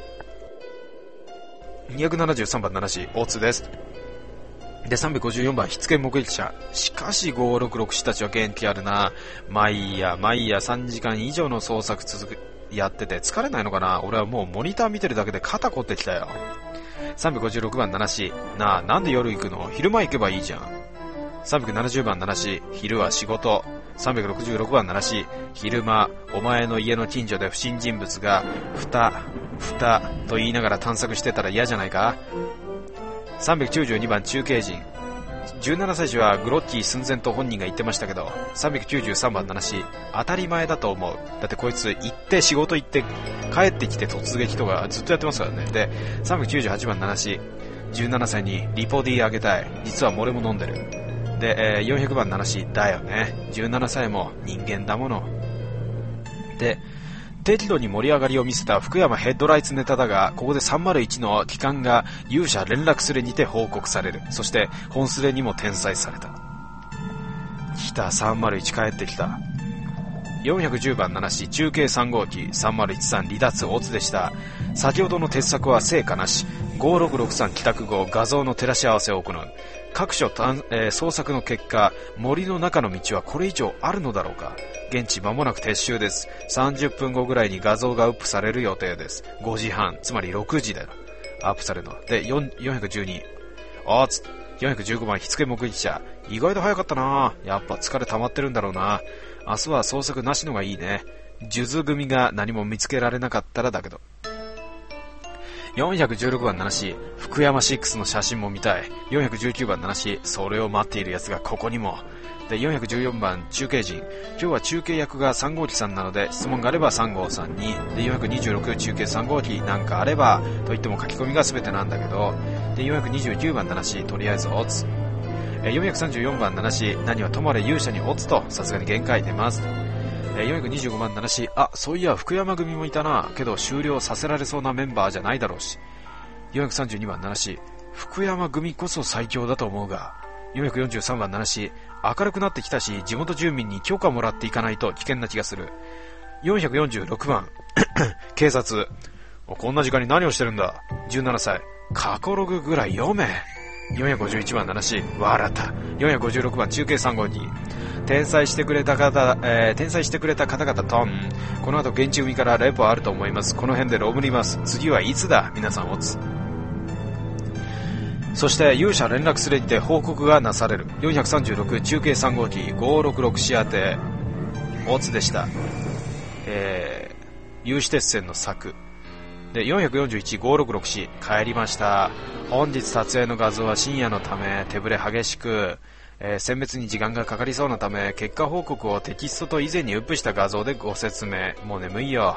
A: ー、にひゃくななじゅうさんばん七し、大津です。で、さんびゃくごじゅうよんばん火付け目撃者。しかしごろくろくしたちは元気あるな。毎夜毎夜さんじかん以上の捜索続くやってて疲れないのかな。俺はもうモニター見てるだけで肩凝ってきたよ。さんびゃくごじゅうろくばん七し、なあ、なんで夜行くの？昼間行けばいいじゃん。さんびゃくななじゅうばん七し、昼は仕事。さんびゃくろくじゅうろくばん七し、昼間、お前の家の近所で不審人物が、ふた、ふたと言いながら探索してたら嫌じゃないか。さんびゃくきゅうじゅうにばん中継陣、じゅうななさい児はグロッキー寸前と本人が言ってましたけど、さんびゃくきゅうじゅうさんばん七し、当たり前だと思う。だってこいつ行って仕事行って帰ってきて突撃とかずっとやってますからね。で、さんびゃくきゅうじゅうはちばん七し、じゅうななさいにリポ D あげたい。実は漏れも飲んでる。で、えー、よんひゃくばん七し、だよね。じゅうななさいも人間だもの。で、適度に盛り上がりを見せた福山ヘッドライツネタだが、ここでさんまるいちの機関が勇者連絡スレにて報告される。そして本スレにも転載された。来た、さんまるいち帰ってきた。よんひゃくじゅうばん七し、中継さん号機、さんまるいちさん離脱大津でした。先ほどの鉄策は成果なし。ごろくろくさん帰宅後、画像の照らし合わせを行う。各所、えー、捜索の結果、森の中の道はこれ以上あるのだろうか。現地間もなく撤収です。さんじゅっぷんごぐらいに画像がアップされる予定です。ごじはん、つまりろくじだよ。アップされるの。で、よんひゃくじゅうに。あーつ、 よんひゃくじゅうごばん火付け目撃者。意外と早かったな。やっぱ疲れ溜まってるんだろうな。明日は捜索なしのがいいね。数珠組が何も見つけられなかったらだけど。よんひゃくじゅうろくばん七し、福山ろくの写真も見たい。よんひゃくじゅうきゅうばん七し、それを待っている奴がここにも。で、よんひゃくじゅうよんばん中継陣。今日は中継役がさん号機さんなので、質問があればさん号さんに。で、よんひゃくにじゅうろく中継さん号機なんかあれば、と言っても書き込みが全てなんだけど。で、よんひゃくにじゅうきゅうばん七し、とりあえずオツ。よんひゃくさんじゅうよんばん七し、何はともあれ勇者にオツと、さすがに限界出ます。よんひゃくにじゅうごばん七し、あ、そういや福山組もいたな。けど終了させられそうなメンバーじゃないだろうし。よんひゃくさんじゅうにばん七し、福山組こそ最強だと思うが。よんひゃくよんじゅうさんばん七し、明るくなってきたし、地元住民に許可もらっていかないと危険な気がする。よんひゃくよんじゅうろくばん、警察。こんな時間に何をしてるんだ。じゅうななさい、過去ログぐらい読め。よんひゃくごじゅういちばん七し、笑った。よんひゃくごじゅうろくばん中継さん号機。転載してくれた方、えー、転載してくれた方々トン。この後現地組からレポあると思います。この辺でロブります。次はいつだ皆さんおつ。そして勇者連絡するにて報告がなされる。よんひゃくさんじゅうろく中継さん号機ごーろくろくし当てオツでした。えー、有刺鉄線の策で、よんひゃくよんじゅういち ごーろくろくし帰りました。本日撮影の画像は深夜のため手ぶれ激しく、えー、選別に時間がかかりそうなため結果報告をテキストと以前にウップした画像でご説明。もう眠いよ。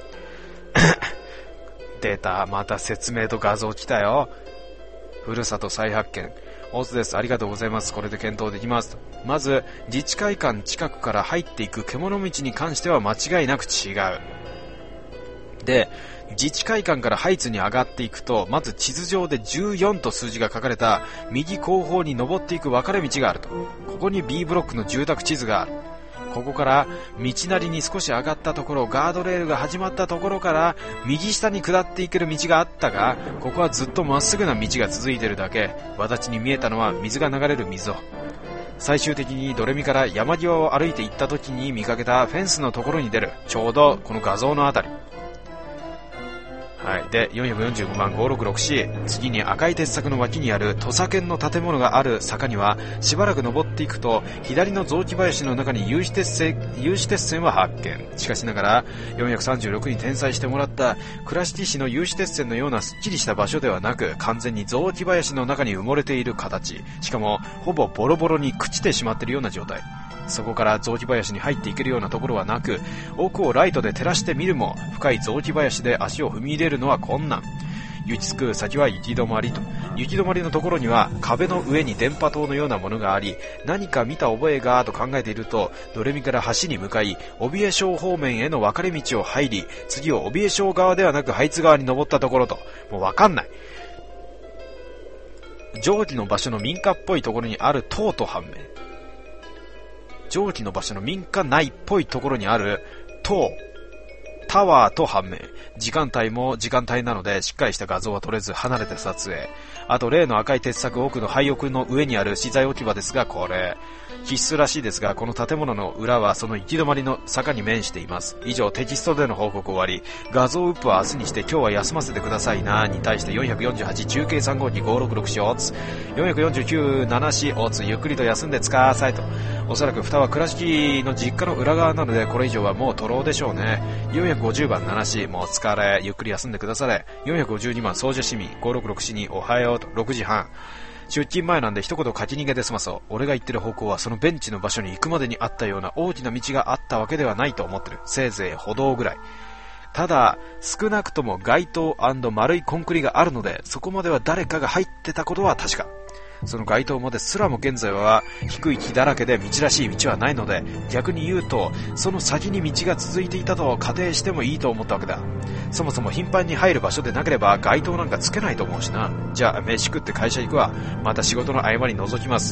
A: 出た、また説明と画像来たよ。ふるさと再発見。オツです。ありがとうございます。これで検討できます。まず自治会館近くから入っていく獣道に関しては間違いなく違う。で、自治会館からハイツに上がっていくと、まず地図上でじゅうよんと数字が書かれた右後方に登っていく分かれ道があると。ここに B ブロックの住宅地図がある。ここから道なりに少し上がったところ、ガードレールが始まったところから右下に下っていける道があったが、ここはずっとまっすぐな道が続いているだけ。私に見えたのは水が流れる溝。最終的にドレミから山際を歩いて行った時に見かけたフェンスのところに出る、ちょうどこの画像のあたり。はい。で、よんひゃくよんじゅうごばんごーろくろくし、次に赤い鉄柵の脇にある土佐県の建物がある坂には、しばらく登っていくと、左の雑木林の中に有刺鉄線、有刺鉄線は発見。しかしながら、よんひゃくさんじゅうろくに転載してもらった倉敷市の有刺鉄線のようなすっきりした場所ではなく、完全に雑木林の中に埋もれている形。しかも、ほぼボロボロに朽ちてしまっているような状態。そこから雑木林に入っていけるようなところはなく、奥をライトで照らしてみるも深い雑木林で足を踏み入れるのは困難。行き着く先は行き止まりと。行き止まりのところには壁の上に電波塔のようなものがあり、何か見た覚えがと考えていると、ドレミから橋に向かい帯江省方面への分かれ道を入り、次を帯江省側ではなくハイツ側に登ったところと。もう分かんない。定規の場所の民家っぽいところにある塔と判明。定規の場所の民家内っぽいところにある塔、タワーと判明。時間帯も時間帯なのでしっかりした画像は撮れず離れて撮影。あと例の赤い鉄柵奥の廃屋の上にある資材置き場ですが、これ必須らしいですが、この建物の裏はその行き止まりの坂に面しています。以上、テキストでの報告終わり。画像ウップは明日にして今日は休ませてくださいなに対してよんひゃくよんじゅうはち中継さん号機ごーろくろくしオツ、よんひゃくよんじゅうきゅうななしオツ、ゆっくりと休んでつかーさいと。おそらく蓋は倉敷の実家の裏側なのでこれ以上はもう取ろうでしょうね。よんひゃくごじゅうばんななし、もう疲れ、ゆっくり休んでくだされ。よんひゃくごじゅうにばん総社市民ごーろくろくしにおはようと。ろくじはん出勤前なんで一言書き逃げで済まそう。俺が言ってる方向はそのベンチの場所に行くまでにあったような大きな道があったわけではないと思ってる。せいぜい歩道ぐらい。ただ少なくとも街灯&丸いコンクリがあるので、そこまでは誰かが入ってたことは確か。その街灯まですらも現在は低い木だらけで道らしい道はないので、逆に言うとその先に道が続いていたと仮定してもいいと思ったわけだ。そもそも頻繁に入る場所でなければ街灯なんかつけないと思うしな。じゃあ飯食って会社行くわ。また仕事の合間に覗きます。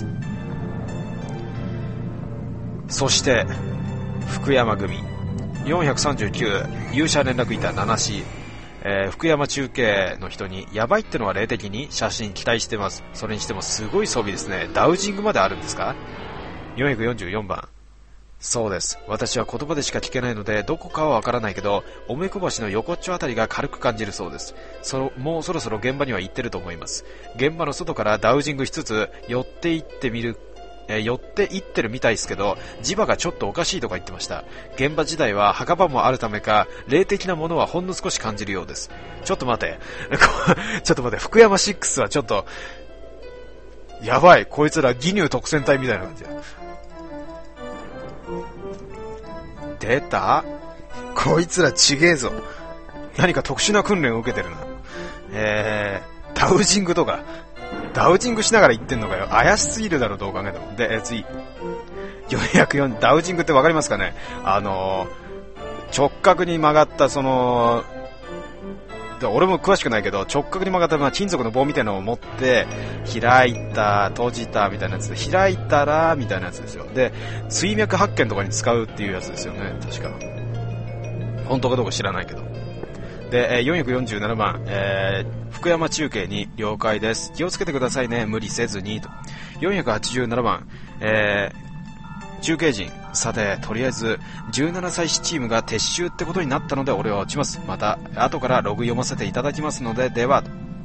A: そして福山組よんひゃくさんじゅうきゅう勇者連絡板ななし、えー、福山中継の人にやばいってのは霊的に写真期待してます。それにしてもすごい装備ですね。ダウジングまであるんですか。よんひゃくよんじゅうよんばんそうです。私は言葉でしか聞けないので、どこかはわからないけど、おめこ橋の横っちょあたりが軽く感じるそうです。その、もうそろそろ現場には行ってると思います。現場の外からダウジングしつつ、寄って行ってみる、えー、寄って行ってるみたいですけど、磁場がちょっとおかしいとか言ってました。現場自体は墓場もあるためか、霊的なものはほんの少し感じるようです。ちょっと待て。ちょっと待て。福山シックスはちょっと、やばい。こいつら義乳特戦隊みたいな感じだ。出た？こいつらちげえぞ。何か特殊な訓練を受けてるな。えー、ダウジングとか。ダウジングしながら言ってんのかよ。怪しすぎるだろ、どう考えても。で、えー、次。よんひゃくよん、ダウジングってわかりますかね？あのー、直角に曲がった、その、俺も詳しくないけど、直角に曲がった金属の棒みたいなのを持って、開いた、閉じたみたいなやつで、開いたら、みたいなやつですよ。で、水脈発見とかに使うっていうやつですよね、確か。本当かどうか知らないけど。で、よんひゃくよんじゅうななばん、えー、福山中継に了解です。気をつけてくださいね、無理せずに、と。よんひゃくはちじゅうななばん、えー、中継陣、さて、とりあえずじゅうななさいしチームが撤収ってことになったので俺は落ちます。また後からログ読ませていただきますので、では。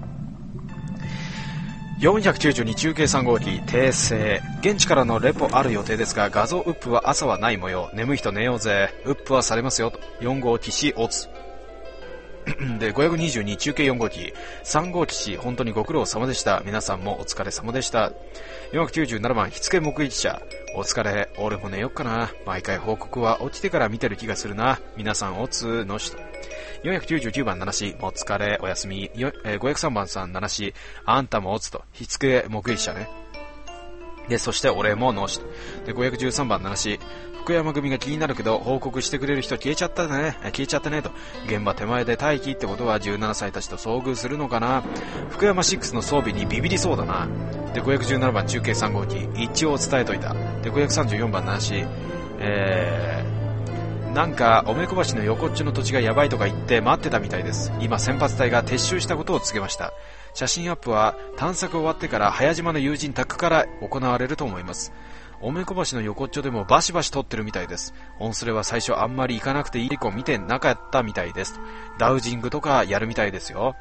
A: よんひゃくきゅうじゅうに中継さん号機訂正。現地からのレポある予定ですが、画像ウップは朝はない模様。眠い人寝ようぜ。ウップはされますよと。よん号機しオツで、ごひゃくにじゅうに中継よん号機さん号機し、本当にご苦労様でした。皆さんもお疲れ様でした。よんひゃくきゅうじゅうななばん、火付け目撃者。お疲れ、俺も寝よっかな。毎回報告は起きてから見てる気がするな。皆さんおつのしと。よんひゃくきゅうじゅうきゅうばん、ななし、お疲れ、おやすみ。よえー、ごひゃくさんばんさん、ななし、あんたもおつと。火付け目撃者ね。で、そして俺ものしと。で、ごひゃくじゅうさんばん、ななし、福山組が気になるけど報告してくれる人消えちゃったね。消えちゃったねと。現場手前で待機ってことはじゅうななさいたちと遭遇するのかな。福山シックスの装備にビビりそうだな。で、ごひゃくじゅうななばん中継さん号機一応伝えといた。で、ごひゃくさんじゅうよんばんななし、えー、なんかおめこ橋の横っちょの土地がやばいとか言って待ってたみたいです。今先発隊が撤収したことを告げました。写真アップは探索終わってから早島の友人宅から行われると思います。おめこ橋の横っちょでもバシバシ撮ってるみたいです。オンスレは最初あんまり行かなくていい子見てなかったみたいです。ダウジングとかやるみたいですよ。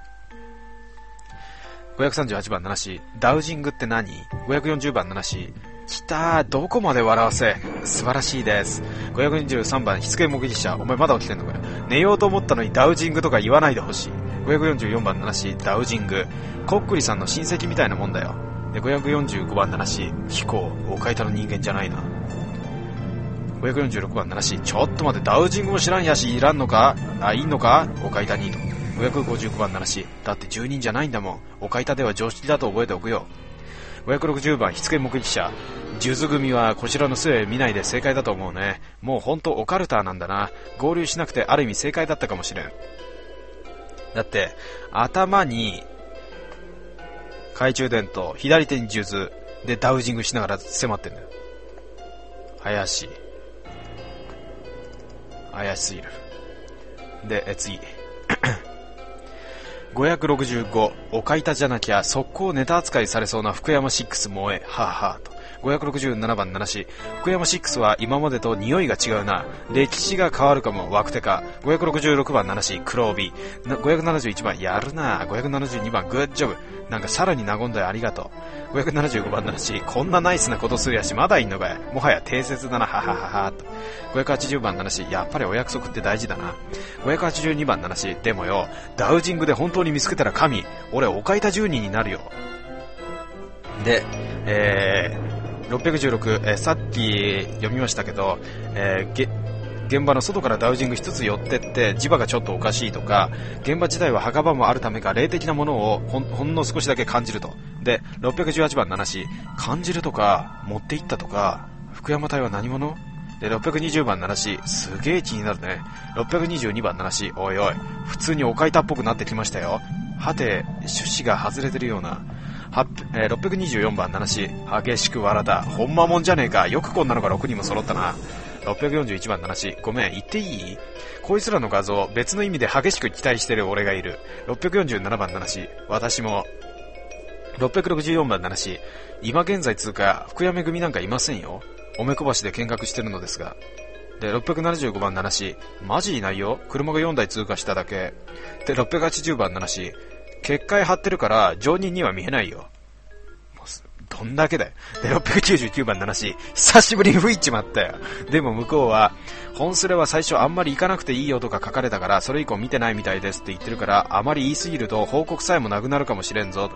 A: ごひゃくさんじゅうはちばんななし、ダウジングって何？ ごひゃくよんじゅうばんななし、きたー、どこまで笑わせ。素晴らしいです。ごひゃくにじゅうさんばん、火付け目撃者。お前まだ起きてんのかよ。寝ようと思ったのにダウジングとか言わないでほしい。ごひゃくよんじゅうよんばんななし、ダウジング。コックリさんの親戚みたいなもんだよ。で、ごひゃくよんじゅうごばんななし、飛行、おかいたの人間じゃないな。ごひゃくよんじゅうろくばんななし、ちょっと待って、ダウジングも知らんやし、いらんのか？あ、いいのか？おかいたにと。ごひゃくごじゅうごばんななし、だって住人じゃないんだもん。おかいたでは常識だと覚えておくよ。ごひゃくろくじゅうばん、火付け目撃者。数珠組はこちらの末見ないで正解だと思うね。もうほんとオカルターなんだな。合流しなくてある意味正解だったかもしれん。だって、頭に、懐中電灯、左手に数珠でダウジングしながら迫ってんだよ。怪しい。怪しすぎる。で、え次。ごひゃくろくじゅうご、おかいたじゃなきゃ速攻ネタ扱いされそうな福山シックス萌え、はぁ、あ、はぁと。ごひゃくろくじゅうななばんななし、福山シックスは今までと匂いが違うな。歴史が変わるかも、ワクテカ。ごひゃくろくじゅうろくばんななし、黒帯。ごひゃくななじゅういちばん、やるな。ごひゃくななじゅうにばん、グッジョブ。なんかさらに和んでありがとう。ごひゃくななじゅうごばんななし、こんなナイスなことするやし、まだいんのかい。もはや定説だな、ははははと。ごひゃくはちじゅうばんななし、やっぱりお約束って大事だな。ごひゃくはちじゅうにばんななし、でもよ、ダウジングで本当に見つけたら神、俺おかいたじゅうにんになるよ。で、えー、ろっぴゃくじゅうろく、えー、さっき読みましたけど、えー、げ現場の外からダウジング一つ寄ってって磁場がちょっとおかしいとか、現場自体は墓場もあるためか霊的なものをほん、ほんの少しだけ感じると。で、ろっぴゃくじゅうはちばんななし、感じるとか持っていったとか、福山隊は何者で、ろっぴゃくにじゅうばんななし、すげえ気になるね。ろっぴゃくにじゅうにばんななし、おいおい、普通におかいたっぽくなってきましたよ。はて、趣旨が外れてるような。はえー、ろっぴゃくにじゅうよんばんななし、激しく笑った。ほんまもんじゃねえか。よくこんなのがろくにんも揃ったな。ろっぴゃくよんじゅういちばんななし、ごめん、言っていい？こいつらの画像、別の意味で激しく期待してる俺がいる。ろっぴゃくよんじゅうななばんななし、私も。ろっぴゃくろくじゅうよんばんななし、今現在つうか、福山組なんかいませんよ。 おめこばしで見学してるのですが。で、ろっぴゃくななじゅうごばんななし、マジいないよ。車がよんだい通過しただけ。で、ろっぴゃくはちじゅうばんななし、結界張ってるから常人には見えないよ。もうどんだけだよ。で、ろっぴゃくきゅうじゅうきゅうばんななし、久しぶりに吹いちまったよ。でも向こうは、本スレは最初あんまり行かなくていいよとか書かれたから、それ以降見てないみたいですって言ってるから、あまり言いすぎると報告さえもなくなるかもしれんぞ。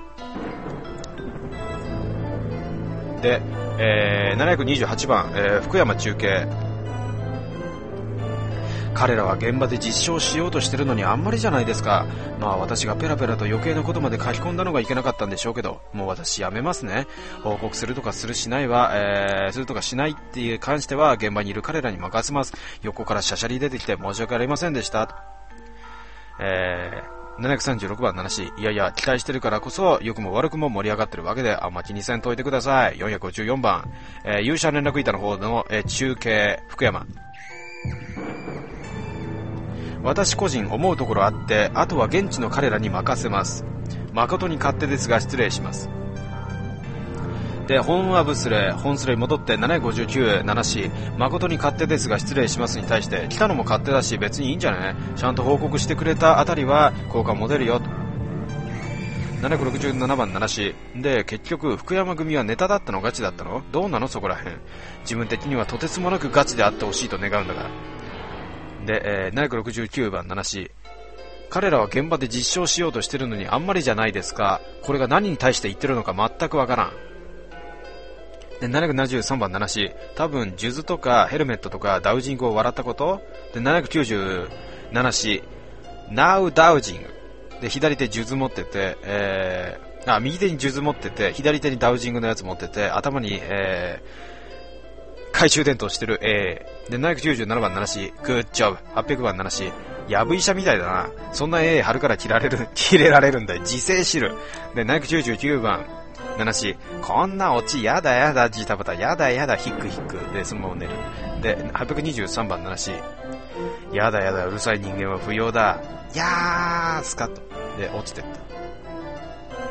A: で、えー、ななひゃくにじゅうはちばん、えー、福山中継。彼らは現場で実証しようとしてるのにあんまりじゃないですか。まあ私がペラペラと余計なことまで書き込んだのがいけなかったんでしょうけど、もう私やめますね。報告するとかするしないは、えー、するとかしないっていう関しては現場にいる彼らに任せます。横からシャシャリ出てきて申し訳ありませんでした。えー、ななひゃくさんじゅうろくばんななし、いやいや期待してるからこそ良くも悪くも盛り上がってるわけで、あんま気にせんといてください。よんひゃくごじゅうよんばん、えー、勇者連絡板の方の、えー、中継福山。私個人思うところあって、あとは現地の彼らに任せます。誠に勝手ですが失礼します。で、本はブスレ、本スレに戻ってななひゃくごじゅうきゅう、ななし、誠に勝手ですが失礼しますに対して、来たのも勝手だし別にいいんじゃね？ちゃんと報告してくれたあたりは効果も出るよ。ななひゃくろくじゅうななばんななし、で、結局福山組はネタだったのガチだったの？どうなのそこらへん。自分的にはとてつもなくガチであってほしいと願うんだから。で、えー、ななひゃくろくじゅうきゅうばんななし、彼らは現場で実証しようとしてるのにあんまりじゃないですか。これが何に対して言ってるのか全くわからん。で、ななひゃくななじゅうさんばんななし、多分ジュズとかヘルメットとかダウジングを笑ったこと。で、ななひゃくきゅうじゅうななし、Now ダウジングで、左手ジュズ持ってて、えー、あ、右手にジュズ持ってて、左手にダウジングのやつ持ってて、頭に、えー懐中電灯してる A で、ななひゃくきゅうじゅうななばんななし、グッジョブ。はっぴゃくばんななし、やぶ医者みたいだな。そんな A 貼るから切られる切れられるんだよ。自制しる。で、ななひゃくきゅうじゅうきゅうばんななし、こんなオチやだやだ、ジタバタやだやだ、ヒックヒックでそのまま寝る。で、はっぴゃくにじゅうさんばんななし、やだやだ、うるさい人間は不要だ、やースカッとで落ちてった。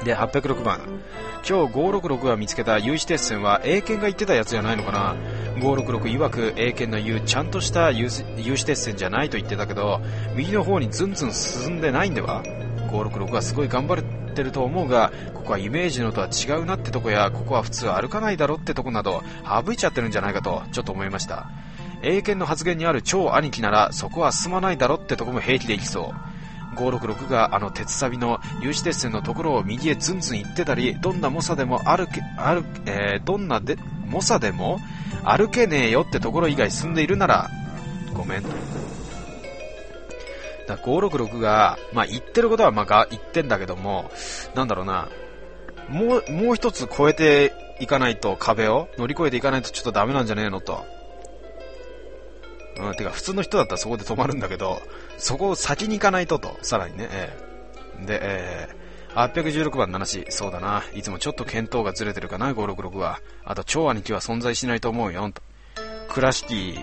A: で、はっぴゃくろくばん、今日ごーろくろくが見つけた有刺鉄線は英検が言ってたやつじゃないのかな。ごーろくろく曰く英検の言うちゃんとした有刺鉄線じゃないと言ってたけど、右の方にズンズン進んでないんでは。ごーろくろくはすごい頑張ってると思うが、ここはイメージのとは違うなってとこや、ここは普通歩かないだろってとこなど省いちゃってるんじゃないかとちょっと思いました。英検の発言にある超兄貴ならそこは進まないだろってとこも平気で行きそう。ごーろくろくがあの鉄サビの有刺鉄線のところを右へズンズン行ってたり、どんな猛者でも歩け、歩えー、どんなで猛者でも歩けねえよってところ以外進んでいるならごめんと。だごーろくろくがまあ言ってることはまあ言ってんだけども、なんだろうな、もうもう一つ超えていかないと、壁を乗り越えていかないとちょっとダメなんじゃねえのと。うん、てか普通の人だったらそこで止まるんだけど、そこを先に行かないとと、さらにね、えー、で、えー、はっぴゃくじゅうろくばんななし、そうだな、いつもちょっと見当がずれてるかな、ごーろくろくは。あと超兄貴は存在しないと思うよと。倉敷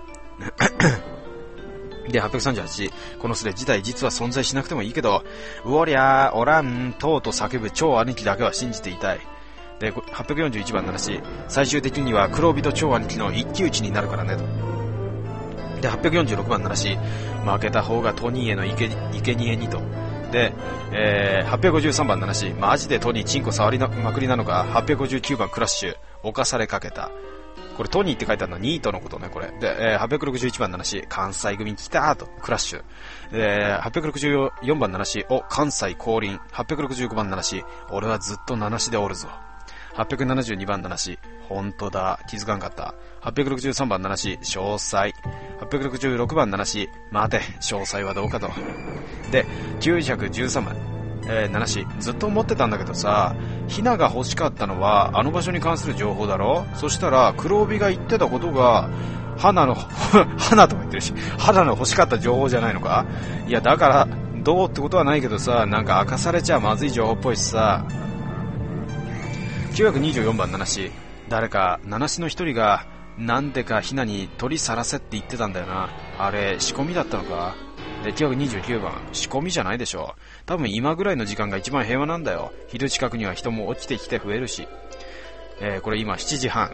A: で、はっぴゃくさんじゅうはち、このスレ自体実は存在しなくてもいいけど、うおりゃーおらんとうと叫ぶ超兄貴だけは信じていたい。で、はっぴゃくよんじゅういちばんななし、最終的には黒帯と超兄貴の一騎打ちになるからねと。で、はっぴゃくよんじゅうろくばんななし、負けた方がトニーへの生贄にと。で、えー、はっぴゃくごじゅうさんばんななし、マジでトニーチンコ触りなまくりなのか。はっぴゃくごじゅうきゅうばんクラッシュ、侵されかけた。これトニーって書いてあるのはニートのことね、これ。で、えー、はっぴゃくろくじゅういちばんななし、関西組来たーと、クラッシュ。で、はっぴゃくろくじゅうよんばんななし、お、関西降臨。はっぴゃくろくじゅうごばんななし、俺はずっとななしでおるぞ。はっぴゃくななじゅうにばんななし、ほんとだ、気づかんかった。はっぴゃくろくじゅうさんばんななし、詳細。はっぴゃくろくじゅうろくばんななし、待て、詳細はどうかと。で、きゅうひゃくじゅうさんばん、えー、ななし、ずっと思ってたんだけどさ、ヒナが欲しかったのはあの場所に関する情報だろ。そしたら黒帯が言ってたことが花の花とか言ってるし、花の欲しかった情報じゃないのか。いやだからどうってことはないけどさ、なんか明かされちゃまずい情報っぽいしさ。きゅうひゃくにじゅうよんばんななし、誰かななしの一人がなんでかヒナに鳥さらせって言ってたんだよな。あれ仕込みだったのか。で、きゅうひゃくにじゅうきゅうばん、仕込みじゃないでしょ。多分今ぐらいの時間が一番平和なんだよ。昼近くには人も落ちてきて増えるし。えー、これ今しちじはん。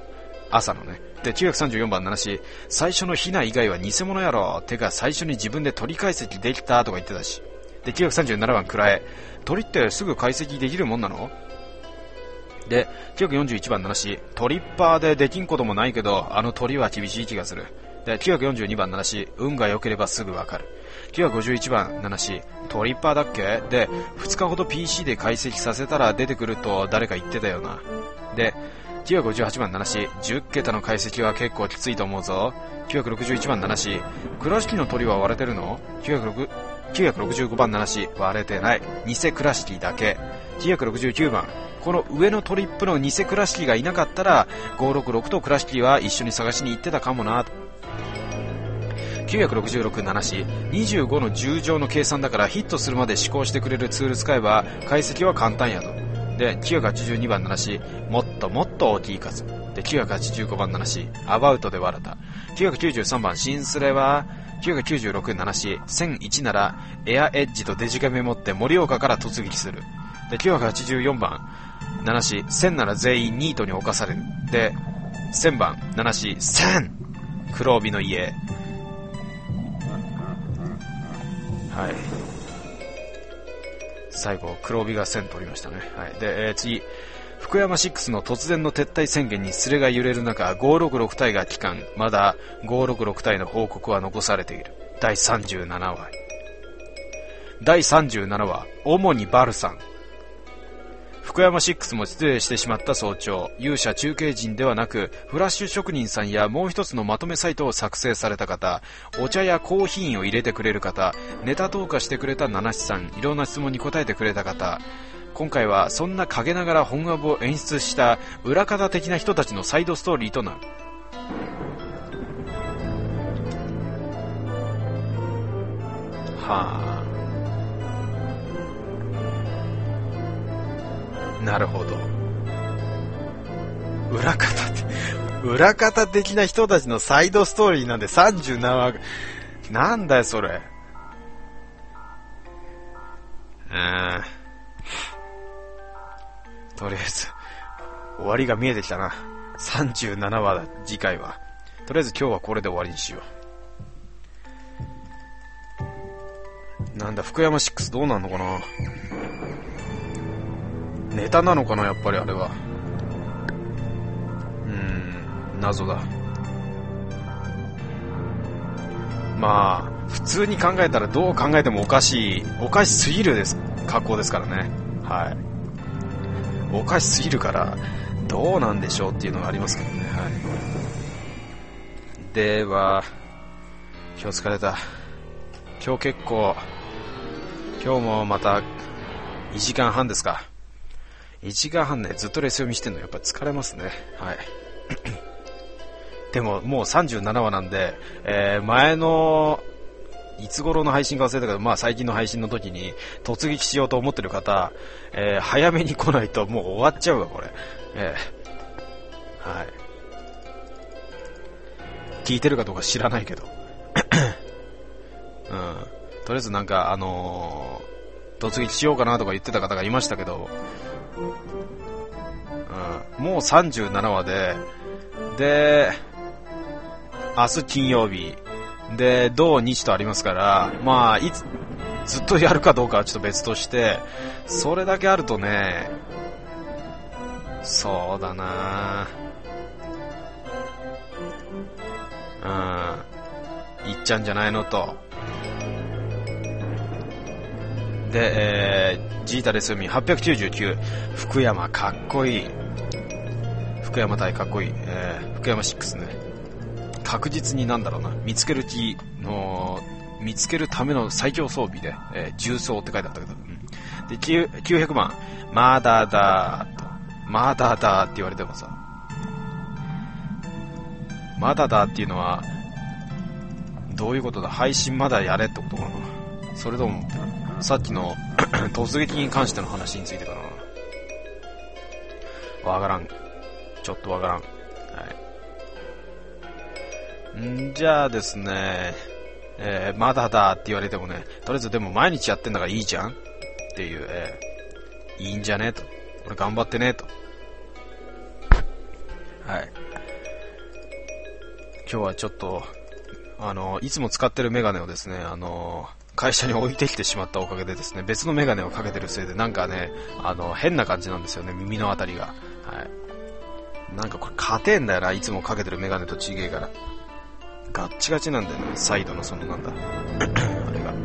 A: 朝のね。で、きゅうひゃくさんじゅうよんばんななし、最初のヒナ以外は偽物やろ。てか最初に自分で鳥解析できたとか言ってたし。で、きゅうひゃくさんじゅうななばんくらえ、鳥ってすぐ解析できるもんなの？で、きゅうひゃくよんじゅういちばんななし、トリッパーでできんこともないけど、あの鳥は厳しい気がする。で、きゅうひゃくよんじゅうにばんななし、運が良ければすぐわかる。きゅうひゃくごじゅういちばんななし、トリッパーだっけ？で、ふつかほど ピーシー で解析させたら出てくると誰か言ってたよな。で、きゅうひゃくごじゅうはちばんななし、じゅっけたの解析は結構きついと思うぞ。きゅうひゃくろくじゅういちばんななし、倉敷の鳥は割れてるの？ きゅうひゃくろくじゅうごばんななし、割れてない。偽倉敷だけ。きゅうひゃくろくじゅうきゅうばん、この上のトリップの偽倉敷がいなかったら、ごひゃくろくじゅうろくと倉敷は一緒に探しに行ってたかもな。きゅうひゃくろくじゅうろくななし、にじゅうごのじゅう乗の計算だからヒットするまで思考してくれるツール使えば解析は簡単やと。で、きゅうひゃくはちじゅうにばんななし、もっともっと大きい数。で、きゅうひゃくはちじゅうごばんななし、アバウトで割れた。きゅうひゃくきゅうじゅうさんばん、シンスレは、きゅうひゃくきゅうじゅうろくななし、せんいちならエアエッジとデジカメ持って盛岡から突撃する。で、きゅうひゃくはちじゅうよんばんななし、せんなら全員ニートに侵される。で、せんばんななし、せん黒帯の家。はい。最後、黒帯がせん取りましたね。はい。で、えー、次。福山ろくの突然の撤退宣言にスレが揺れる中、ごひゃくろくじゅうろく隊が帰還。まだごひゃくろくじゅうろく隊の報告は残されている。だいさんじゅうななわ。だいさんじゅうななわ、主にバルさん。福山ろくも失礼してしまった早朝、勇者中継陣ではなくフラッシュ職人さんやもう一つのまとめサイトを作成された方、お茶やコーヒーを入れてくれる方、ネタ投下してくれた七七さん、いろんな質問に答えてくれた方、今回はそんな陰ながら本アブを演出した裏方的な人たちのサイドストーリーとなる。はあ、なるほど。裏方って裏方的な人たちのサイドストーリーなんでさんじゅうななわ、なんだよそれ。うーん、とりあえず終わりが見えてきたな。さんじゅうななわだ、次回は。とりあえず今日はこれで終わりにしよう。なんだ、福山ろくどうなんのかな。ネタなのかな、やっぱりあれは。うーん、謎だ。まあ普通に考えたらどう考えてもおかしい、おかしすぎるです格好ですからね。はい、おかしすぎるからどうなんでしょうっていうのがありますけどね。はい。では、今日疲れた。今日結構、今日もまたいちじかんはんですか。いちじかんはんね、ずっとレース読みしてんのやっぱ疲れますね。はい。でももうさんじゅうななわなんで、えー、前のいつ頃の配信か忘れたけど、まあ最近の配信の時に突撃しようと思ってる方、えー、早めに来ないともう終わっちゃうわこれ。えー、はい。聞いてるかどうか知らないけど、うん、とりあえずなんかあのー、突撃しようかなとか言ってた方がいましたけど、うん、もうさんじゅうななわで、で明日金曜日で土日とありますから、まあいつずっとやるかどうかはちょっと別として、それだけあるとね、そうだな、うん、いっちゃうんじゃないのと。で、えー、ジータレス読みはっぴゃくきゅうじゅうきゅう、福山かっこいい。福山隊かっこいい。えー、福山ろくね。確実になんだろうな、見つける気の、見つけるための最強装備で、えー、重装って書いてあったけど、うん、で、きゅうひゃくばん、まだだーと、まだだーって言われてもさ、まだだっていうのは、どういうことだ、配信まだやれってことかな。それとも、さっきの突撃に関しての話についてかな。わからん。ちょっとわからん。はい。んじゃあですね、えー、まだだって言われてもね、とりあえずでも毎日やってんだからいいじゃんっていう、えー、いいんじゃねと。俺頑張ってねと。はい。 今日はちょっと、あの、いつも使ってるメガネをですね、あの、会社に置いてきてしまったおかげでですね、別のメガネをかけてるせいで、なんかね、あの、変な感じなんですよね、耳のあたりが。はい。なんかこれ、硬えんだよな、いつもかけてるメガネと違えから。ガッチガチなんだよね、サイドのそのなんだ。あれが。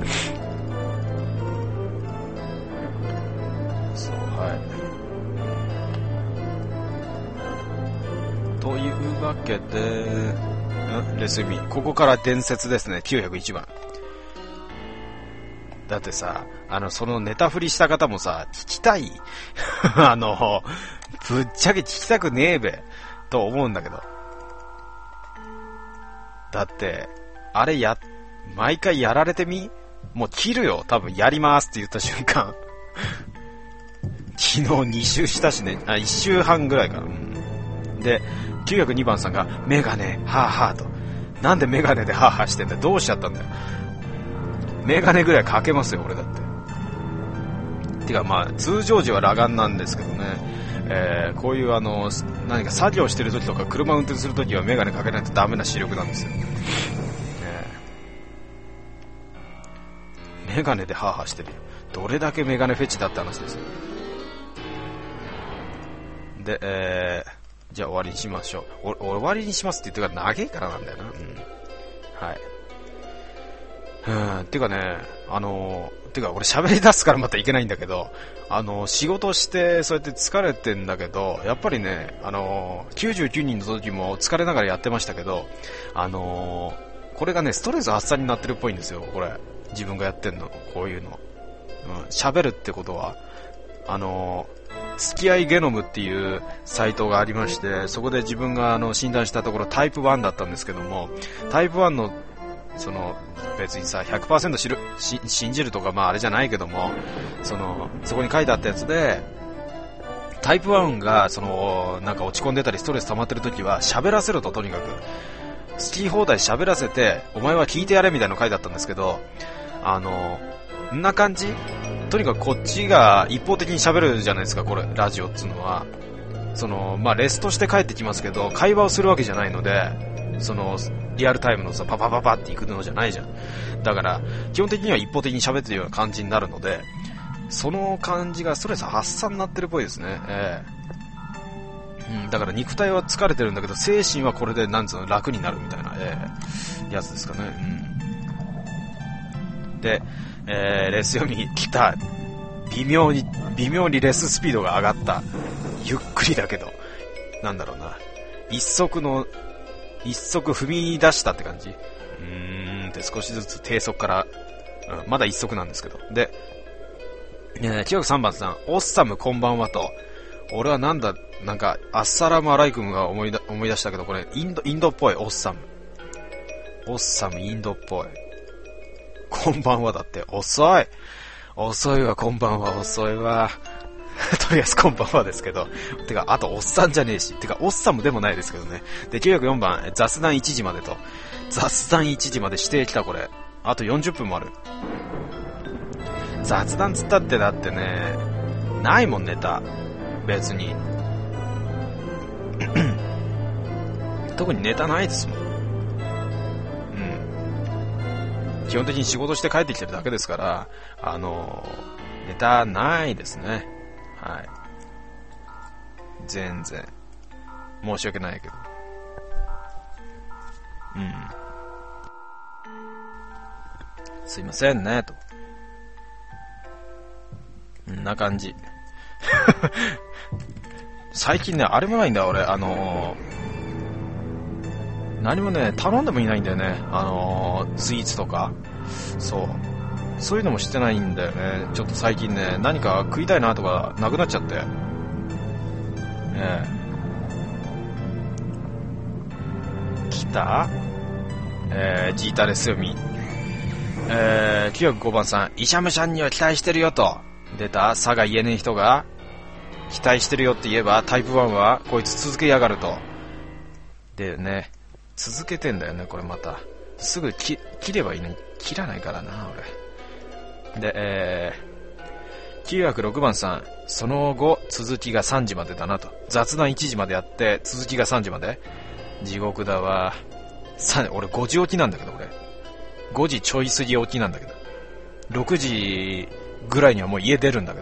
A: そう、はい。というわけで、レスミ、ここから伝説ですね、きゅうひゃくいちばん。だってさ、あの、そのネタ振りした方もさ、聞きたいあの、ぶっちゃけ聞きたくねえべ、と思うんだけど。だって、あれや、毎回やられてみ？もう切るよ、多分やりますって言った瞬間。昨日に周したしね、あ、いっ周半ぐらいかな。うん、で、きゅうひゃくにばんさんが、メガネ、はぁはぁと。なんでメガネでハーハーしてんだよ。どうしちゃったんだよ。メガネぐらいかけますよ、俺だって。てかまあ、通常時は裸眼なんですけどね。えー、こういうあの、何か作業してる時とか車運転する時はメガネかけないとダメな視力なんですよ。ね、メガネでハーハーしてるよ。どれだけメガネフェチだって話ですよ。で、えー、じゃあ終わりにしましょう。お終わりにしますって言ってから長いからなんだよな。うん。はい。うん、てかね、あのー、てか俺喋り出すからまたいけないんだけど、あのー、仕事してそうやって疲れてんだけど、やっぱりね、あのー、きゅうじゅうきゅうにんの時も疲れながらやってましたけど、あのー、これがね、ストレス発散になってるっぽいんですよ、これ。自分がやってんの、こういうの。うん、喋るってことは、あのー、付き合いゲノムっていうサイトがありまして、そこで自分があの診断したところタイプワンだったんですけども、タイプワンのその別にさ ひゃくパーセント 知るし信じるとかまああれじゃないけども、そのそこに書いてあったやつで、タイプワンがそのなんか落ち込んでたりストレス溜まってる時は喋らせろと、とにかく好き放題喋らせてお前は聞いてやれみたいなの書いてあったんですけど、あのんな感じ。とにかくこっちが一方的に喋るじゃないですか、これラジオっつうのは。そのまあレスとして帰ってきますけど、会話をするわけじゃないので、そのリアルタイムのさパパパパっていくのじゃないじゃん。だから基本的には一方的に喋ってるような感じになるので、その感じがストレス発散になってるっぽいですね。えーうん、だから肉体は疲れてるんだけど精神はこれでなんつうの楽になるみたいな、えー、やつですかね。うん、で、えー、レス読み来た。微妙に微妙にレススピードが上がった。ゆっくりだけどなんだろうな、一足の一足踏み出したって感じ。うーんって少しずつ低速から、うん、まだ一足なんですけど。で、えー、きゅうひゃくさんばんさん、オッサムこんばんはと。俺はなんだ、なんかアッサラムアライクムが思いだ思い出したけど、これインドインドっぽい。オッサムオッサムインドっぽい。こんばんはだって。遅い遅いわ、こんばんは遅いわとりあえずこんばんはですけど、てかあとおっさんじゃねえし、てかおっさんもでもないですけどね。できゅうひゃくよんばん、雑談いちじまでと。雑談いちじまで指定来た。これあとよんじゅっぷんもある。雑談つったってだってね、ないもんネタ別に特にネタないですもん。うん、基本的に仕事して帰ってきてるだけですから、あのネタないですね。はい。全然。申し訳ないけど。うん。すいませんね、と。んな感じ。最近ね、あれもないんだよ、俺。あのー、何もね、頼んでもいないんだよね。あのー、スイーツとか。そう。そういうのもしてないんだよね。ちょっと最近ね、何か食いたいなとかなくなっちゃって。ねえ。来た？えー、ジータレス読み。えー、きゅうひゃくごばんさん、イシャムシャンには期待してるよと。出た？さが言えねえ人が期待してるよって言えば、タイプワンはこいつ続けやがると。でね、続けてんだよね、これまた。すぐ切ればいいのに切らないからな、俺。で、えー、きゅうひゃくろくばんさん、その後続きがさんじまでだなと。雑談いちじまでやって続きがさんじまで。地獄だわ。 さ、俺ごじ起きなんだけど、俺。ごじちょい過ぎ起きなんだけど。ろくじぐらいにはもう家出るんだけ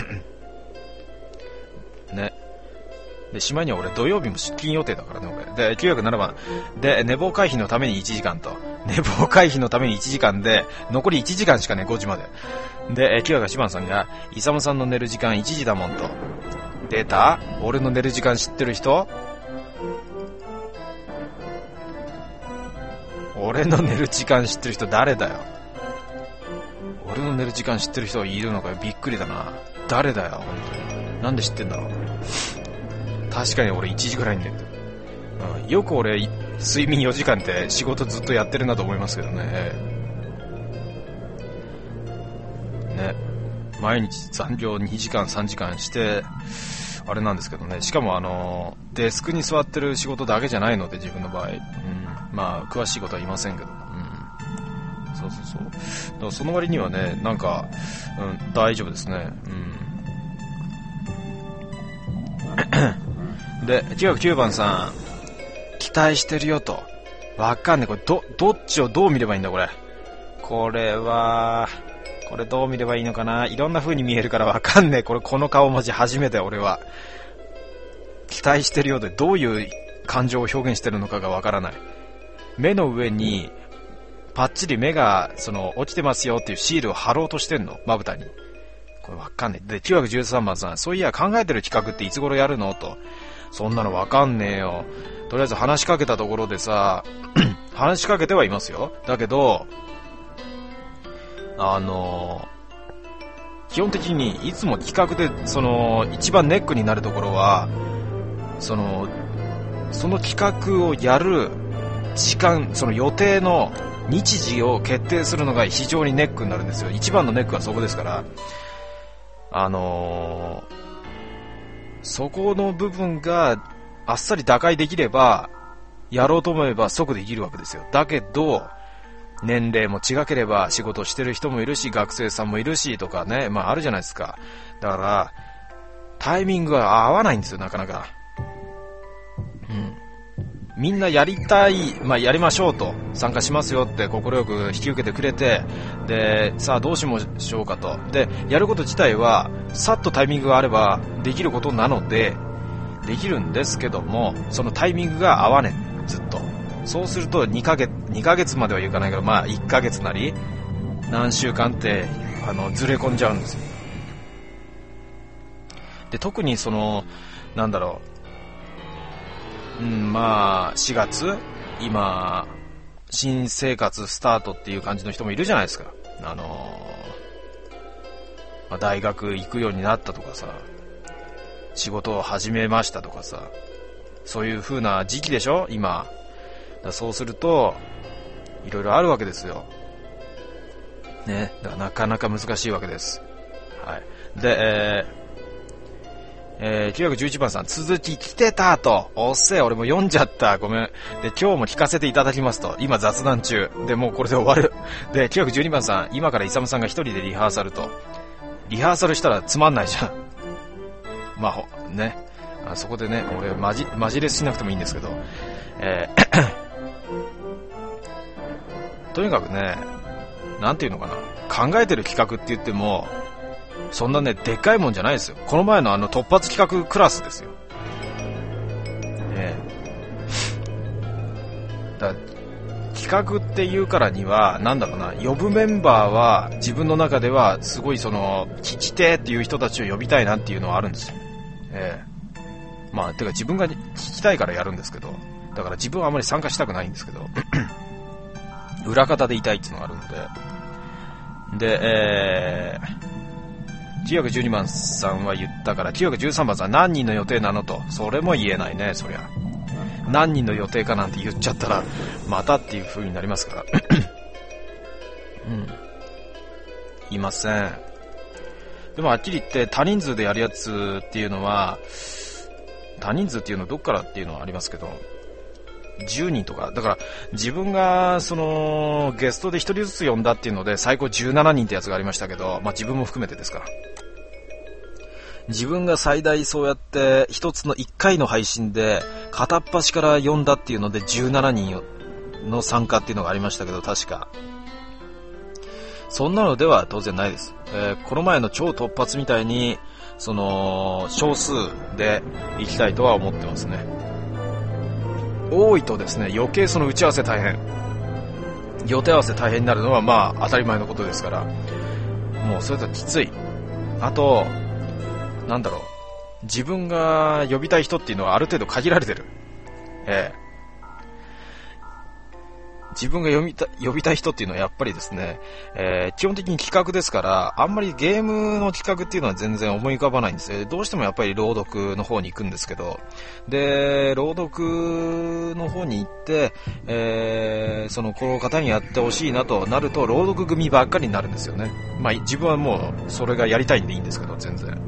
A: ど。ね。で、しまいには俺土曜日も出勤予定だからね、俺。で、きゅうまるななばん。で、寝坊回避のためにいちじかんと。寝坊回避のためにいちじかんで、残りいちじかんしかね、ごじまで。で、きゅうまるしばんさんが、イサムさんの寝る時間いちじだもんと。出た？俺の寝る時間知ってる人？俺の寝る時間知ってる人誰だよ。俺の寝る時間知ってる人いるのかよ。びっくりだな。誰だよ。なんで知ってんだろう。確かに俺いちじぐらいに寝てる、うん、よく俺睡眠よじかんって仕事ずっとやってるなと思いますけどね。ね、毎日残業にじかんさんじかんしてあれなんですけどね。しかもあのデスクに座ってる仕事だけじゃないので、自分の場合、うん、まあ詳しいことは言いませんけど、うん、そうそうそう。だからその割にはね、なんか、うん、大丈夫ですね。うんで、きゅうまるきゅうばんさん、期待してるよと。わかんねえ。これ、ど、どっちをどう見ればいいんだ、これ。これは、これどう見ればいいのかな。いろんな風に見えるからわかんねえ。これ、この顔文字初めて、俺は。期待してるよで、どういう感情を表現してるのかがわからない。目の上に、パッチリ目が、その、落ちてますよっていうシールを貼ろうとしてんの、まぶたに。これわかんねえ。で、きゅうまるじゅうさんばんさん、そういや、考えてる企画っていつ頃やるのと。そんなのわかんねえよ。とりあえず話しかけたところでさ話しかけてはいますよ。だけどあの基本的にいつも企画でその一番ネックになるところはそのその企画をやる時間、その予定の日時を決定するのが非常にネックになるんですよ。一番のネックはそこですから、あのーそこの部分があっさり打開できればやろうと思えば即できるわけですよ。だけど年齢も違ければ仕事してる人もいるし学生さんもいるしとかね、まああるじゃないですか。だからタイミングが合わないんですよ、なかなか。うん。みんなやりたい、まあやりましょうと、参加しますよって快く引き受けてくれて、で、さあどうしましょうかと。で、やること自体はさっとタイミングがあればできることなのでできるんですけども、そのタイミングが合わねえ、ずっと。そうするとにかげつ、にかげつまではいかないけど、まあいっかげつなり何週間ってあのずれ込んじゃうんですよ。で、特にそのなんだろう、うん、まあしがつ、今新生活スタートっていう感じの人もいるじゃないですか。あのーまあ、大学行くようになったとかさ、仕事を始めましたとかさ、そういう風な時期でしょ今だ。そうするといろいろあるわけですよね。だからなかなか難しいわけです。はい。で、えーえー、きゅうまるじゅういちばんさん、続き来てたと。おっせえ、俺も読んじゃった。ごめん。で、今日も聞かせていただきますと。今雑談中。で、もうこれで終わる。で、きゅうまるじゅうにばんさん、今からイサムさんが一人でリハーサルと。リハーサルしたらつまんないじゃん。まあ、ね。あそこでね、俺、マジ、マジレスしなくてもいいんですけど。えー、とにかくね、なんていうのかな。考えてる企画って言っても、そんなね、でっかいもんじゃないですよ。この前のあの突発企画クラスですよ。ねえ。だ企画っていうからには、なんだろうな、呼ぶメンバーは自分の中ではすごいその聞き手っていう人たちを呼びたいなっていうのはあるんですよ。ええ。まあてか自分が聞きたいからやるんですけど、だから自分はあまり参加したくないんですけど、裏方でいたいっていうのがあるので、で、えー。きゅうまるじゅうにばんさんは言ったから、きゅうまるじゅうさんばんさん何人の予定なのと。それも言えないね、そりゃ。何人の予定かなんて言っちゃったらまたっていう風になりますからうん、いません。でもはっきり言って多人数でやるやつっていうのは、多人数っていうのはどっからっていうのはありますけど、じゅうにんとかだから、自分がそのゲストでひとりずつ呼んだっていうので最高じゅうななにんってやつがありましたけど、まあ自分も含めてですから、自分が最大そうやって一つのいっかいの配信で片っ端から呼んだっていうのでじゅうななにんの参加っていうのがありましたけど、確か。そんなのでは当然ないです。えー、この前の超突発みたいに、その、少数で行きたいとは思ってますね。多いとですね、余計その打ち合わせ大変。予定合わせ大変になるのはまあ当たり前のことですから、もうそれときつい。あと、なんだろう。自分が呼びたい人っていうのはある程度限られてる。ええ。自分が呼びた、呼びたい人っていうのはやっぱりですね、えー、基本的に企画ですから、あんまりゲームの企画っていうのは全然思い浮かばないんですよ。どうしてもやっぱり朗読の方に行くんですけど、で、朗読の方に行って、えー、そのこの方にやってほしいなとなると、朗読組ばっかりになるんですよね。まあ自分はもうそれがやりたいんでいいんですけど、全然。うん。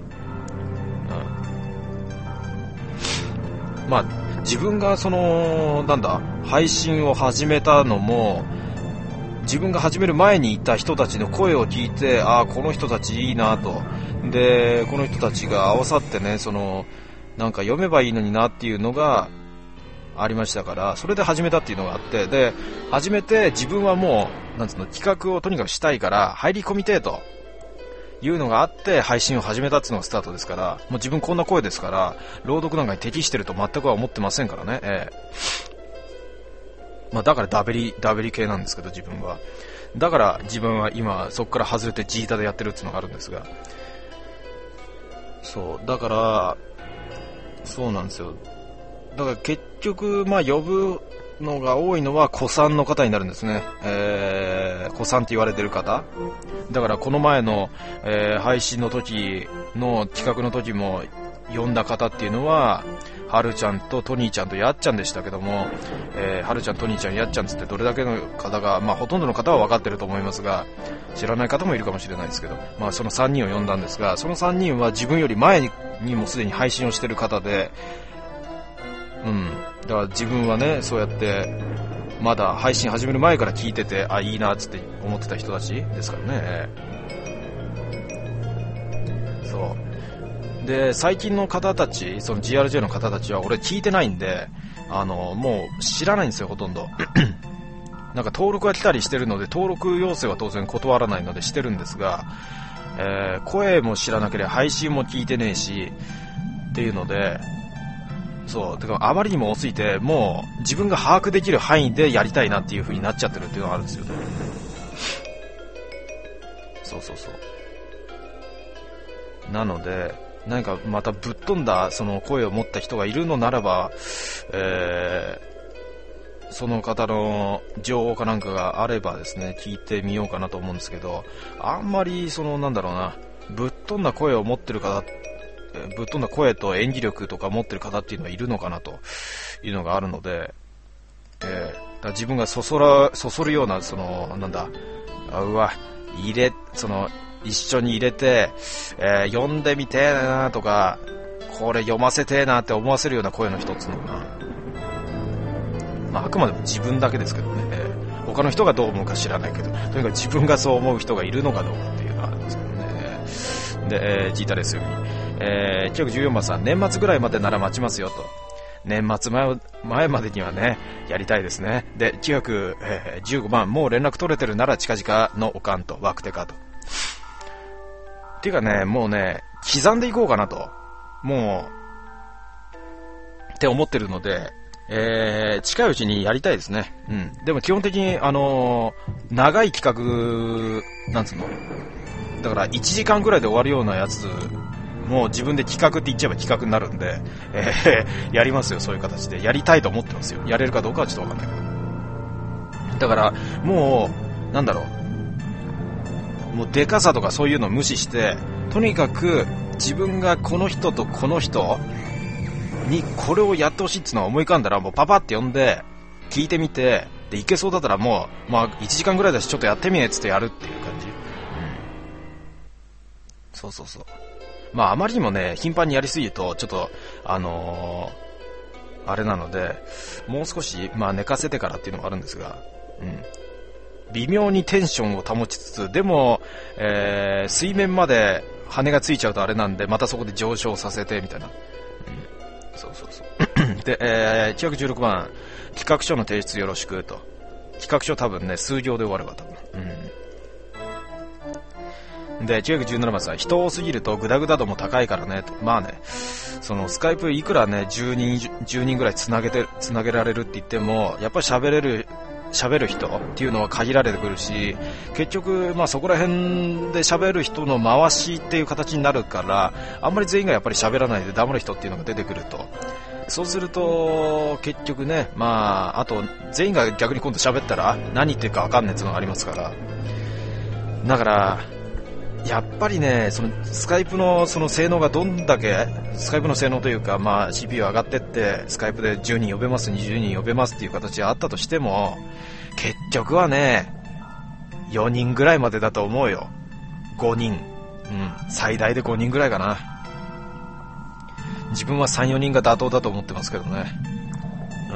A: まあ自分がそのなんだ配信を始めたのも自分が始める前にいた人たちの声を聞いて、ああこの人たちいいなと、でこの人たちが合わさってね、そのなんか読めばいいのになっていうのがありましたから、それで始めたっていうのがあって、で始めて自分はもうなんつうの企画をとにかくしたいから入り込みてえというのがあって配信を始めたっていうのがスタートですから、もう自分こんな声ですから朗読なんかに適してると全くは思ってませんからね、えーまあ、だからダベリダベリ系なんですけど、自分はだから自分は今そこから外れてジータでやってるっていうのがあるんですが、そうだからそうなんですよ。だから結局まあ呼ぶのが多いのは古参の方になるんですね。えー、古参って言われてる方だから、この前の、えー、配信の時の企画の時も呼んだ方っていうのははるちゃんとトニーちゃんとやっちゃんでしたけども、えー、はるちゃんトニーちゃんやっちゃんつってどれだけの方が、まあほとんどの方は分かってると思いますが、知らない方もいるかもしれないですけど、まあそのさんにんを呼んだんですが、そのさんにんは自分より前にもすでに配信をしてる方で、うん、だから自分はね、そうやってまだ配信始める前から聞いてて、あ、いいなって思ってた人たちですからね。そうで、最近の方たち、その ジーアールジェー の方たちは俺聞いてないんで、あのもう知らないんですよ、ほとんどなんか登録が来たりしてるので、登録要請は当然断らないのでしてるんですが、えー、声も知らなければ配信も聞いてねえしっていうので、そうてかあまりにも多すぎて、もう自分が把握できる範囲でやりたいなっていう風になっちゃってるっていうのがあるんですよね。そうそうそう。なので何かまたぶっ飛んだその声を持った人がいるのならば、えー、その方の情報かなんかがあればですね、聞いてみようかなと思うんですけど、あんまりそのなんだろうな、ぶっ飛んだ声を持ってる方、ぶっ飛んだ声と演技力とか持ってる方っていうのはいるのかなというのがあるので、えー、だから自分がそそらそそるようなそのなんだ、あうわ入れその一緒に入れて、えー、読んでみてーなとか、これ読ませてーなって思わせるような声の一つのかな、まあ、あくまでも自分だけですけどね、えー、他の人がどう思うか知らないけど、とにかく自分がそう思う人がいるのかどうかっていうのがあるんですけどね。で、えー、ジータですよ、えー、きゅうひゃくじゅうよんばんさん、年末ぐらいまでなら待ちますよと。年末 前, 前までにはねやりたいですね。できゅうひゃくじゅうごばん、もう連絡取れてるなら近々のおかんとワクテカとっていうかね、もうね刻んでいこうかなともうって思ってるので、えー、近いうちにやりたいですね。うん。でも基本的にあのー、長い企画なんつうのだからいちじかんぐらいで終わるようなやつ、もう自分で企画って言っちゃえば企画になるんで、えー、やりますよ、そういう形でやりたいと思ってますよ。やれるかどうかはちょっとわかんないけど、だからもうなんだろう、もうデカさとかそういうのを無視して、とにかく自分がこの人とこの人にこれをやってほしいっていうのは思い浮かんだら、もうパパって呼んで聞いてみて、でいけそうだったらもう、まあ、いちじかんぐらいだしちょっとやってみねえっつってやるっていう感じ、うん、そうそうそう。まああまりにもね頻繁にやりすぎるとちょっとあのー、あれなので、もう少しまあ寝かせてからっていうのがあるんですが、うん、微妙にテンションを保ちつつ、でも、えー、水面まで羽がついちゃうとあれなんで、またそこで上昇させてみたいな、うん、そうそうそうで、えー、きゅうひゃくじゅうろくばん、企画書の提出よろしくと、 企画書多分ね、数行で終わるわ、多分。うん。で、きゅうひゃくじゅうななばんさん、人多すぎるとグダグダ度も高いからね、と。まあね、そのスカイプいくらね、じゅうにん、じゅうにんぐらいつなげて、つなげられるって言っても、やっぱり喋れる、喋る人っていうのは限られてくるし、結局、まあそこら辺で喋る人の回しっていう形になるから、あんまり全員がやっぱり喋らないで黙る人っていうのが出てくると。そうすると、結局ね、まあ、あと、全員が逆に今度喋ったら、何言ってるか分かんないっていうのがありますから。だから、やっぱりね、その、スカイプのその性能がどんだけ、スカイプの性能というか、まあ、シーピーユー 上がってって、スカイプでじゅうにん呼べます、にじゅうにん呼べますっていう形があったとしても、結局はね、よにんぐらいまでだと思うよ。ごにん。うん、最大でごにんぐらいかな。自分はさん、よにんが妥当だと思ってますけどね。うん。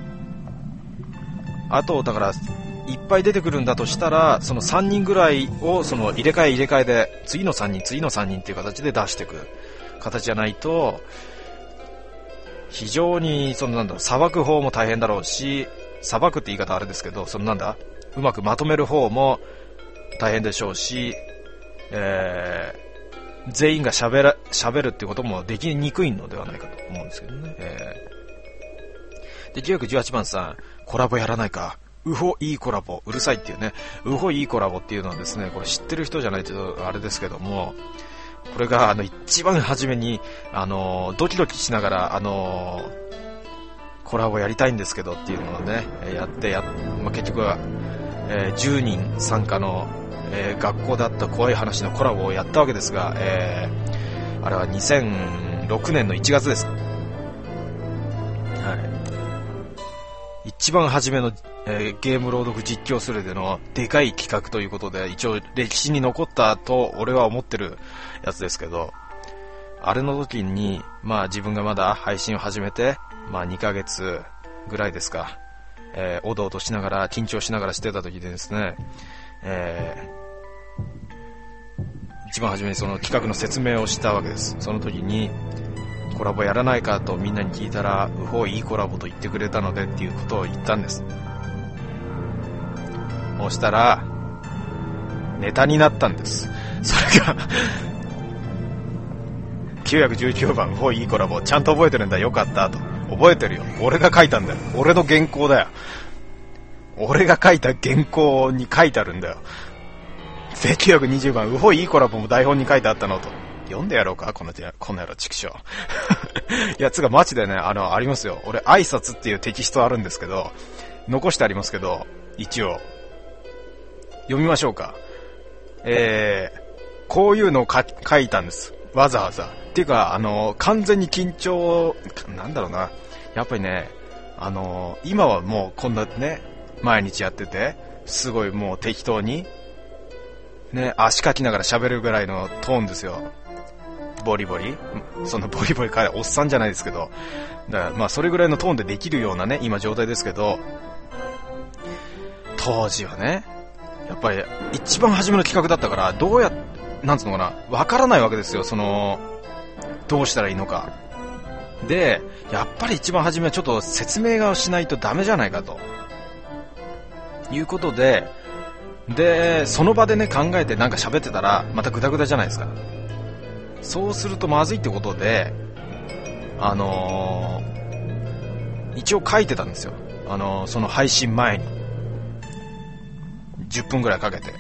A: あと、だから、いっぱい出てくるんだとしたら、そのさんにんぐらいを、その入れ替え入れ替えで、次のさんにん、次のさんにんっていう形で出していく形じゃないと、非常に、そのなんだろう、さばく方も大変だろうし、さばくって言い方あれですけど、そのなんだ、うまくまとめる方も大変でしょうし、えー、全員が喋ら、喋るってこともできにくいのではないかと思うんですけどね。えー、で、きゅうひゃくじゅうはちばんさん、コラボやらないか。ウホいいコラボ、うるさいっていうね。ウホいいコラボっていうのはですね、これ知ってる人じゃないとあれですけども、これがあの一番初めに、あの、ドキドキしながら、あの、コラボやりたいんですけどっていうのをね、やってや、まあ、結局は、えー、じゅうにん参加の、えー、学校だった怖い話のコラボをやったわけですが、えー、あれはにせんろくねんのいちがつです。はい。一番初めの、えー、ゲーム朗読実況するでのでかい企画ということで、一応歴史に残ったと俺は思ってるやつですけど、あれの時に、まあ自分がまだ配信を始めて、まあにかげつぐらいですか、えー、おどおどしながら、緊張しながらしてた時でですね、えー、一番初めにその企画の説明をしたわけです。その時に、コラボやらないかとみんなに聞いたら、うほういいコラボと言ってくれたのでっていうことを言ったんです。そうしたら、ネタになったんです。それが、きゅうひゃくじゅうきゅうばん、うほういいコラボ、ちゃんと覚えてるんだ、よかったと。覚えてるよ。俺が書いたんだよ。俺の原稿だよ。俺が書いた原稿に書いてあるんだよ。きゅうひゃくにじゅうばん、うほいいいコラボも台本に書いてあったのと。読んでやろうかこの、この野郎、畜生。いや、つかマジでね、あの、ありますよ。俺、挨拶っていうテキストあるんですけど、残してありますけど、一応。読みましょうか。えー、こういうのを書書いたんです。わざわざ。っていうか、あの、完全に緊張、なんだろうな。やっぱりね、あの、今はもうこんなね、毎日やってて、すごいもう適当に、ね、足かきながら喋るぐらいのトーンですよ。ボリボリそのボリボリかおっさんじゃないですけど、だからまあそれぐらいのトーンでできるようなね、今状態ですけど、当時はね、やっぱり一番初めの企画だったから、どうや、なんつうのかな、わからないわけですよ、その、どうしたらいいのか。で、やっぱり一番初めはちょっと説明がしないとダメじゃないかと。いうことで、で、その場でね、考えてなんか喋ってたら、またグダグダじゃないですか。そうするとまずいってことで、あのー、一応書いてたんですよ。あのー、その配信前に。じゅっぷんぐらいかけて。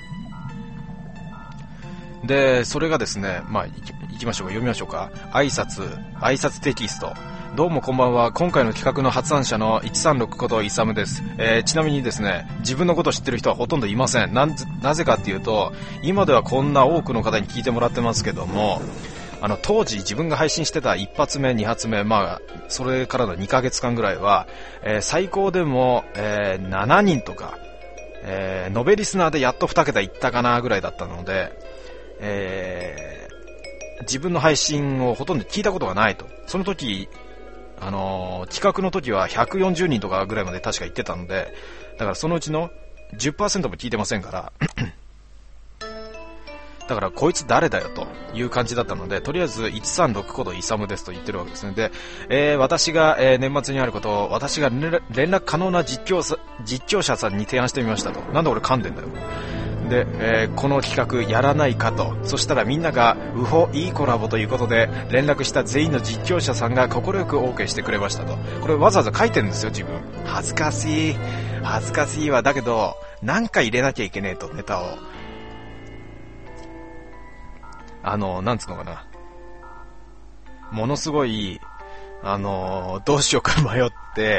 A: で、それがですね、まあ、いき、いきましょうか、読みましょうか。挨拶、挨拶テキスト。どうもこんばんは。今回の企画の発案者のいちさんろくことイサムです。えー、ちなみにですね、自分のことを知ってる人はほとんどいません。なんなぜかっていうと、今ではこんな多くの方に聞いてもらってますけども、あの、当時自分が配信してた一発目、二発目、まあ、それからのにかげつかんぐらいは、えー、最高でも、えー、しちにんとか、えー、延べリスナーでやっとにけたいったかなぐらいだったので、えー、自分の配信をほとんど聞いたことがないと。その時、あのー、企画の時はひゃくよんじゅうにんとかぐらいまで確か言ってたので、だからそのうちの じゅっパーセント も聞いてませんからだからこいつ誰だよという感じだったので、とりあえずいちさんろくコードイサムですと言ってるわけですね。で、えー、私が、えー、年末にあることを私が連絡可能な実況さ実況者さんに提案してみましたと。なんで俺噛んでんだよ。で、えー、この企画やらないかと。そしたらみんながウホいいコラボということで連絡した全員の実況者さんが快く OK してくれましたと。これわざわざ書いてるんですよ自分。恥ずかしい恥ずかしいわ。だけどなんか入れなきゃいけねえと、ネタを。あのなんつうのかな、ものすごいあのどうしようか迷って、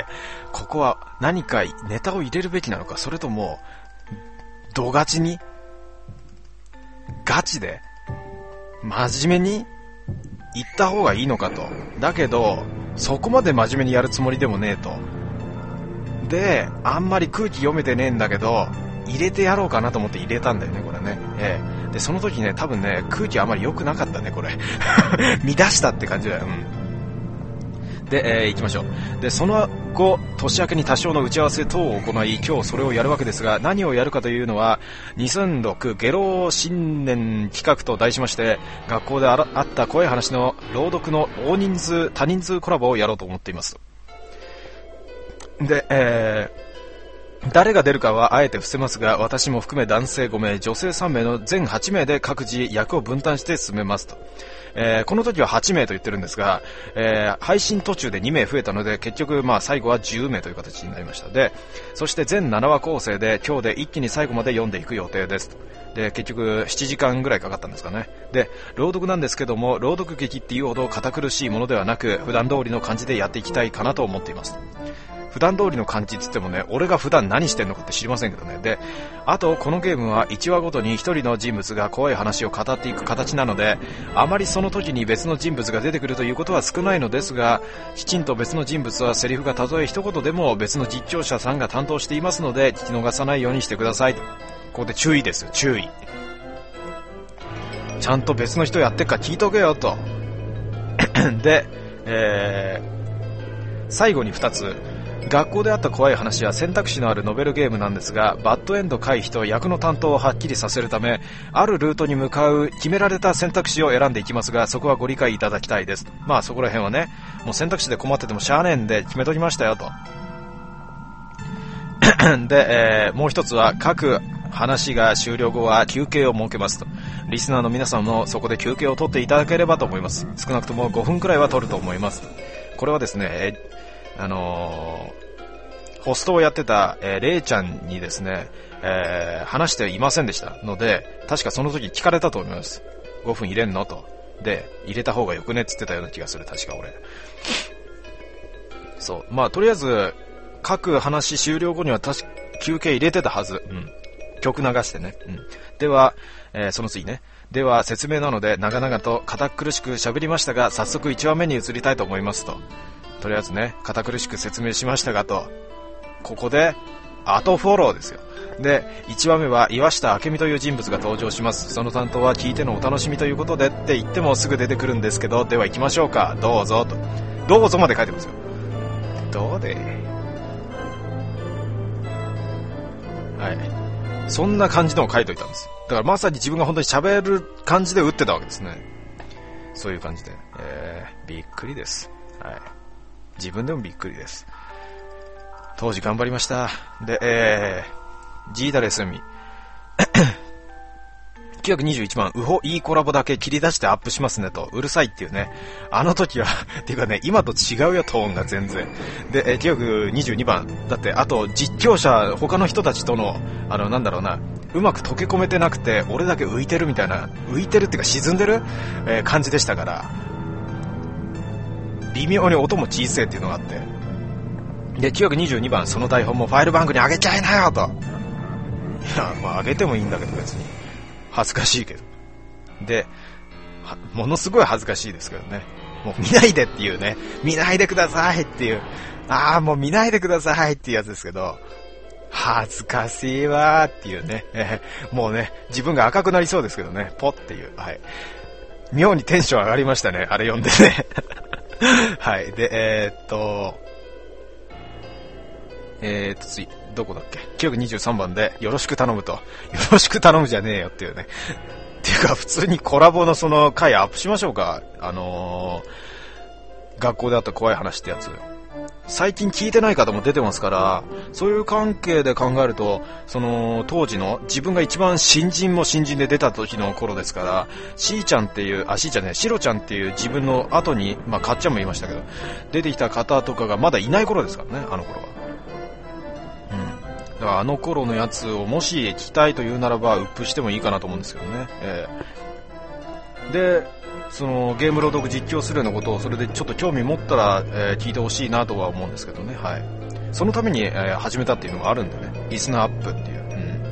A: ここは何かネタを入れるべきなのか、それともドガチにガチで真面目に言った方がいいのかと。だけどそこまで真面目にやるつもりでもねえと。で、あんまり空気読めてねえんだけど入れてやろうかなと思って入れたんだよね、これね。ええ、でその時ね、多分ね空気あまり良くなかったね、これ乱したって感じだよ。うん。で、えー、行きましょう。で、その後年明けに多少の打ち合わせ等を行い、今日それをやるわけですが、何をやるかというのはにせんろくゲロ新年企画と題しまして、学校であらあった怖い話の朗読の大人数多人数コラボをやろうと思っています。で、えー誰が出るかはあえて伏せますが、私も含め男性ごめい、女性さんめいの全はちめいで各自役を分担して進めますと。えー、この時ははちめいと言ってるんですが、えー、配信途中でにめい増えたので、結局まあ最後はじゅうめいという形になりました。で、そして全ななわ構成で今日で一気に最後まで読んでいく予定ですと。で、結局ななじかんぐらいかかったんですかね。で、朗読なんですけども、朗読劇っていうほど堅苦しいものではなく、普段通りの感じでやっていきたいかなと思っています。普段通りの感じって言ってもね、俺が普段何してんのかって知りませんけどね。で、あとこのゲームはいちわごとにひとりの人物が怖い話を語っていく形なので、あまりその時に別の人物が出てくるということは少ないのですが、きちんと別の人物はセリフがたとえ一言でも別の実況者さんが担当していますので、聞き逃さないようにしてくださいと。ここで注意ですよ、注意。ちゃんと別の人やってっか聞いとけよとで、えー、最後にふたつ、学校であった怖い話は選択肢のあるノベルゲームなんですが、バッドエンド回避と役の担当をはっきりさせるため、あるルートに向かう決められた選択肢を選んでいきますが、そこはご理解いただきたいです。まあそこら辺はね、もう選択肢で困っててもしゃあねえんで決めときましたよとで、えー、もう一つは各話が終了後は休憩を設けますと。リスナーの皆さんもそこで休憩を取っていただければと思います。少なくともごふんくらいは取ると思います。これはですね、えーあのー、ホストをやってた、えー、レイちゃんにですね、えー、話していませんでしたので、確かその時聞かれたと思います。ごふん入れんのと。で、入れた方がよくねって言ってたような気がする、確か俺。そう。まあ、とりあえず、各話終了後には確か休憩入れてたはず。うん。曲流してね。うん。では、えー、その次ね。では、説明なので、長々と堅苦しく喋りましたが、早速いちわめに移りたいと思いますと。とりあえずね、堅苦しく説明しましたがと、ここで後フォローですよ。で、いちわめは岩下明美という人物が登場します。その担当は聞いてのお楽しみということでって言ってもすぐ出てくるんですけど、では行きましょうか、どうぞと。どうぞまで書いてますよ。どうで、はい、そんな感じのを書いといたんです。だからまさに自分が本当に喋る感じで打ってたわけですね。そういう感じで、えー、びっくりです。はい、自分でもびっくりです。当時頑張りました。で、えー、ジーダレスミきゅうひゃくにじゅういちばん、ウホいいコラボだけ切り出してアップしますねと。うるさいっていうね。あの時はっていうかね、今と違うよ、トーンが全然。で、えー、きゅうひゃくにじゅうにばん、だってあと実況者他の人たちとのあのなんだろうな、うまく溶け込めてなくて俺だけ浮いてるみたいな、浮いてるっていうか沈んでる、えー、感じでしたから、微妙に音も小さいっていうのがあって、できゅうひゃくにじゅうにばん、その台本もファイルバンクに上げちゃいなよと。いや、まあ上げてもいいんだけど別に恥ずかしいけど、でものすごい恥ずかしいですけどね。もう見ないでっていうね、見ないでくださいっていう、ああもう見ないでくださいっていうやつですけど、恥ずかしいわーっていうね、えー、もうね自分が赤くなりそうですけどね、ポッっていう、はい、妙にテンション上がりましたね、あれ読んでねはい。で、えー、っとえー、っと次どこだっけ、きゅうひゃくにじゅうさんばんでよろしく頼むと、よろしく頼むじゃねえよっていうねっていいうか、普通にコラボのその回アップしましょうか。あのー、学校であった怖い話ってやつ。最近聞いてない方も出てますから、そういう関係で考えると、その当時の自分が一番新人も新人で出た時の頃ですから、しーちゃんっていう、あ、しーちゃんね、しろちゃんっていう自分の後に、まあかっちゃんも言いましたけど、出てきた方とかがまだいない頃ですからね、あの頃は。うん。だからあの頃のやつをもし聞きたいというならば、ウップしてもいいかなと思うんですけどね。えー、で、そのゲーム朗読実況するようなことをそれでちょっと興味持ったら、えー、聞いてほしいなとは思うんですけどね。はい。そのために、えー、始めたっていうのがあるんでね。リスナーアップっていう、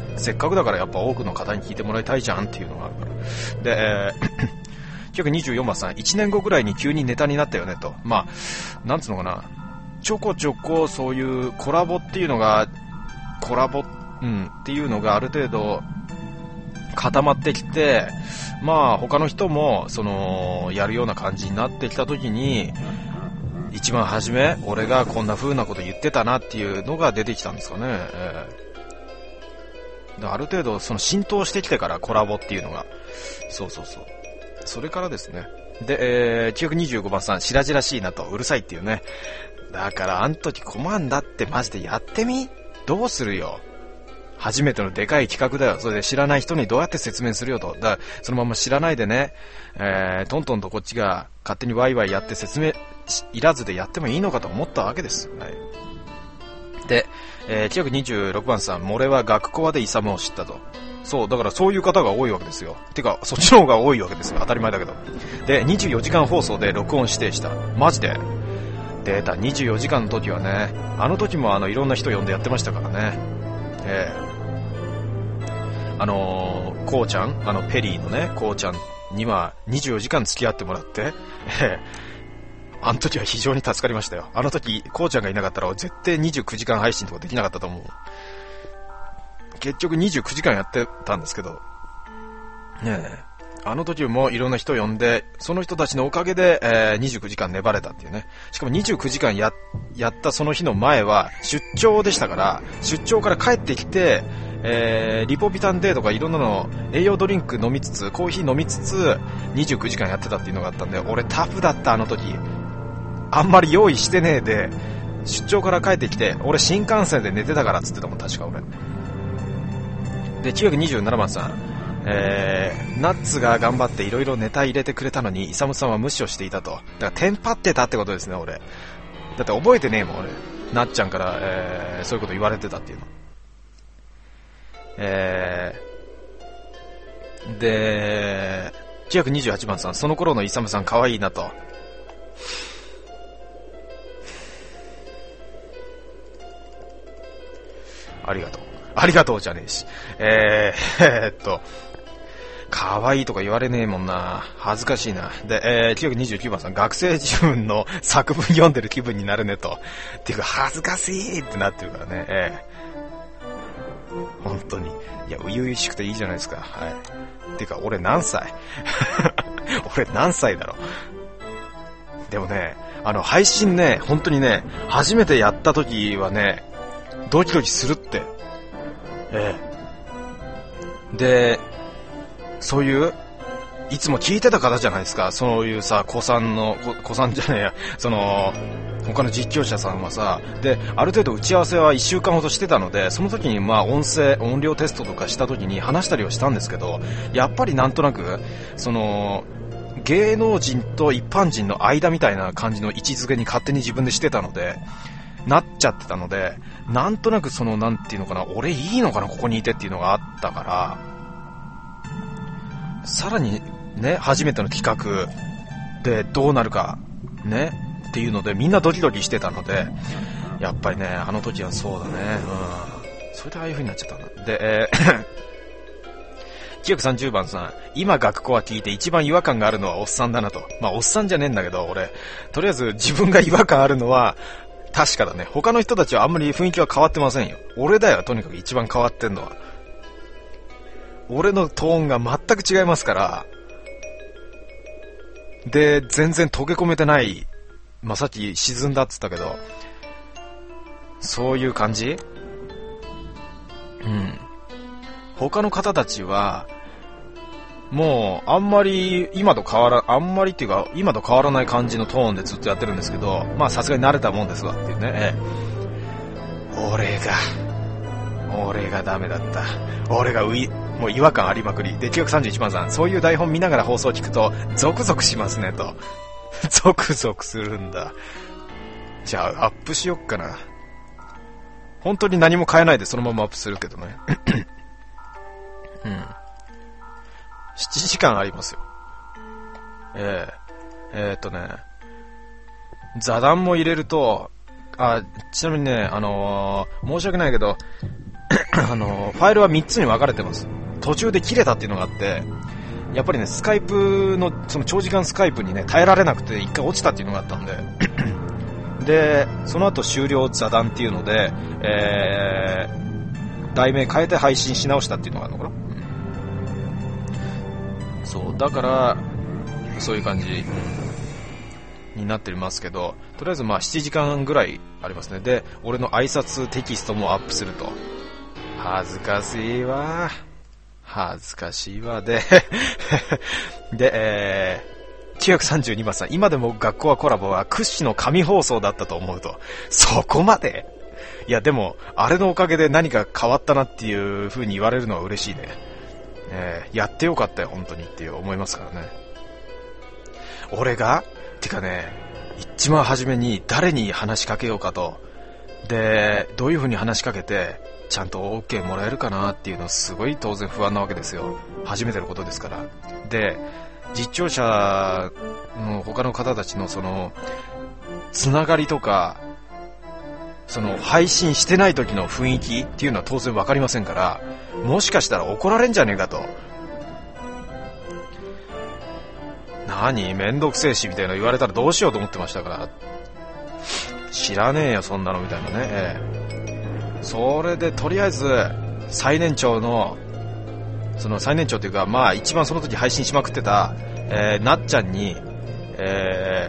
A: うん。せっかくだからやっぱ多くの方に聞いてもらいたいじゃんっていうのがあるから。で、えー、きゅうひゃくにじゅうよんばんさん、いちねんごぐらいに急にネタになったよねと。まあ、なんつうのかな。ちょこちょこそういうコラボっていうのが、コラボ、うん、っていうのがある程度固まってきて、まあ他の人もそのやるような感じになってきた時に、一番初め俺がこんな風なこと言ってたなっていうのが出てきたんですかね。えー、である程度その浸透してきてからコラボっていうのが、そうそうそう、それからですね。で、えー、きゅうひゃくにじゅうごばんさん、白々しいなとうるさいっていうね。だからあん時困んだってマジでやってみ、どうするよ。初めてのでかい企画だよ。それで知らない人にどうやって説明するよと。だからそのまま知らないでね、えー、トントンとこっちが勝手にワイワイやって説明いらずでやってもいいのかと思ったわけです。はい。で、えー、きゅうひゃくにじゅうろくばんさん、モレは学校でイサムを知ったと。そう、だからそういう方が多いわけですよ。てか、そっちの方が多いわけですよ。当たり前だけど。で、にじゅうよじかん放送で録音指定した。マジで。出た、にじゅうよじかんの時はね、あの時もあの、いろんな人呼んでやってましたからね。ええー。あのー、こうちゃん、あの、ペリーのね、こうちゃんにはにじゅうよじかん付き合ってもらって、えー、あの時は非常に助かりましたよ。あの時、こうちゃんがいなかったら絶対にじゅうくじかん配信とかできなかったと思う。結局にじゅうくじかんやってたんですけど、ねえ、あの時もいろんな人呼んで、その人たちのおかげで、えー、にじゅうくじかん粘れたっていうね。しかもにじゅうくじかんや、やったその日の前は出張でしたから、出張から帰ってきて、えー、リポビタンデーとかいろんなの栄養ドリンク飲みつつ、コーヒー飲みつつにじゅうくじかんやってたっていうのがあったんで、俺タフだった。あの時あんまり用意してねえで出張から帰ってきて、俺新幹線で寝てたからっつってたもん、確か俺で。きゅうひゃくにじゅうななばんさん、えー、ナッツが頑張っていろいろネタ入れてくれたのにイサムさんは無視をしていたと。だからテンパってたってことですね。俺だって覚えてねえもん、俺ナッちゃんから、えー、そういうこと言われてたっていうの。えー、で、きゅうひゃくにじゅうはちばんさん、その頃のイサムさん可愛いなと。ありがとう。ありがとうじゃねえし。えー、えー、っと、可愛いとか言われねえもんな。恥ずかしいな。で、えー、きゅうひゃくにじゅうきゅうばんさん、学生自分の作文読んでる気分になるねと。っていうか、恥ずかしいってなってるからね。えー本当に。いや、初々しくていいじゃないですか。はい。てか、俺何歳俺何歳だろ。でもね、あの、配信ね、本当にね、初めてやった時はね、ドキドキするって。ええ。で、そういう、いつも聞いてた方じゃないですか。そういうさ、子さんの、子さんじゃねえや、その、他の実況者さんはさ、で、ある程度打ち合わせはいっしゅうかんほどしてたので、その時にまあ音声、音量テストとかした時に話したりはしたんですけど、やっぱりなんとなく、その、芸能人と一般人の間みたいな感じの位置づけに勝手に自分でしてたので、なっちゃってたので、なんとなくその、なんていうのかな、俺いいのかな、ここにいてっていうのがあったから、さらにね、初めての企画でどうなるか、ね、っていうのでみんなドキドキしてたので、やっぱりね、あの時はそうだね、うん、それでああいう風になっちゃったな。で、えー、きゅうひゃくさんじゅうばんさん、今学校は聞いて一番違和感があるのはおっさんだなと。まあおっさんじゃねえんだけど、俺とりあえず自分が違和感あるのは確かだね。他の人たちはあんまり雰囲気は変わってませんよ。俺だよ、とにかく一番変わってんのは。俺のトーンが全く違いますから。で、全然溶け込めてない。まあ、さっき沈んだっつったけど、そういう感じ？うん。他の方たちは、 もうあんまり今と変わらあんまりっていうか今と変わらない感じのトーンでずっとやってるんですけど、まあさすがに慣れたもんですわっていうね、ええ、俺が俺がダメだった、俺がウイもう違和感ありまくりで、きゅうひゃくさんじゅういちばんさん、そういう台本見ながら放送聞くとゾクゾクしますねと。ゾクゾクするんだ。じゃあアップしよっかな。本当に何も変えないでそのままアップするけどね。うん。ななじかんありますよ。ええー、えー、っとね、座談も入れると、あ、ちなみにね、あのー、申し訳ないけど、あのー、ファイルはみっつに分かれてます。途中で切れたっていうのがあって、やっぱりね、スカイプの、その長時間スカイプにね、耐えられなくて一回落ちたっていうのがあったんで、で、その後終了座談っていうので、えー、題名変えて配信し直したっていうのがあるのかな。そうだからそういう感じになってますけど、とりあえずまあななじかんぐらいありますね。で、俺の挨拶テキストもアップすると、恥ずかしいわ恥ずかしいわでで、えー、きゅうひゃくさんじゅうにばんさん、今でも学校はコラボは屈指の神放送だったと思うと。そこまで？いやでもあれのおかげで何か変わったなっていう風に言われるのは嬉しいね。えー、やってよかったよ本当にって思いますからね。俺がてかね、一番初めに誰に話しかけようかと、でどういう風に話しかけてちゃんと OK もらえるかなっていうのすごい当然不安なわけですよ。初めてのことですから。で、実聴者の他の方たちのそのつながりとか、その配信してない時の雰囲気っていうのは当然分かりませんから、もしかしたら怒られんじゃねえかと。何めんどくせえしみたいな言われたらどうしようと思ってましたから、知らねえよそんなのみたいなね、ええ、それでとりあえず最年長のその最年長というか、まあ一番その時配信しまくってた、えー、なっちゃんに、え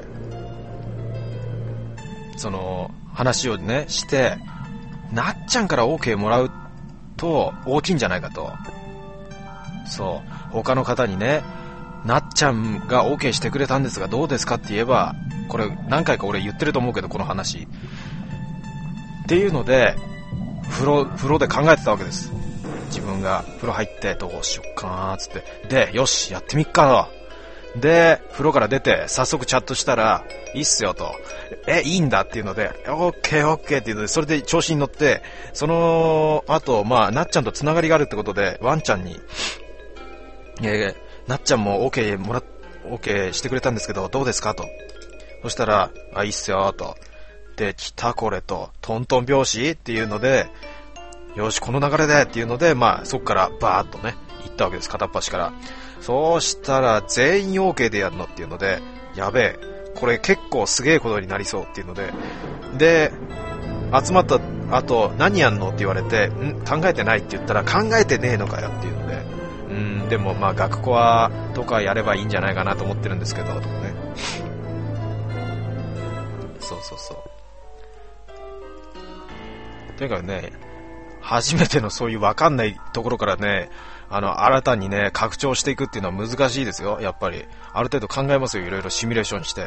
A: ー、その話をねして、なっちゃんから OK もらうと大きいんじゃないかと。そう他の方にね、なっちゃんが OK してくれたんですがどうですかって言えば、これ何回か俺言ってると思うけどこの話っていうので、風呂風呂で考えてたわけです。自分が風呂入ってどうしよっかなーつって、でよしやってみっかと。で風呂から出て早速チャットしたらいいっすよと、えいいんだっていうので OK OK っていうので、それで調子に乗って、その後まあなっちゃんとつながりがあるってことでワンちゃんに、えー、なっちゃんも OK もら OK してくれたんですけどどうですかと。そしたらあいいっすよと。で来たこれとトントン拍子っていうので、よしこの流れでっていうので、まあそこからバーッとね行ったわけです、片っ端から。そうしたら全員 OK でやるのっていうので、やべえこれ結構すげえことになりそうっていうので、で集まった後何やんのって言われて、ん考えてないって言ったら考えてねえのかよっていうので、うんでもまあ学校はとかやればいいんじゃないかなと思ってるんですけどとかね。そうそうそう、とにかくね、初めてのそういう分かんないところからね、あの新たにね拡張していくっていうのは難しいですよ。やっぱりある程度考えますよ、いろいろシミュレーションして。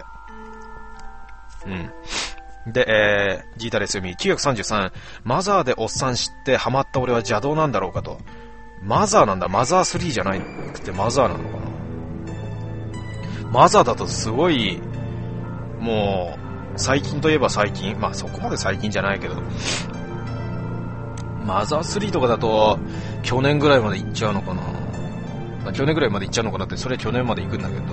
A: うんで、えー、ジータレスミきゅうひゃくさんじゅうさん、マザーでおっさん知ってハマった俺は邪道なんだろうかと。マザーなんだ、マザースリーじゃなくてマザーなのかな。マザーだとすごいもう最近といえば最近、まあそこまで最近じゃないけど、マザースリーとかだと去年ぐらいまで行っちゃうのかな、まあ、去年ぐらいまで行っちゃうのかなって、それは去年まで行くんだけど、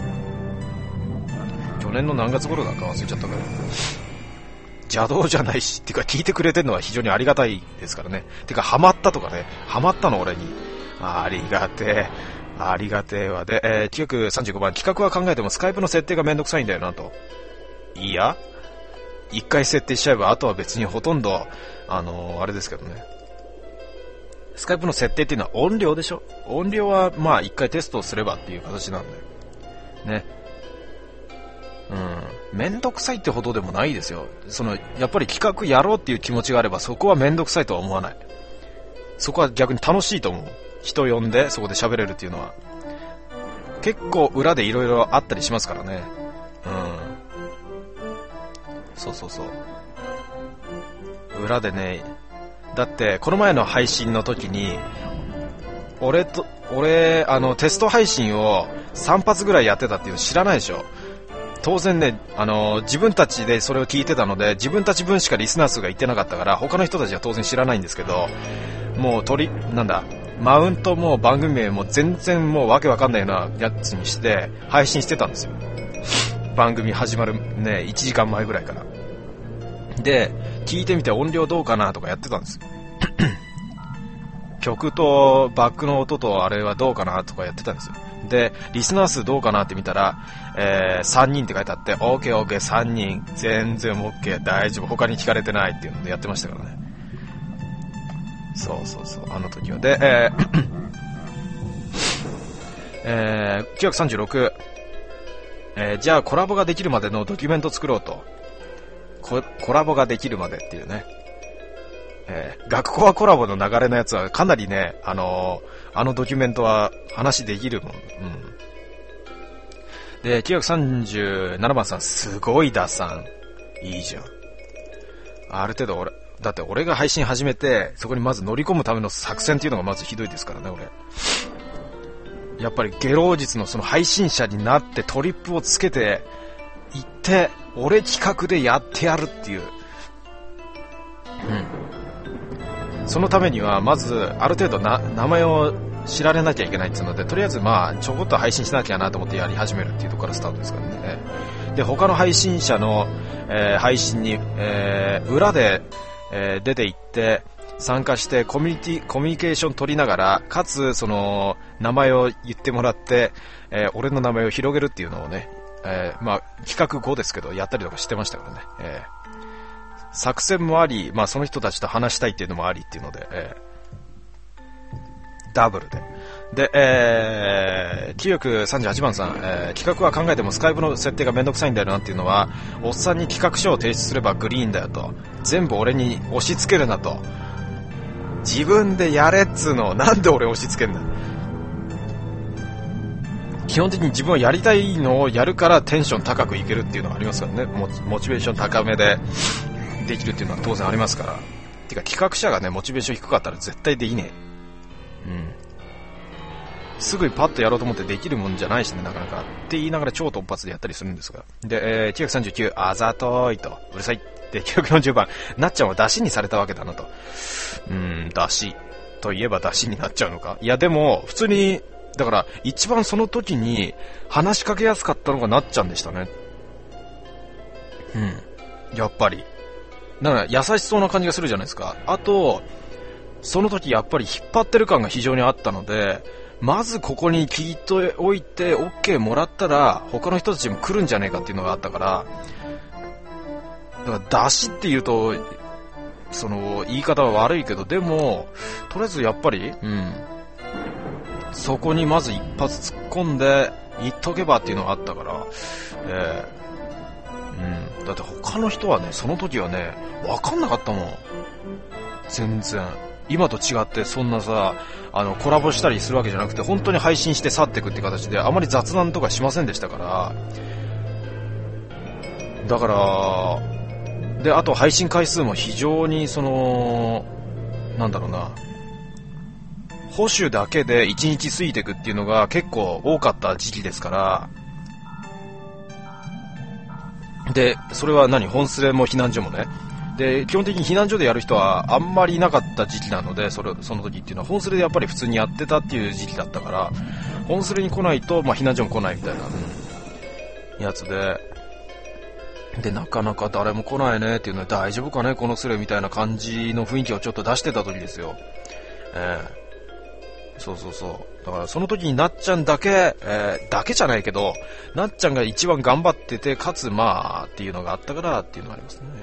A: 去年の何月頃だか忘れちゃったから、邪道じゃないしっていうか聞いてくれてるのは非常にありがたいですからね。てかハマったとかね、ハマったの俺に、ありがてえありがてえわ。で、えー、きゅうひゃくさんじゅうごばん、企画は考えてもスカイプの設定がめんどくさいんだよなと。いや一回設定しちゃえばあとは別にほとんどあのー、あれですけどね。スカイプの設定っていうのは音量でしょ。音量はまあ一回テストをすればっていう形なんでね。うん、めんどくさいってほどでもないですよ。そのやっぱり企画やろうっていう気持ちがあれば、そこはめんどくさいとは思わない。そこは逆に楽しいと思う。人呼んでそこで喋れるっていうのは。 結構裏でいろいろあったりしますからね。うん。そうそうそう。裏でね、だってこの前の配信の時に、俺と、俺、あの、テスト配信をさん発ぐらいやってたっていうの知らないでしょ。当然ね、あの、自分たちでそれを聞いてたので、自分たち分しかリスナー数がいってなかったから、他の人たちは当然知らないんですけど、もう鳥、なんだ、マウントも番組名も全然もうわけわかんないようなやつにして配信してたんですよ。番組始まるね、いちじかんまえぐらいから。で、聞いてみて音量どうかなとかやってたんですよ。曲とバックの音とあれはどうかなとかやってたんですよ。で、リスナー数どうかなって見たら、えー、さんにんって書いてあって、オーケーオーケーさんにん、全然 OK、大丈夫、他に聞かれてないっていうのでやってましたからね。そうそうそう、あの時は。で、えーえー、きゅうひゃくさんじゅうろく、えー、じゃあコラボができるまでのドキュメント作ろうと。コ, コラボができるまでっていうね。えー、学校はコラボの流れのやつはかなりね、あのー、あのドキュメントは話できるもん。うん。で、きゅうひゃくさんじゅうななばんさん、すごい打算。いいじゃん。ある程度俺、だって俺が配信始めて、そこにまず乗り込むための作戦っていうのがまずひどいですからね、俺。やっぱりゲロー実のその配信者になってトリップをつけて、行って、俺企画でやってやるっていう。うん。そのためには、まず、ある程度な、名前を知られなきゃいけないっていうので、とりあえずまあ、ちょこっと配信しなきゃなと思ってやり始めるっていうところからスタートですからね。で、他の配信者の、えー、配信に、えー、裏で、えー、出て行って、参加してコミュニティ、コミュニケーション取りながら、かつ、その、名前を言ってもらって、えー、俺の名前を広げるっていうのをね、えー、まあ、企画後ですけど、やったりとかしてましたからね。えー、作戦もあり、まあ、その人たちと話したいっていうのもありっていうので、えー、ダブルで。で、えー、きゅうひゃくさんじゅうはちばんさん、えー、企画は考えてもスカイプの設定がめんどくさいんだよなっていうのは、おっさんに企画書を提出すればグリーンだよと。全部俺に押し付けるなと。自分でやれっつうのをなんで俺押し付けんだ。基本的に自分はやりたいのをやるからテンション高くいけるっていうのがありますからね。モ, モチベーション高めでできるっていうのは当然ありますから。てか企画者がね、モチベーション低かったら絶対できねえ。うん。すぐにパッとやろうと思ってできるもんじゃないしね、なかなか。って言いながら超突発でやったりするんですが。で、えー、きゅうひゃくさんじゅうきゅう、あざといと。うるさい。で、きゅうひゃくよんじゅうばん、なっちゃんは出汁にされたわけだなと。うーん、出汁。といえば出汁になっちゃうのか。いや、でも、普通に、だから、一番その時に話しかけやすかったのがなっちゃんでしたね。うん。やっぱり。だから、優しそうな感じがするじゃないですか。あと、その時やっぱり引っ張ってる感が非常にあったので、まずここに聞いておいて OK もらったら他の人たちも来るんじゃねえかっていうのがあったから、だから出しって言うとその言い方は悪いけど、でもとりあえずやっぱり、うん、そこにまず一発突っ込んで言っとけばっていうのがあったから、えーうん、だって他の人はね、その時はね分かんなかったもん、全然。今と違ってそんなさ、あのコラボしたりするわけじゃなくて、本当に配信して去っていくって形で、あまり雑談とかしませんでしたから。だからで、あと配信回数も非常にそのなんだろうな、保守だけでいちにち過ぎていくっていうのが結構多かった時期ですから。で、それは何、本スレも避難所もね。で、基本的に避難所でやる人はあんまりいなかった時期なので、それその時っていうのは本スレでやっぱり普通にやってたっていう時期だったから、本スレに来ないと、まあ、避難所も来ないみたいな、うん、やつで、で、なかなか誰も来ないねっていうのは、大丈夫かねこのスレみたいな感じの雰囲気をちょっと出してた時ですよ。えー、そうそうそう。だからその時になっちゃんだけ、えー、だけじゃないけど、なっちゃんが一番頑張ってて、かつまあっていうのがあったからっていうのがありますね。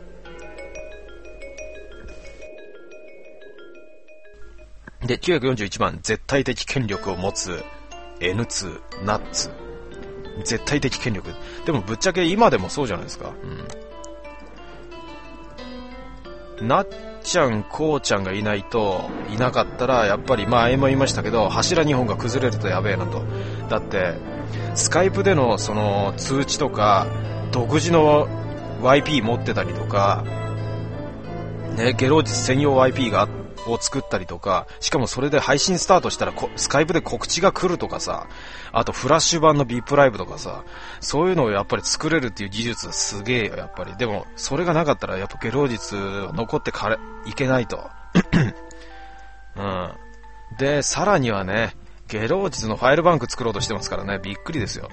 A: で、きゅうひゃくよんじゅういちばん、絶対的権力を持つ エヌツー、ナッツ。絶対的権力。でもぶっちゃけ今でもそうじゃないですか。 なっちゃん、こうちゃんがいないと、いなかったら、やっぱり、前も言いましたけど、柱にほんが崩れるとやべえなと。だって、スカイプでのその通知とか、独自の ワイピー 持ってたりとか、ね、ゲロージス専用 ワイピー がを作ったりとか、しかもそれで配信スタートしたらスカイプで告知が来るとかさ、あとフラッシュ版の ブイアイピー ライブとかさ、そういうのをやっぱり作れるっていう技術すげえよ、やっぱり。でも、それがなかったらやっぱゲロージス残ってかれいけないと。うん。で、さらにはね、ゲロージスのファイルバンク作ろうとしてますからね、びっくりですよ。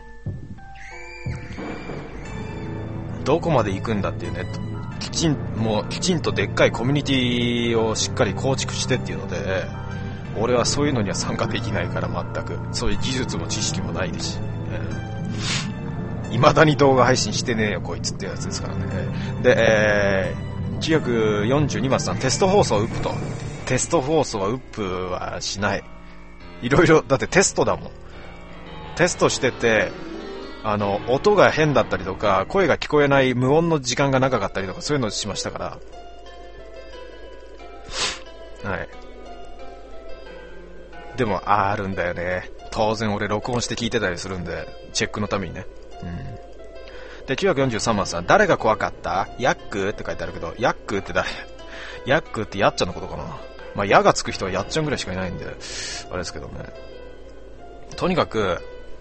A: どこまで行くんだっていうね、きちん、もうきちんとでっかいコミュニティをしっかり構築してっていうので、俺はそういうのには参加できないから全く。そういう技術も知識もないですし。えー、未だに動画配信してねえよこいつってやつですからね。で、えー、きゅうひゃくよんじゅうにばつさん、テスト放送ウップと。テスト放送はウップはしない。いろいろ、だってテストだもん。テストしてて、あの、音が変だったりとか、声が聞こえない無音の時間が長かったりとか、そういうのをしましたから。はい。でも、あるんだよね。当然俺録音して聞いてたりするんで、チェックのためにね。うん。で、きゅうひゃくよんじゅうさんばんさん、誰が怖かったヤックって書いてあるけど、ヤックって誰ヤックってヤッちゃんのことかな。まあ、ヤがつく人はヤッちゃんぐらいしかいないんで、あれですけどね。とにかく、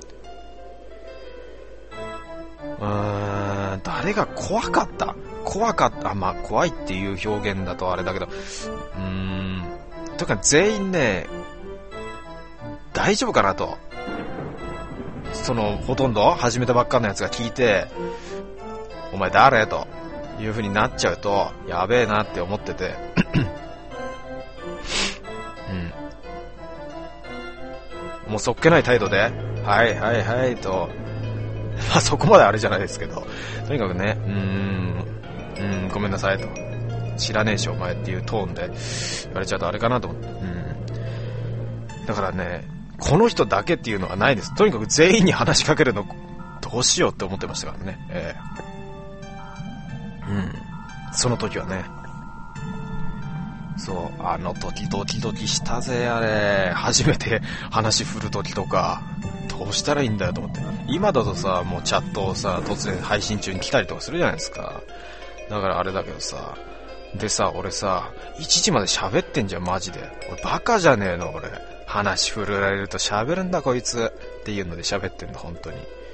A: うーん、誰が怖かった怖かった。あ、まあ、怖いっていう表現だとあれだけど、うーん、というか全員ね、大丈夫かなと。その、ほとんど始めたばっかのやつが聞いて、お前誰という風になっちゃうと、やべえなって思ってて。うん。もうそっけない態度で、はいはいはいと、まあそこまであれじゃないですけど、とにかくね、うーん、うーん、ごめんなさいと。知らねえしお前っていうトーンで言われちゃうとあれかなと思って。うん。だからね、この人だけっていうのはないです。とにかく全員に話しかけるのどうしようって思ってましたからね。えー、うん。その時はね。そう、あの時ドキドキしたぜ、あれ。初めて話振る時とか。どうしたらいいんだよと思って。今だとさ、もうチャットをさ、突然配信中に来たりとかするじゃないですか。だからあれだけどさ。でさ、俺さ、いちじまで喋ってんじゃん、マジで。俺バカじゃねえの、俺。話振られると喋るんだこいつっていうので喋ってんの本当に。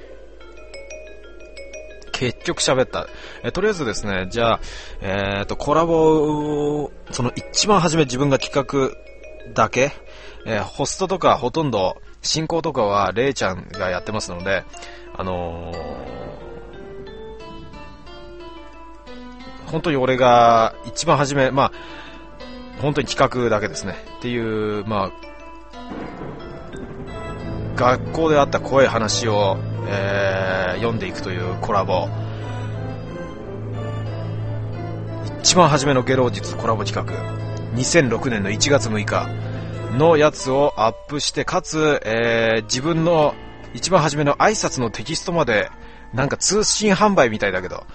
A: 結局喋った。えとりあえずですね、じゃあえっとコラボ、その一番初め自分が企画だけ、えー、ホストとかほとんど進行とかはレイちゃんがやってますので、あのー、本当に俺が一番初め、まあ本当に企画だけですねっていう、まあ学校であった怖い話を、えー、読んでいくというコラボ。一番初めのゲロー実コラボ企画。にせんろくねんのいちがつむいかのやつをアップして、かつ、えー、自分の一番初めの挨拶のテキストまで、なんか通信販売みたいだけど、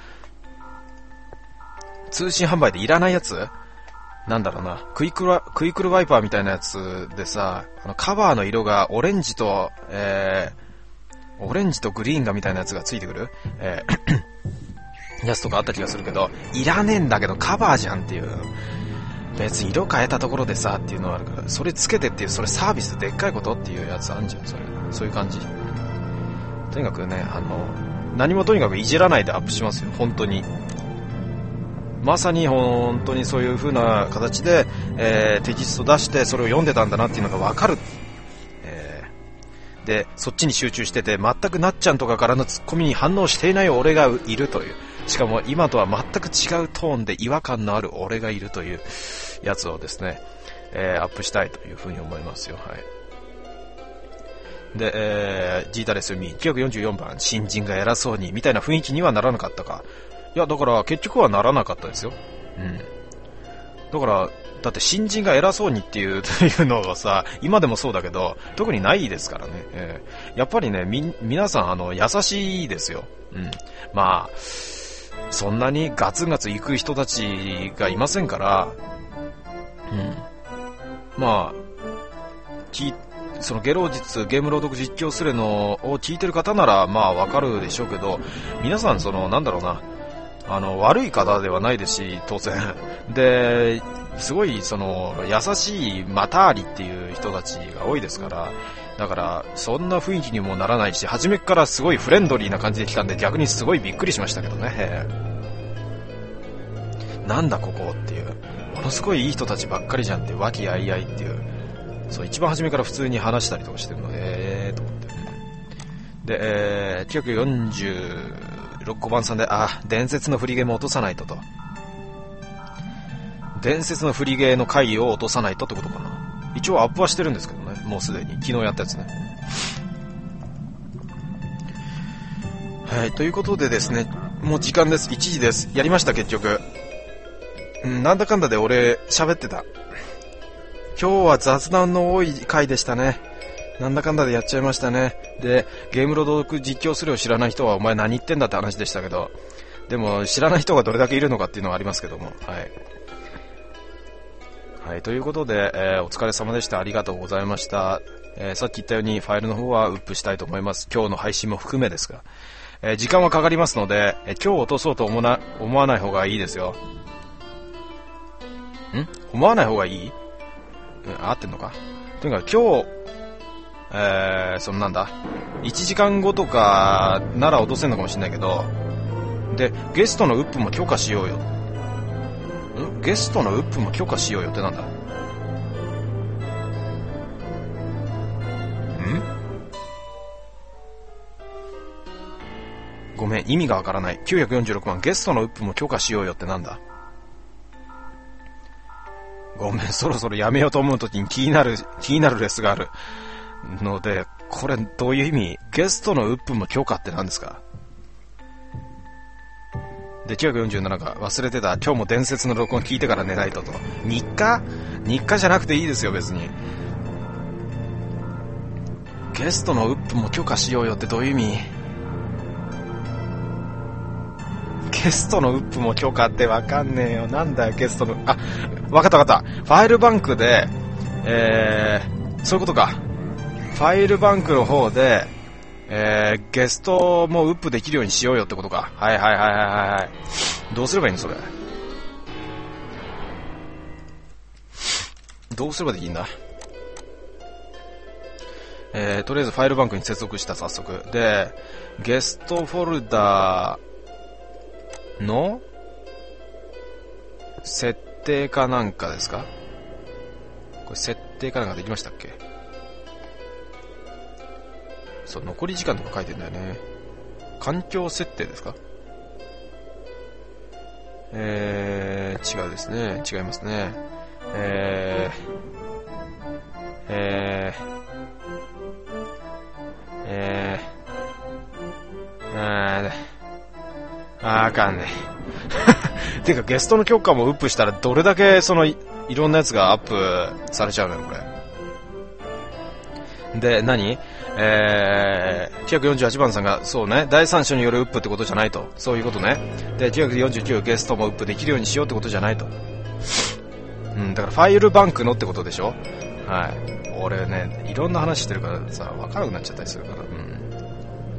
A: 通信販売でいらないやつなんだろうな、クイクル、クイクルワイパーみたいなやつでさ、あのカバーの色がオレンジと、えー、オレンジとグリーンがみたいなやつがついてくる、えー、やつとかあった気がするけど、いらねえんだけどカバーじゃんっていう。別に色変えたところでさっていうのがあるから、それつけてっていう、それサービスでっかいことっていうやつあんじゃん、それ。そういう感じ。とにかくね、あの、何もとにかくいじらないでアップしますよ、本当に。まさに本当にそういう風な形で、えー、テキスト出してそれを読んでたんだなっていうのが分かる、えー、でそっちに集中してて、全くなっちゃんとかからのツッコミに反応していない俺がいるという、しかも今とは全く違うトーンで違和感のある俺がいるというやつをですね、えー、アップしたいという風に思いますよ。はい。で、えー、ジータレスミきゅうひゃくよんじゅうよんばん、新人が偉そうにみたいな雰囲気にはならなかったか。いや、だから結局はならなかったですよ。うん。だから、だって新人が偉そうにっていうというのはさ、今でもそうだけど、特にないですからね。えー、やっぱりね、み、皆さん、あの、優しいですよ。うん。まあ、 そんなにガツンガツン行く人たちがいませんから、うん。まあ、き、そのゲロ実、ゲーム朗読実況するのを聞いてる方なら、まあわかるでしょうけど、皆さんその、なんだろうな、あの、悪い方ではないですし、当然。で、すごい、その、優しいマターリっていう人たちが多いですから、だから、そんな雰囲気にもならないし、初めからすごいフレンドリーな感じで来たんで、逆にすごいびっくりしましたけどね。なんだここっていう。ものすごいいい人たちばっかりじゃんって、和気あいあいっていう。そう、一番初めから普通に話したりとかしてるので、えーと思って。で、えー、きゅうひゃくよんじゅうろくばんさんで、あ、伝説の振りゲームを落とさないとと。伝説の振りゲーの回を落とさないとってことかな。一応アップはしてるんですけどね、もうすでに。昨日やったやつね。はい、ということでですね、もう時間です。いちじです。やりました、結局。うん、なんだかんだで俺、喋ってた。今日は雑談の多い回でしたね。なんだかんだでやっちゃいましたね。で、ゲーム朗読実況するを知らない人はお前何言ってんだって話でしたけど、でも知らない人がどれだけいるのかっていうのはありますけども、はい。はい、ということで、えー、お疲れ様でした。ありがとうございました。えー、さっき言ったようにファイルの方はウップしたいと思います。今日の配信も含めですが、えー、時間はかかりますので、えー、今日落とそうと思な、思わない方がいいですよ。ん？思わない方がいい？うん、合ってんのか？とにかく今日、えー、そのなんだ、いちじかんごとかなら落とせんのかもしれないけど、で、ゲストのウップも許可しようよ。ん？ゲストのウップも許可しようよってなんだ？ん？ごめん、意味がわからない。きゅうひゃくよんじゅうろくばん、ゲストのウップも許可しようよってなんだ？ごめん、そろそろやめようと思うときに気になる、気になるレスがあるので、これどういう意味？ゲストのウップも許可って何ですか？で、きゅうひゃくよんじゅうななが忘れてた。今日も伝説の録音聞いてから寝ないとと。日課？日課じゃなくていいですよ、別に。ゲストのウップも許可しようよってどういう意味？ゲストのウップも許可ってわかんねえよ。なんだよ、ゲストの、あ、わかったわかった。ファイルバンクで、えー、そういうことか。ファイルバンクの方で、えー、ゲストもウップできるようにしようよってことか。はいはいはいはいはい。どうすればいいのそれ。どうすればできるんだ？えー、とりあえずファイルバンクに接続した、早速。で、ゲストフォルダの設定かなんかですか？これ設定かなんかできましたっけ？そう、残り時間とか書いてんだよね。環境設定ですか？えー、違うですね。違いますね。えー、えー、えー、あー、あーあかんね。てかゲストの許可もウップしたらどれだけその い, いろんなやつがアップされちゃうのよこれ。で何？えー、きゅうひゃくよんじゅうはちばんさんがそうね、第三者によるウップってことじゃないと、そういうことね。できゅうひゃくよんじゅうきゅうゲストもウップできるようにしようってことじゃないと。うん、だからファイルバンクのってことでしょ。はい。俺ね、いろんな話してるからさ分からなくなっちゃったりするから。うん。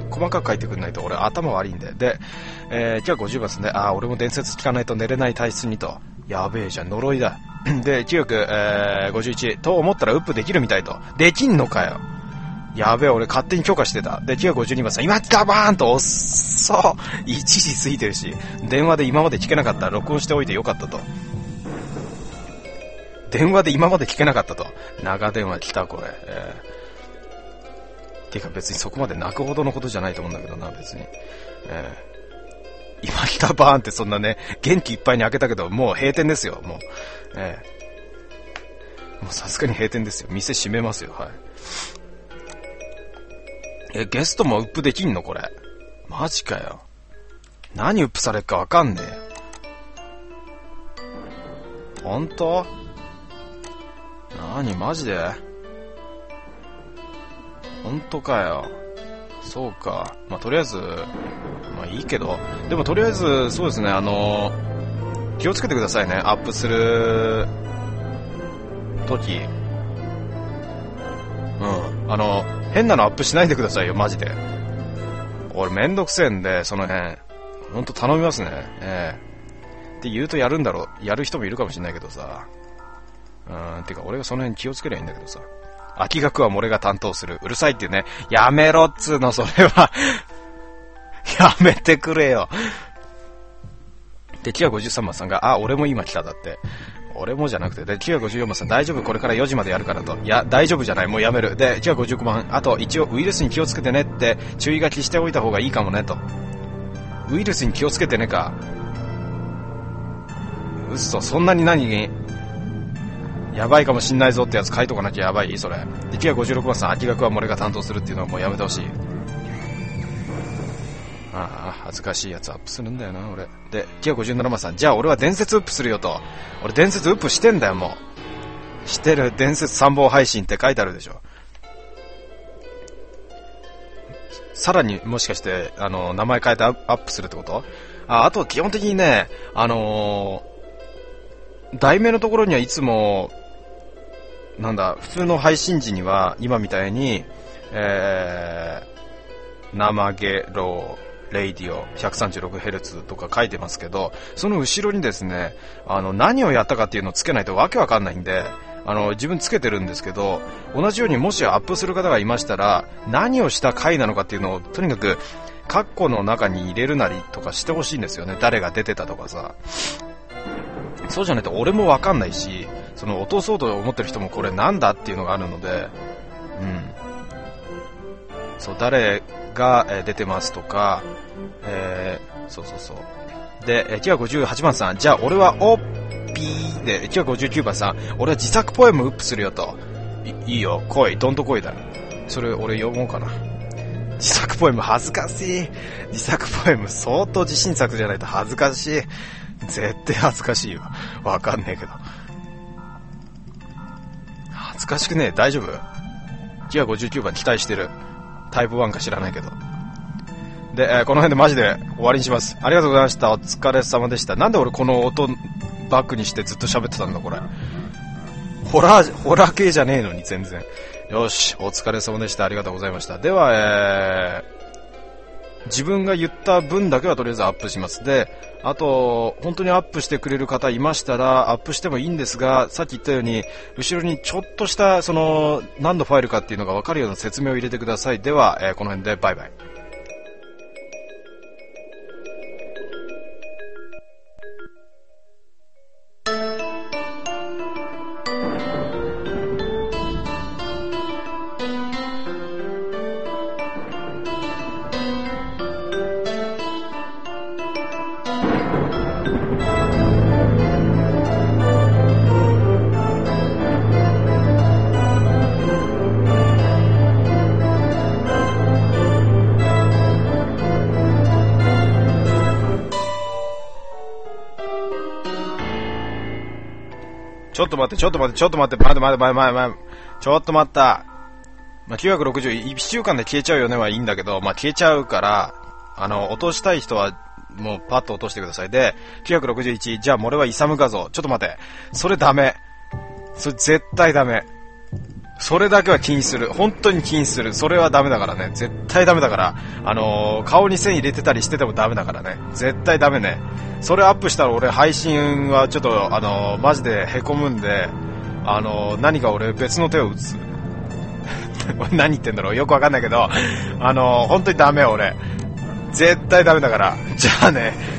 A: 細かく書いてくんないと俺頭悪いんで。で、えー、きゅうひゃくごじゅうばんですね。あー、俺も伝説聞かないと寝れない体質にと。やべえじゃん、呪いだ。で、きゅうひゃくごじゅういちと思ったらウップできるみたいと。できんのかよ。やべえ、俺勝手に許可してた。で、きゅうひゃくごじゅうにばんさん、今来たバーンと、おっそいちじ過ぎてるし、電話で今まで聞けなかったら録音しておいてよかったと。電話で今まで聞けなかったと。長電話来た、これ。えー、てか別にそこまで泣くほどのことじゃないと思うんだけどな、別に。えー、今来たバーンってそんなね、元気いっぱいに開けたけど、もう閉店ですよ、もう。えー、もうさすがに閉店ですよ。店閉めますよ、はい。え、ゲストもウップできんのこれ。マジかよ。何ウップされるかわかんねえ。ほんと？何マジで？ほんとかよ。 そうか。まあ、とりあえず、まあいいけど、でもとりあえず、そうですね、あの、気をつけてくださいね、アップする時。うん。あの、変なのアップしないでくださいよ、マジで。俺めんどくせえんで、その辺。ほんと頼みますね。ええ。って言うとやるんだろう。やる人もいるかもしれないけどさ。うん、てか俺がその辺気をつけりゃいいんだけどさ。秋学は俺が担当する。うるさいっていうね。やめろっつーの、それは。やめてくれよ。で、キアごじゅうさんばんさんが、あ、俺も今来ただって。俺もじゃなくて、で、キアごじゅうよんばんさん、大丈夫これからよじまでやるからと。いや、大丈夫じゃない、もうやめる。で、キアごじゅうごばん、あと一応ウイルスに気をつけてねって注意書きしておいた方がいいかもねと。ウイルスに気をつけてねか。嘘、そんなに何やばいかもしんないぞってやつ書いとかなきゃやばいそれ。で、キアごじゅうろくばんさん、秋学は俺が担当するっていうのはもうやめてほしい。ああ、恥ずかしいやつアップするんだよな、俺。で、キアごじゅうななばんさん、じゃあ俺は伝説ウップするよと。俺伝説ウップしてんだよ、もう。してる、伝説参謀配信って書いてあるでしょ。さらに、もしかして、あの、名前変えてアップするってこと？あ、あと、基本的にね、あのー、題名のところにはいつも、なんだ、普通の配信時には、今みたいに、えー、生ゲロレイディオ ひゃくさんじゅうろくヘルツ とか書いてますけど、その後ろにですね、あの、何をやったかっていうのをつけないとわけわかんないんで、あの、自分つけてるんですけど、同じようにもしアップする方がいましたら、何をした回なのかっていうのを、とにかく、カッコの中に入れるなりとかしてほしいんですよね。誰が出てたとかさ。そうじゃないと俺もわかんないし、その落とそうと思ってる人もこれなんだっていうのがあるので、うん。そう、誰が出てますとか、えー、そうそうそう。で、キアごじゅうはちばんさん、じゃあ俺はオッピーで、キアごじゅうきゅうばんさん、俺は自作ポエムウップするよと。い, いいよ、来い、どんと来いだ。それ俺読もうかな。自作ポエム恥ずかしい。自作ポエム相当自信作じゃないと恥ずかしい。絶対恥ずかしいわ。わかんねえけど。恥ずかしくねえ、大丈夫？キアごじゅうきゅうばん期待してる。タイプワンか知らないけど。で、えー、この辺でマジで終わりにします。ありがとうございました。お疲れ様でした。なんで俺この音バックにしてずっと喋ってたんだこれ。ホラー、ホラー系じゃねえのに全然。よし、お疲れ様でした。ありがとうございました。では、えー、自分が言った分だけはとりあえずアップします。で、あと、本当にアップしてくれる方いましたら、アップしてもいいんですが、さっき言ったように、後ろにちょっとした、その、何のファイルかっていうのが分かるような説明を入れてください。では、えー、この辺でバイバイ。ちょっと待って、ちょっと待って、ちょっと待って、待って待って待って待って待って、ちょっと待った。まあ、きゅうひゃくろくじゅう、いっしゅうかんで消えちゃうよねはいいんだけど、まあ、消えちゃうから、あの、落としたい人は、もうパッと落としてください。で、きゅうひゃくろくじゅういち、じゃあ、俺はイサム画像。ちょっと待って。それダメ。それ絶対ダメ。それだけは気にする。本当に気にする。それはダメだからね。絶対ダメだから。あのー、顔に線入れてたりしててもダメだからね。絶対ダメね。それアップしたら俺配信はちょっと、あのー、マジで凹むんで、あのー、何か俺別の手を打つ。何言ってんだろうよくわかんないけど、あのー、本当にダメ俺。絶対ダメだから。じゃあね。